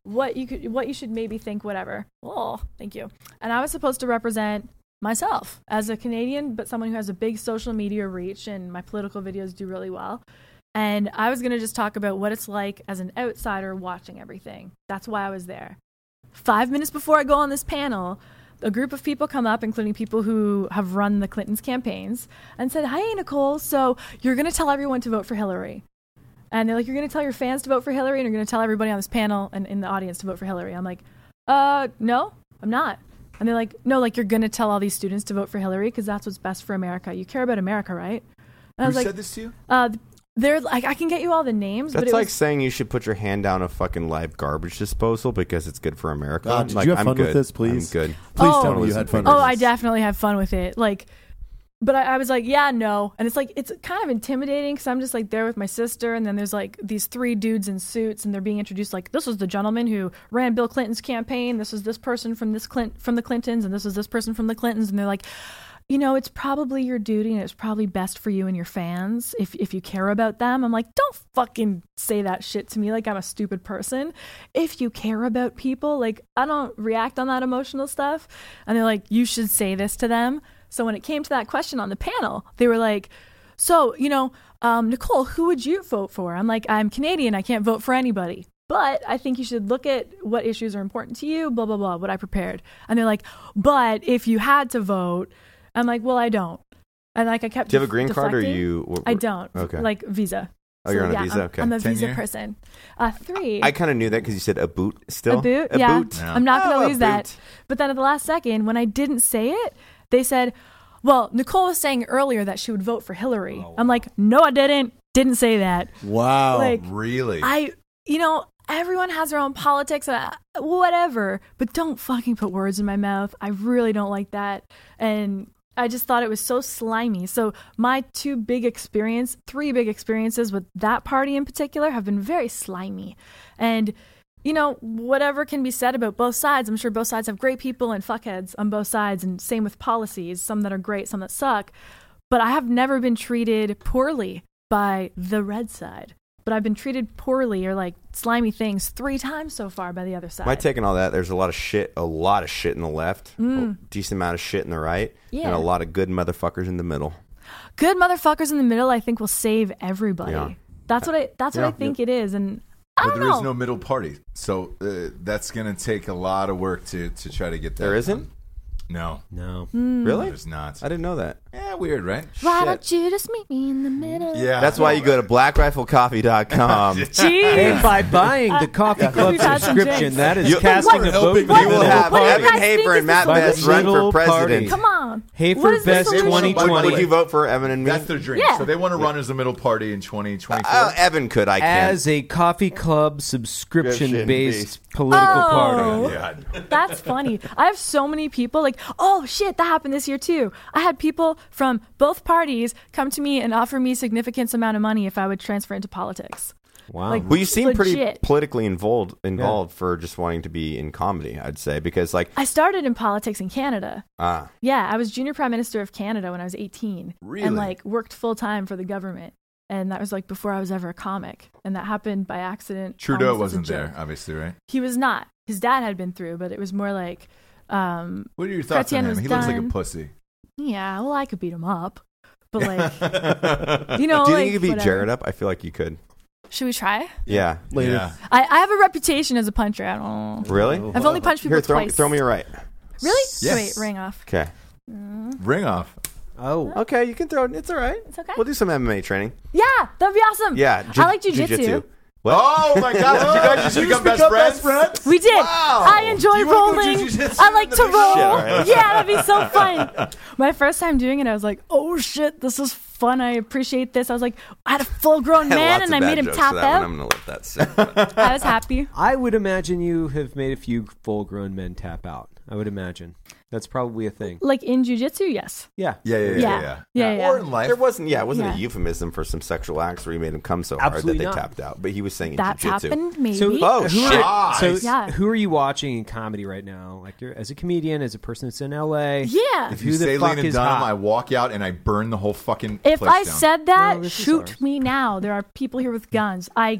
what you could, what you should maybe think, whatever. Oh, thank you. And I was supposed to represent myself as a Canadian, but someone who has a big social media reach, and my political videos do really well. And I was going to just talk about what it's like as an outsider watching everything. That's why I was there. Five minutes before I go on this panel, a group of people come up, including people who have run the Clintons' campaigns, and said, "Hey, Nicole, so you're going to tell everyone to vote for Hillary." And they're like, "You're going to tell your fans to vote for Hillary, and you're going to tell everybody on this panel and in the audience to vote for Hillary." I'm like, uh, no, I'm not. And they're like, "No, like you're going to tell all these students to vote for Hillary because that's what's best for America. You care about America, right?" And I was Who like, said this to you? Uh, they're like, I can get you all the names. That's but it like was, saying you should put your hand down a fucking live garbage disposal because it's good for America. God, did like, you have I'm fun good. with this, please? I'm good. Please Oh. tell me you had fun Oh, with I this. definitely had fun with it. Like, but I, I was like, yeah, no. And it's like, it's kind of intimidating because I'm just like there with my sister. And then there's like these three dudes in suits and they're being introduced like, this was the gentleman who ran Bill Clinton's campaign. This was this person from this Clint from the Clintons. And this was this person from the Clintons. And they're like, you know, it's probably your duty and it's probably best for you and your fans if if you care about them. I'm like, don't fucking say that shit to me like I'm a stupid person. If you care about people, like I don't react on that emotional stuff. And they're like, you should say this to them. So when it came to that question on the panel, they were like, so, you know, um, Nicole, who would you vote for? I'm like, I'm Canadian. I can't vote for anybody. But I think you should look at what issues are important to you, blah, blah, blah, what I prepared. And they're like, but if you had to vote, I'm like, well, I don't. And like I kept Do you have a def- green card or deflecting. you? What, I don't. Okay. Like visa. Oh, you're on a yeah, visa? I'm, Okay. I'm a Ten visa year? person. Uh, three. I kind of knew that because you said a boot still. A boot? A yeah. boot? Yeah. I'm not going Oh, to a lose that. boot. But then at the last second, when I didn't say it, they said, well, Nicole was saying earlier that she would vote for Hillary. I'm like, no, I didn't. Didn't say that. Wow. Like, Really? I, you know, everyone has their own politics, uh, whatever, but don't fucking put words in my mouth. I really don't like that. And I just thought it was so slimy. So my two big experience, three big experiences with that party in particular have been very slimy. And, you know, whatever can be said about both sides, I'm sure both sides have great people and fuckheads on both sides, and same with policies, some that are great, some that suck. But I have never been treated poorly by the red side. But I've been treated poorly or like slimy things three times so far by the other side. My take on all that, there's a lot of shit, a lot of shit in the left, a decent amount of shit in the right, Yeah. and a lot of good motherfuckers in the middle. Good motherfuckers in the middle, I think, will save everybody. Yeah. That's what I. That's Yeah. what I think it is, and I but don't there know. is no middle party, so uh, that's going to take a lot of work to to try to get that. There isn't? done. No, No. Really? there's not. I didn't know that. Yeah, weird, right? Why Shit. don't you just meet me in the middle? Yeah, That's why you go to black rifle coffee dot com. Hey, Jeez. by buying the Coffee Club We've had some subscription, drinks. that is You- casting We're a vote helping for you the will middle have What do you party. Evan guys think Hafer is and Matt the Best run for Little president. party. Come on. Hafer What is the Best solution? twenty Would, twenty. would you vote for Evan and me? That's their dream. Yeah. So they want to run as the middle party in twenty twenty-four. Uh, Evan could. I can't. As a Coffee Club subscription-based Subscription-based. political Oh. party. yeah. That's funny. I have so many people like, oh shit, that happened this year too. I had people from both parties come to me and offer me significant amount of money if I would transfer into politics. Wow. Like, Well, you seem pretty legit. politically involved involved for just wanting to be in comedy, I'd say, because like I started in politics in Canada. ah, Yeah, I was junior prime minister of Canada when I was eighteen. Really? And like worked full time for the government. And that was like before I was ever a comic. And that happened by accident. Trudeau almost as a wasn't there, joke. obviously, right? He was not. His dad had been through, but it was more like, um, What are your thoughts Chrétien on him? was He looks like a done. pussy. yeah, well, I could beat him up. But like, you know, do you like, think you could beat whatever. Jared up? I feel like you could. Should we try? Yeah. Later. Yeah. I, I have a reputation as a puncher. I don't know. Really? I've only punched people Here, throw, twice. throw me a right. Really? Yes. Wait, ring off. Okay. Ring off. Oh. Okay, you can throw it. It's all right. It's okay. We'll do some M M A training. Yeah, that'd be awesome. Yeah. I like jujitsu. What? Oh my God! Did you guys just become best friends? We did. Wow. I enjoy Do you wanna go rolling. jujitsu I like in to the big roll. shit, all right. Yeah, that'd be so fun. My first time doing it, I was like, "Oh shit, this is fun. I appreciate this." I was like, I had a full-grown I had man, lots and of I bad made him jokes tap for that one. out. I'm gonna let that sit. I was happy. I would imagine you have made a few full-grown men tap out. I would imagine. That's probably a thing. Like in jujitsu, yes. Yeah. Yeah, yeah, yeah, Yeah. yeah. yeah. Yeah, yeah. Or in life. There wasn't, yeah, it wasn't Yeah. a euphemism for some sexual acts where he made him come so Absolutely hard that not. they tapped out. But he was saying in That's jiu-jitsu. happened, maybe. So, Oh, who shit. Are, so, Yeah. who are you watching in comedy right now? Like, you're, as a comedian, as a person that's in L A. yeah. If Who you the say fuck Lena is Dunham, hot? I walk out and I burn the whole fucking If place I down. said that, No, this is shoot ours. me now. There are people here with guns. I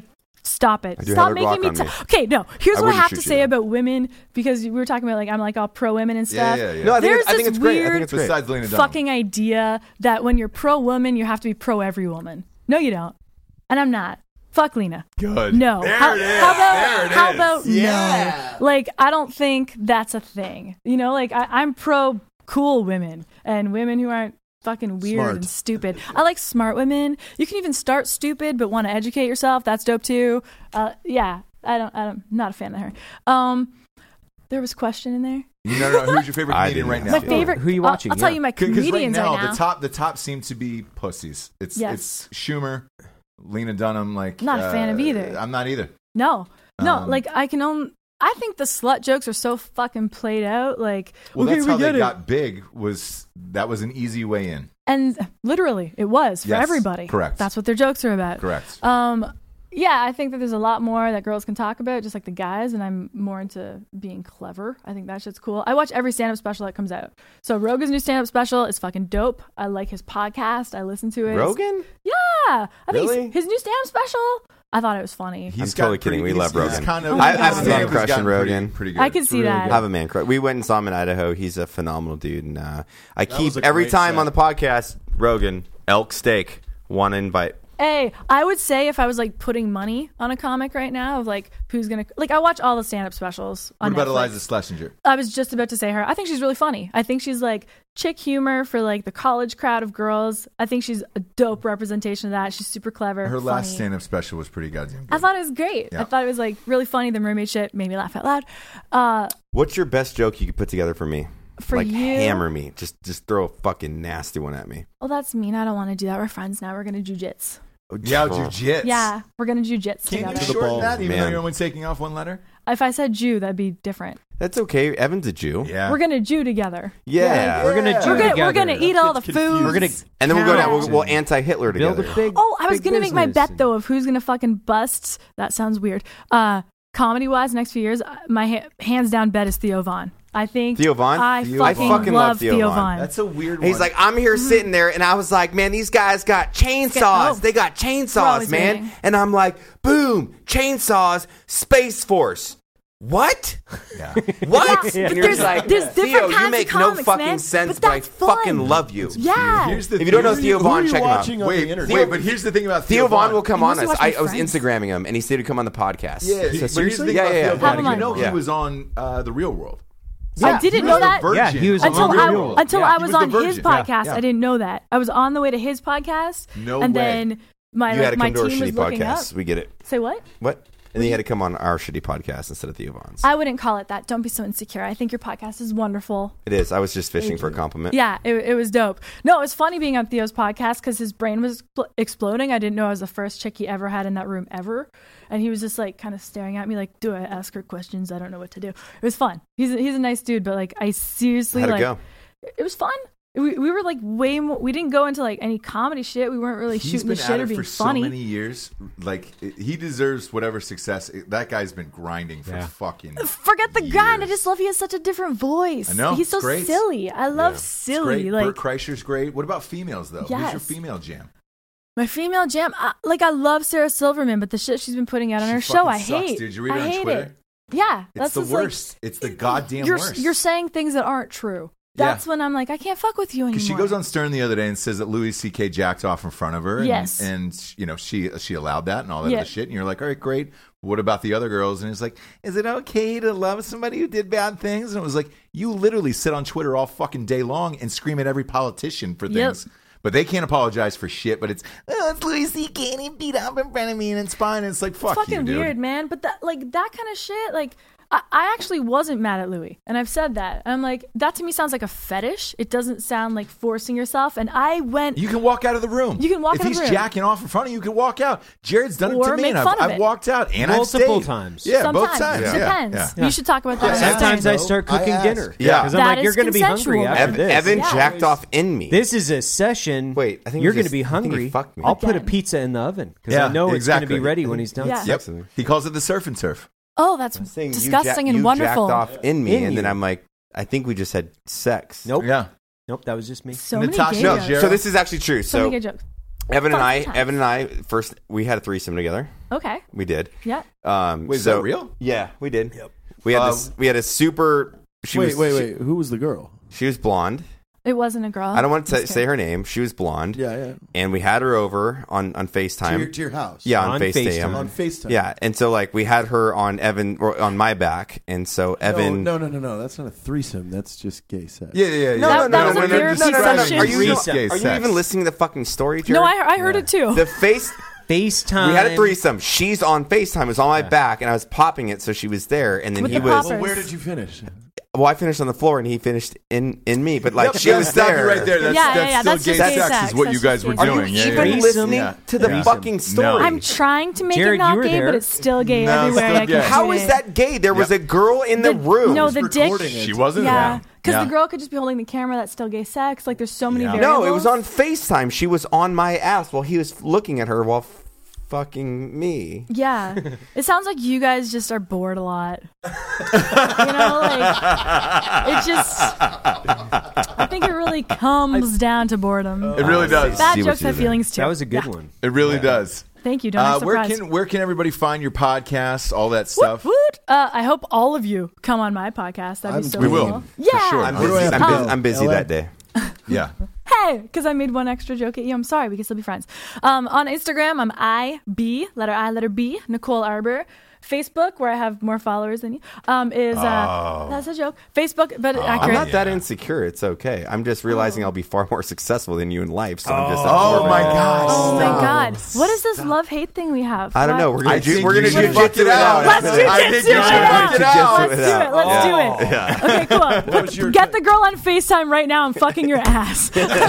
Stop it. I do Stop have a making me. Glock on T- me. okay, no. Here's I what I wouldn't have to shoot you, say though. about women because we were talking about like I'm like all pro women and Yeah, stuff. yeah, yeah. No, I think There's it's, I think this it's great. I weird think it's great. Besides Lena Dunham. fucking idea that when you're pro woman, you have to be pro every woman. No, you don't. And I'm not. Fuck Lena. Good. No. There how, it is. how about There it how is. about Yeah. no? Like I don't think that's a thing. You know, like I, I'm pro cool women and women who aren't fucking weird Smart. and stupid. I like smart women. You can even start stupid but want to educate yourself. That's dope too. Uh, yeah, I don't. I don't. Not a fan of her. Um, there was a question in there. No, no, no. Who's your favorite I comedian didn't right now? My Yeah. favorite. Who are you I'll- watching? I'll, tell Yeah. you my Because right comedians now right now. the top the top seem to be pussies. It's Yes. it's Schumer, Lena Dunham. Like Not a fan of uh, either. I'm not either. No, no. Um, like I can own. I think the slut jokes are so fucking played out. Like, Well, okay, that's we how get they it. got big. Was that was an easy way in? And literally, it was for Yes, everybody. correct. That's what their jokes are about. Correct. Um, yeah, I think that there's a lot more that girls can talk about, just like the guys, and I'm more into being clever. I think that shit's cool. I watch every stand-up special that comes out. So Rogan's new stand-up special is fucking dope. I like his podcast. I listen to it. Rogan? Yeah, I think Really? his, his new stand-up special. I thought it was funny. He's I'm got totally kidding. pretty- We love he's- he's Rogan. Kind Oh of, my I- I have a God. man He's crush gotten on pretty- Rogan. Pretty good. I can see that. I have a man crush. We went and saw him in Idaho. He's a phenomenal dude, and uh, I That keep was a every great time set. on the podcast. Rogan, elk steak, one invite. Hey, I would say if I was like putting money on a comic right now of like who's gonna like I watch all the stand up specials What on about Netflix. Eliza Schlesinger? I was just about to say her. I think she's really funny. I think she's like chick humor for like the college crowd of girls. I think she's a dope representation of that. She's super clever. Her last funny. stand-up special was pretty goddamn good. I thought it was great. Yeah. I thought it was like really funny. The mermaid shit made me laugh out loud. Uh, What's your best joke you could put together for me? for like you, hammer me. Just just throw a fucking nasty one at me. well, that's mean. I don't want to do that. We're friends now. We're gonna jujits. yeah, jujits. Yeah, we're gonna jujits Can together. you the shorten ball, that? Even man. though you're only taking off one letter. If I said Jew, that'd be different. That's okay. Evan's a Jew. Yeah. We're gonna Jew together. Yeah. We're gonna do We're gonna, together. we're gonna eat all the Kids food. confused. We're gonna And then we'll go down. count We'll, we'll and anti-Hitler build together. a big. Oh, I was big gonna make my business. bet though of who's gonna fucking bust. That sounds weird. Uh, comedy wise, next few years, uh, my ha- hands down bet is Theo Vaughn. I think Theo Vaughn? I Theo fucking, Vaughn. I fucking love love Theo Theo Vaughn. Vaun. That's a weird one. He's like, I'm here sitting there, and I was like, man, these guys got chainsaws. Oh. They got We're chainsaws, always man. waiting. And I'm like, boom, chainsaws, Space Force. What? Yeah. What? Yeah, And but you're there's- like, there's different Theo, kinds you of make comics, no fucking man. sense, But but, I that's fun. fucking love you. Yeah. Here's the If you don't know here's- Theo Who Vaughn, are you check him out. watching on Wait, the internet? wait, but here's the thing about Theo Theo Vaughn will come You on must us. watch I, My I was Friends. Instagramming him, and he said he'd come on the podcast. Yeah, So but here's the seriously? thing Yeah, about yeah, Theo yeah. Vaughn. Have him You on. know Yeah. he was on uh, The Real World. I didn't He know was the that virgin Yeah, he was on until The on Real I World. until Yeah, I he was the on his virgin. podcast. Yeah. I didn't know that. I was on the way to his podcast, No and way. then my You like, had to my come to our team was shitty looking podcast. up. We get it. Say what? What? And then you had to come on our shitty podcast instead of Theo Vaughn's. I wouldn't call it that. Don't be so insecure. I think your podcast is wonderful. It is. I was just fishing for a compliment. Yeah, it, it was dope. No, it was funny being on Theo's podcast because his brain was expl- exploding. I didn't know I was the first chick he ever had in that room ever. And he was just like kind of staring at me like, do I ask her questions? I don't know what to do. It was fun. He's a, he's a nice dude, but like I seriously How'd it like go? it was fun. We, we were like way more. We didn't go into like any comedy shit. We weren't really He's shooting been the at shit it or being for funny. so many years. Like he deserves whatever success. That guy's been grinding for Yeah. fucking. Forget the grind. I years. just love he has such a different voice. I know, He's so it's great. silly. I love Yeah. It's silly. great. Like Bert Kreischer's great. What about females though? Who's your Yes. female jam? my female jam. I, like I love Sarah Silverman, but the shit she's been putting out on She her show, fucking I sucks, hate. dude. You read I her on hate Twitter? it. Yeah, It's that's the just, like, worst. It's the goddamn you're, worst. You're saying things that aren't true. Yeah. That's when I'm like, I can't fuck with you anymore. Because she goes on Stern the other day and says that Louis C K jacked off in front of her. And, Yes. And, you know, she she allowed that and all that Yeah. other shit. And you're like, all right, great. What about the other girls? And it's like, is it okay to love somebody who did bad things? And it was like, you literally sit on Twitter all fucking day long and scream at every politician for Yep. things. But they can't apologize for shit. But it's, oh, it's Louis C K and he beat up in front of me and it's fine. And it's like, fuck It's fucking you, dude. weird, man. But that like that kind of shit, like I, I actually wasn't mad at Louis, and I've said that. I'm like, that to me sounds like a fetish. It doesn't sound like forcing yourself. And I went. You can walk out of the room. You can walk if out of he's the room. jacking off in front of you, you can walk out. Jared's done it Or to me, make and I've, fun of I've it. walked out, and Multiple I've stayed. times. Yeah, Sometimes both times. it Yeah, depends. yeah. You should talk about that. Yeah, next sometimes time. I start I cooking asked. dinner. Yeah. because I'm That like, you're is going to be hungry consensual. after Evan, this. Evan Yeah. jacked off in me. This is a session. Wait, I think you're it going was to be just- I think he hungry. fucked me. I'll put a Again. pizza in the oven because Yeah, I know it's going exactly. to be ready when he's done. Yeah. Yep. Sexy. He calls it the surf and turf. Oh, that's I'm saying you disgusting ja- and you wonderful. jacked off in me, In and then you. I'm like, I think we just had sex. Nope. Yeah. Nope. That was just me. So many Natasha gay No, jokes. Jared- So this is actually true. So So many gay jokes. Evan and Fun I, times. Evan and I, first we had a threesome together. Okay. We did. Yeah. Um, Wait, is so, that real? Yeah, we did. Yep. We had Uh, this. We had a super. She wait, was, wait, she- wait. Who was the girl? She was blonde. It wasn't a girl. I don't want to Just say kidding. her name. She was blonde. Yeah, yeah. And we had her over on on To FaceTime. your, to your house. Yeah, on, On FaceTime. FaceTime. On FaceTime. Yeah, and so like we had her on Evan or on my back, and so Evan. No, no, no, no, no. That's not a threesome. That's just gay sex. Yeah, yeah, yeah. No, That- no, that no, was no, a no, no, therapy no, no, no, no. session. Are you, Threesome. are you Sex. even listening to the fucking story, Jared? No, I, I heard it too. The face. FaceTime. We had a threesome. She's on FaceTime. It was on my back, and I was popping it, so she was there. And then With he the was. poppers. Well, where did you finish? Well, I finished on the floor, and he finished in in me. But like Yep, she yeah, was stop there. you right there. That's, Yeah, yeah, that's yeah, still that's gay just gay sex, sex. is what That's you guys just were gay Are sex. doing. you Yeah, even yeah. listening Yeah. to the Yeah. fucking story? I'm trying to make Jared, it not you were gay, there. but it's still gay No, everywhere. still I can gay. How see is it. that gay? There was a girl in the, room. No, the dick. recording it. She wasn't Yeah, around. because Yeah. the girl could just be holding the camera. That's still gay sex. Like, there's so many Yeah. variables. No, it was on FaceTime. She was on my ass while he was looking at her while f- fucking me. Yeah, it sounds like you guys just are bored a lot. You know, like it just. I think it really comes down to boredom. It really does. Bad see what jokes you have did there. feelings too. That was a good Yeah. one. It really does. Thank you. Don't Uh, be where surprised. can where can everybody find your podcast? All that Woot, stuff. woot. Uh, I hope all of you come on my podcast. That'd be I'm- so we cool. will, for Yeah. sure. I'm Where do I busy. have I'm to busy, go? I'm busy L A? that day. Yeah. Hey, because I made one extra joke at you. I'm sorry. We can still be friends. Um, on Instagram, I'm I B letter I letter B Nicole Arbor. Facebook, where I have more followers than you, um, is uh, that's a joke. Facebook, but I'm accurate. not that insecure. It's okay. I'm just realizing I'll be far more successful than you in life. So I'm just. Oh absorbing my it. gosh. Oh my Stop. God! What is this love hate thing we have? I don't know. We're gonna I ju- think we're gonna you should jujitsu fuck it out. Let's do I think jujitsu you it should out. fuck it out. Let's do it. Let's do it. Okay, cool. What was your Get the girl on FaceTime right now. I'm fucking your ass.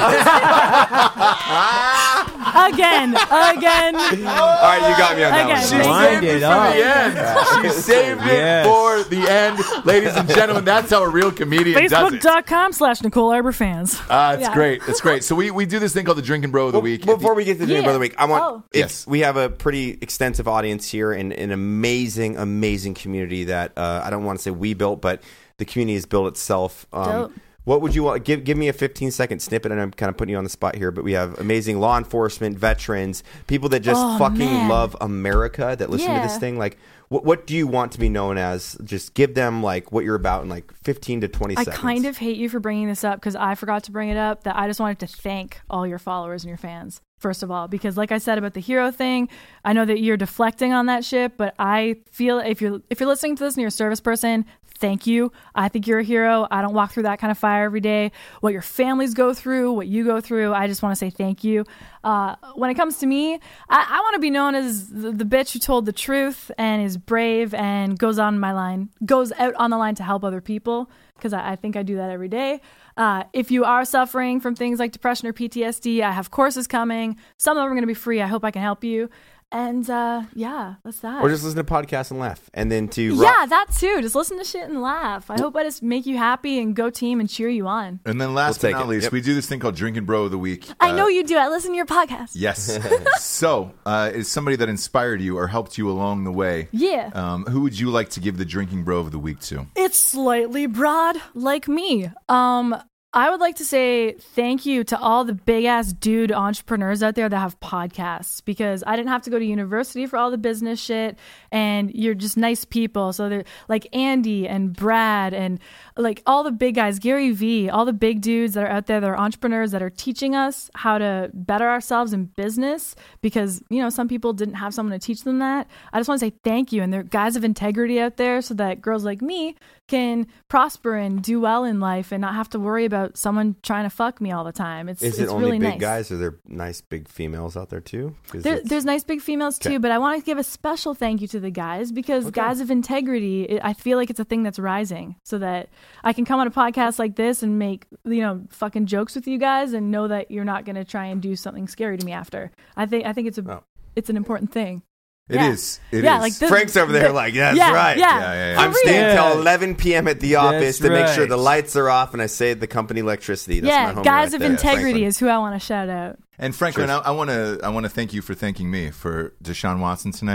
Again, again. All right, you got me on that Okay. one. She Wind saved it it up. for the end. She saved it Yes. for the end. Ladies and gentlemen, that's how a real comedian does it. Facebook.com slash Nicole Arbor fans. Uh, it's Yeah. great. It's great. So we, we do this thing called the Drinking Bro of the Well, Week. Before we get to the Yeah. Drink of the Week, I want. Oh. It's, Yes. We have a pretty extensive audience here and an amazing, amazing community that uh, I don't want to say we built, but the community has built itself. Um, Dope. What would you want? Give give me a fifteen second snippet, and I'm kind of putting you on the spot here. But we have amazing law enforcement, veterans, people that just Oh, fucking man. love America that listen to this Yeah. thing. Like, what what do you want to be known as? Just give them like what you're about in like fifteen to twenty I seconds. kind of hate you for bringing this up because I forgot to bring it up. That I just wanted to thank all your followers and your fans, first of all, because like I said about the hero thing, I know that you're deflecting on that shit, but I feel if you're if you're listening to this and you're a service person, thank you. I think you're a hero. I don't walk through that kind of fire every day. What your families go through, what you go through, I just want to say thank you. Uh, when it comes to me, I, I want to be known as the, the bitch who told the truth and is brave and goes on my line, goes out on the line to help other people, because I, I think I do that every day. Uh, if you are suffering from things like depression or P T S D, I have courses coming. Some of them are going to be free. I hope I can help you. And uh, yeah, that's that. Or just listen to podcasts and laugh, and then to yeah, that too. Just listen to shit and laugh. I hope I just make you happy and go team and cheer you on. And then last We'll but take not it. least, Yep. we do this thing called Drinking Bro of the Week. I Uh, know you do. I listen to your podcast. Yes. So, uh, is somebody that inspired you or helped you along the way? Yeah. Um, who would you like to give the Drinking Bro of the Week to? It's slightly broad, like me. Um, I would like to say thank you to all the big ass dude entrepreneurs out there that have podcasts, because I didn't have to go to university for all the business shit, and you're just nice people. So they're like Andy and Brad and like all the big guys, Gary Vee, all the big dudes that are out there that are entrepreneurs that are teaching us how to better ourselves in business, because, you know, some people didn't have someone to teach them that. I just want to say thank you. And there are guys of integrity out there so that girls like me can prosper and do well in life and not have to worry about someone trying to fuck me all the time. It's, Is it's it only really big nice. guys? Or are there nice big females out there too? 'Cause There, it's- there's nice big females too, Okay. but I want to give a special thank you to the guys, because guys of integrity, it, I feel like it's a thing that's rising, so that I can come on a podcast like this and make, you know, fucking jokes with you guys and know that you're not going to try and do something scary to me after. I think I think it's a Oh. it's an important thing. It Yeah. is. It yeah, is. like this, Frank's over there like, that's yeah, right. Yeah, Yeah, yeah, yeah. for I'm real. staying Yeah. till eleven p.m. at the office That's to make sure right. the lights are off and I save the company electricity. That's my Yeah, homie guys right of there, integrity Franklin. is who I want to shout out. And Franklin, Sure. I want to I want to thank you for thanking me for Deshaun Watson tonight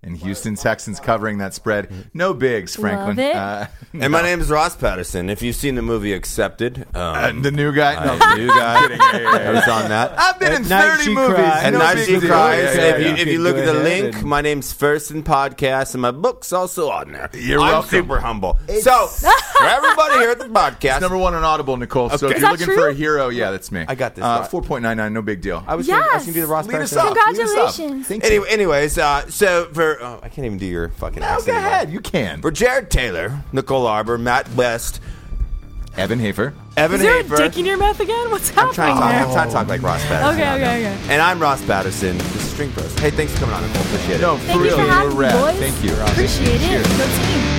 and Houston Texans covering that spread. No bigs, Franklin. Love it. Uh, And my name is Ross Patterson. If you've seen the movie Accepted, um, the new guy. No, I, new guy. kidding. Yeah, yeah, yeah. I was on that. I've been At in night thirty she movies. cries. And no now big she deal. cries. Yeah, yeah, if you yeah. if you Go look at the ahead link, and- my name's First in Podcast, and my book's also on there. You're I'm welcome. super humble. So for everybody here at the podcast, It's number one on Audible, Nicole. So Okay. if Is you're that looking true? for a hero, yeah, that's me. I got this, Uh, Ross. four point nine nine, no big deal. I was gonna, I was Yes. gonna do the Ross Lead us Patterson. up. Lead us up. Congratulations. Thank you. Anyway, anyways, uh, so for oh, I can't even do your fucking No, accent go anymore. ahead. You can. For Jared Taylor, Nicole Arbor, Matt West, Evan Hafer. Evan Is there Hafer. a dick in your mouth again? What's I'm trying, happening to talk, there? I'm trying to talk like Ross Patterson. Okay, okay, okay. And I'm Ross Patterson. This is String Bros. Hey, thanks for coming on, Nicole. Appreciate it. No, Thank for you real, for you having were me, rad. boys. Thank you. Appreciate it. Go team.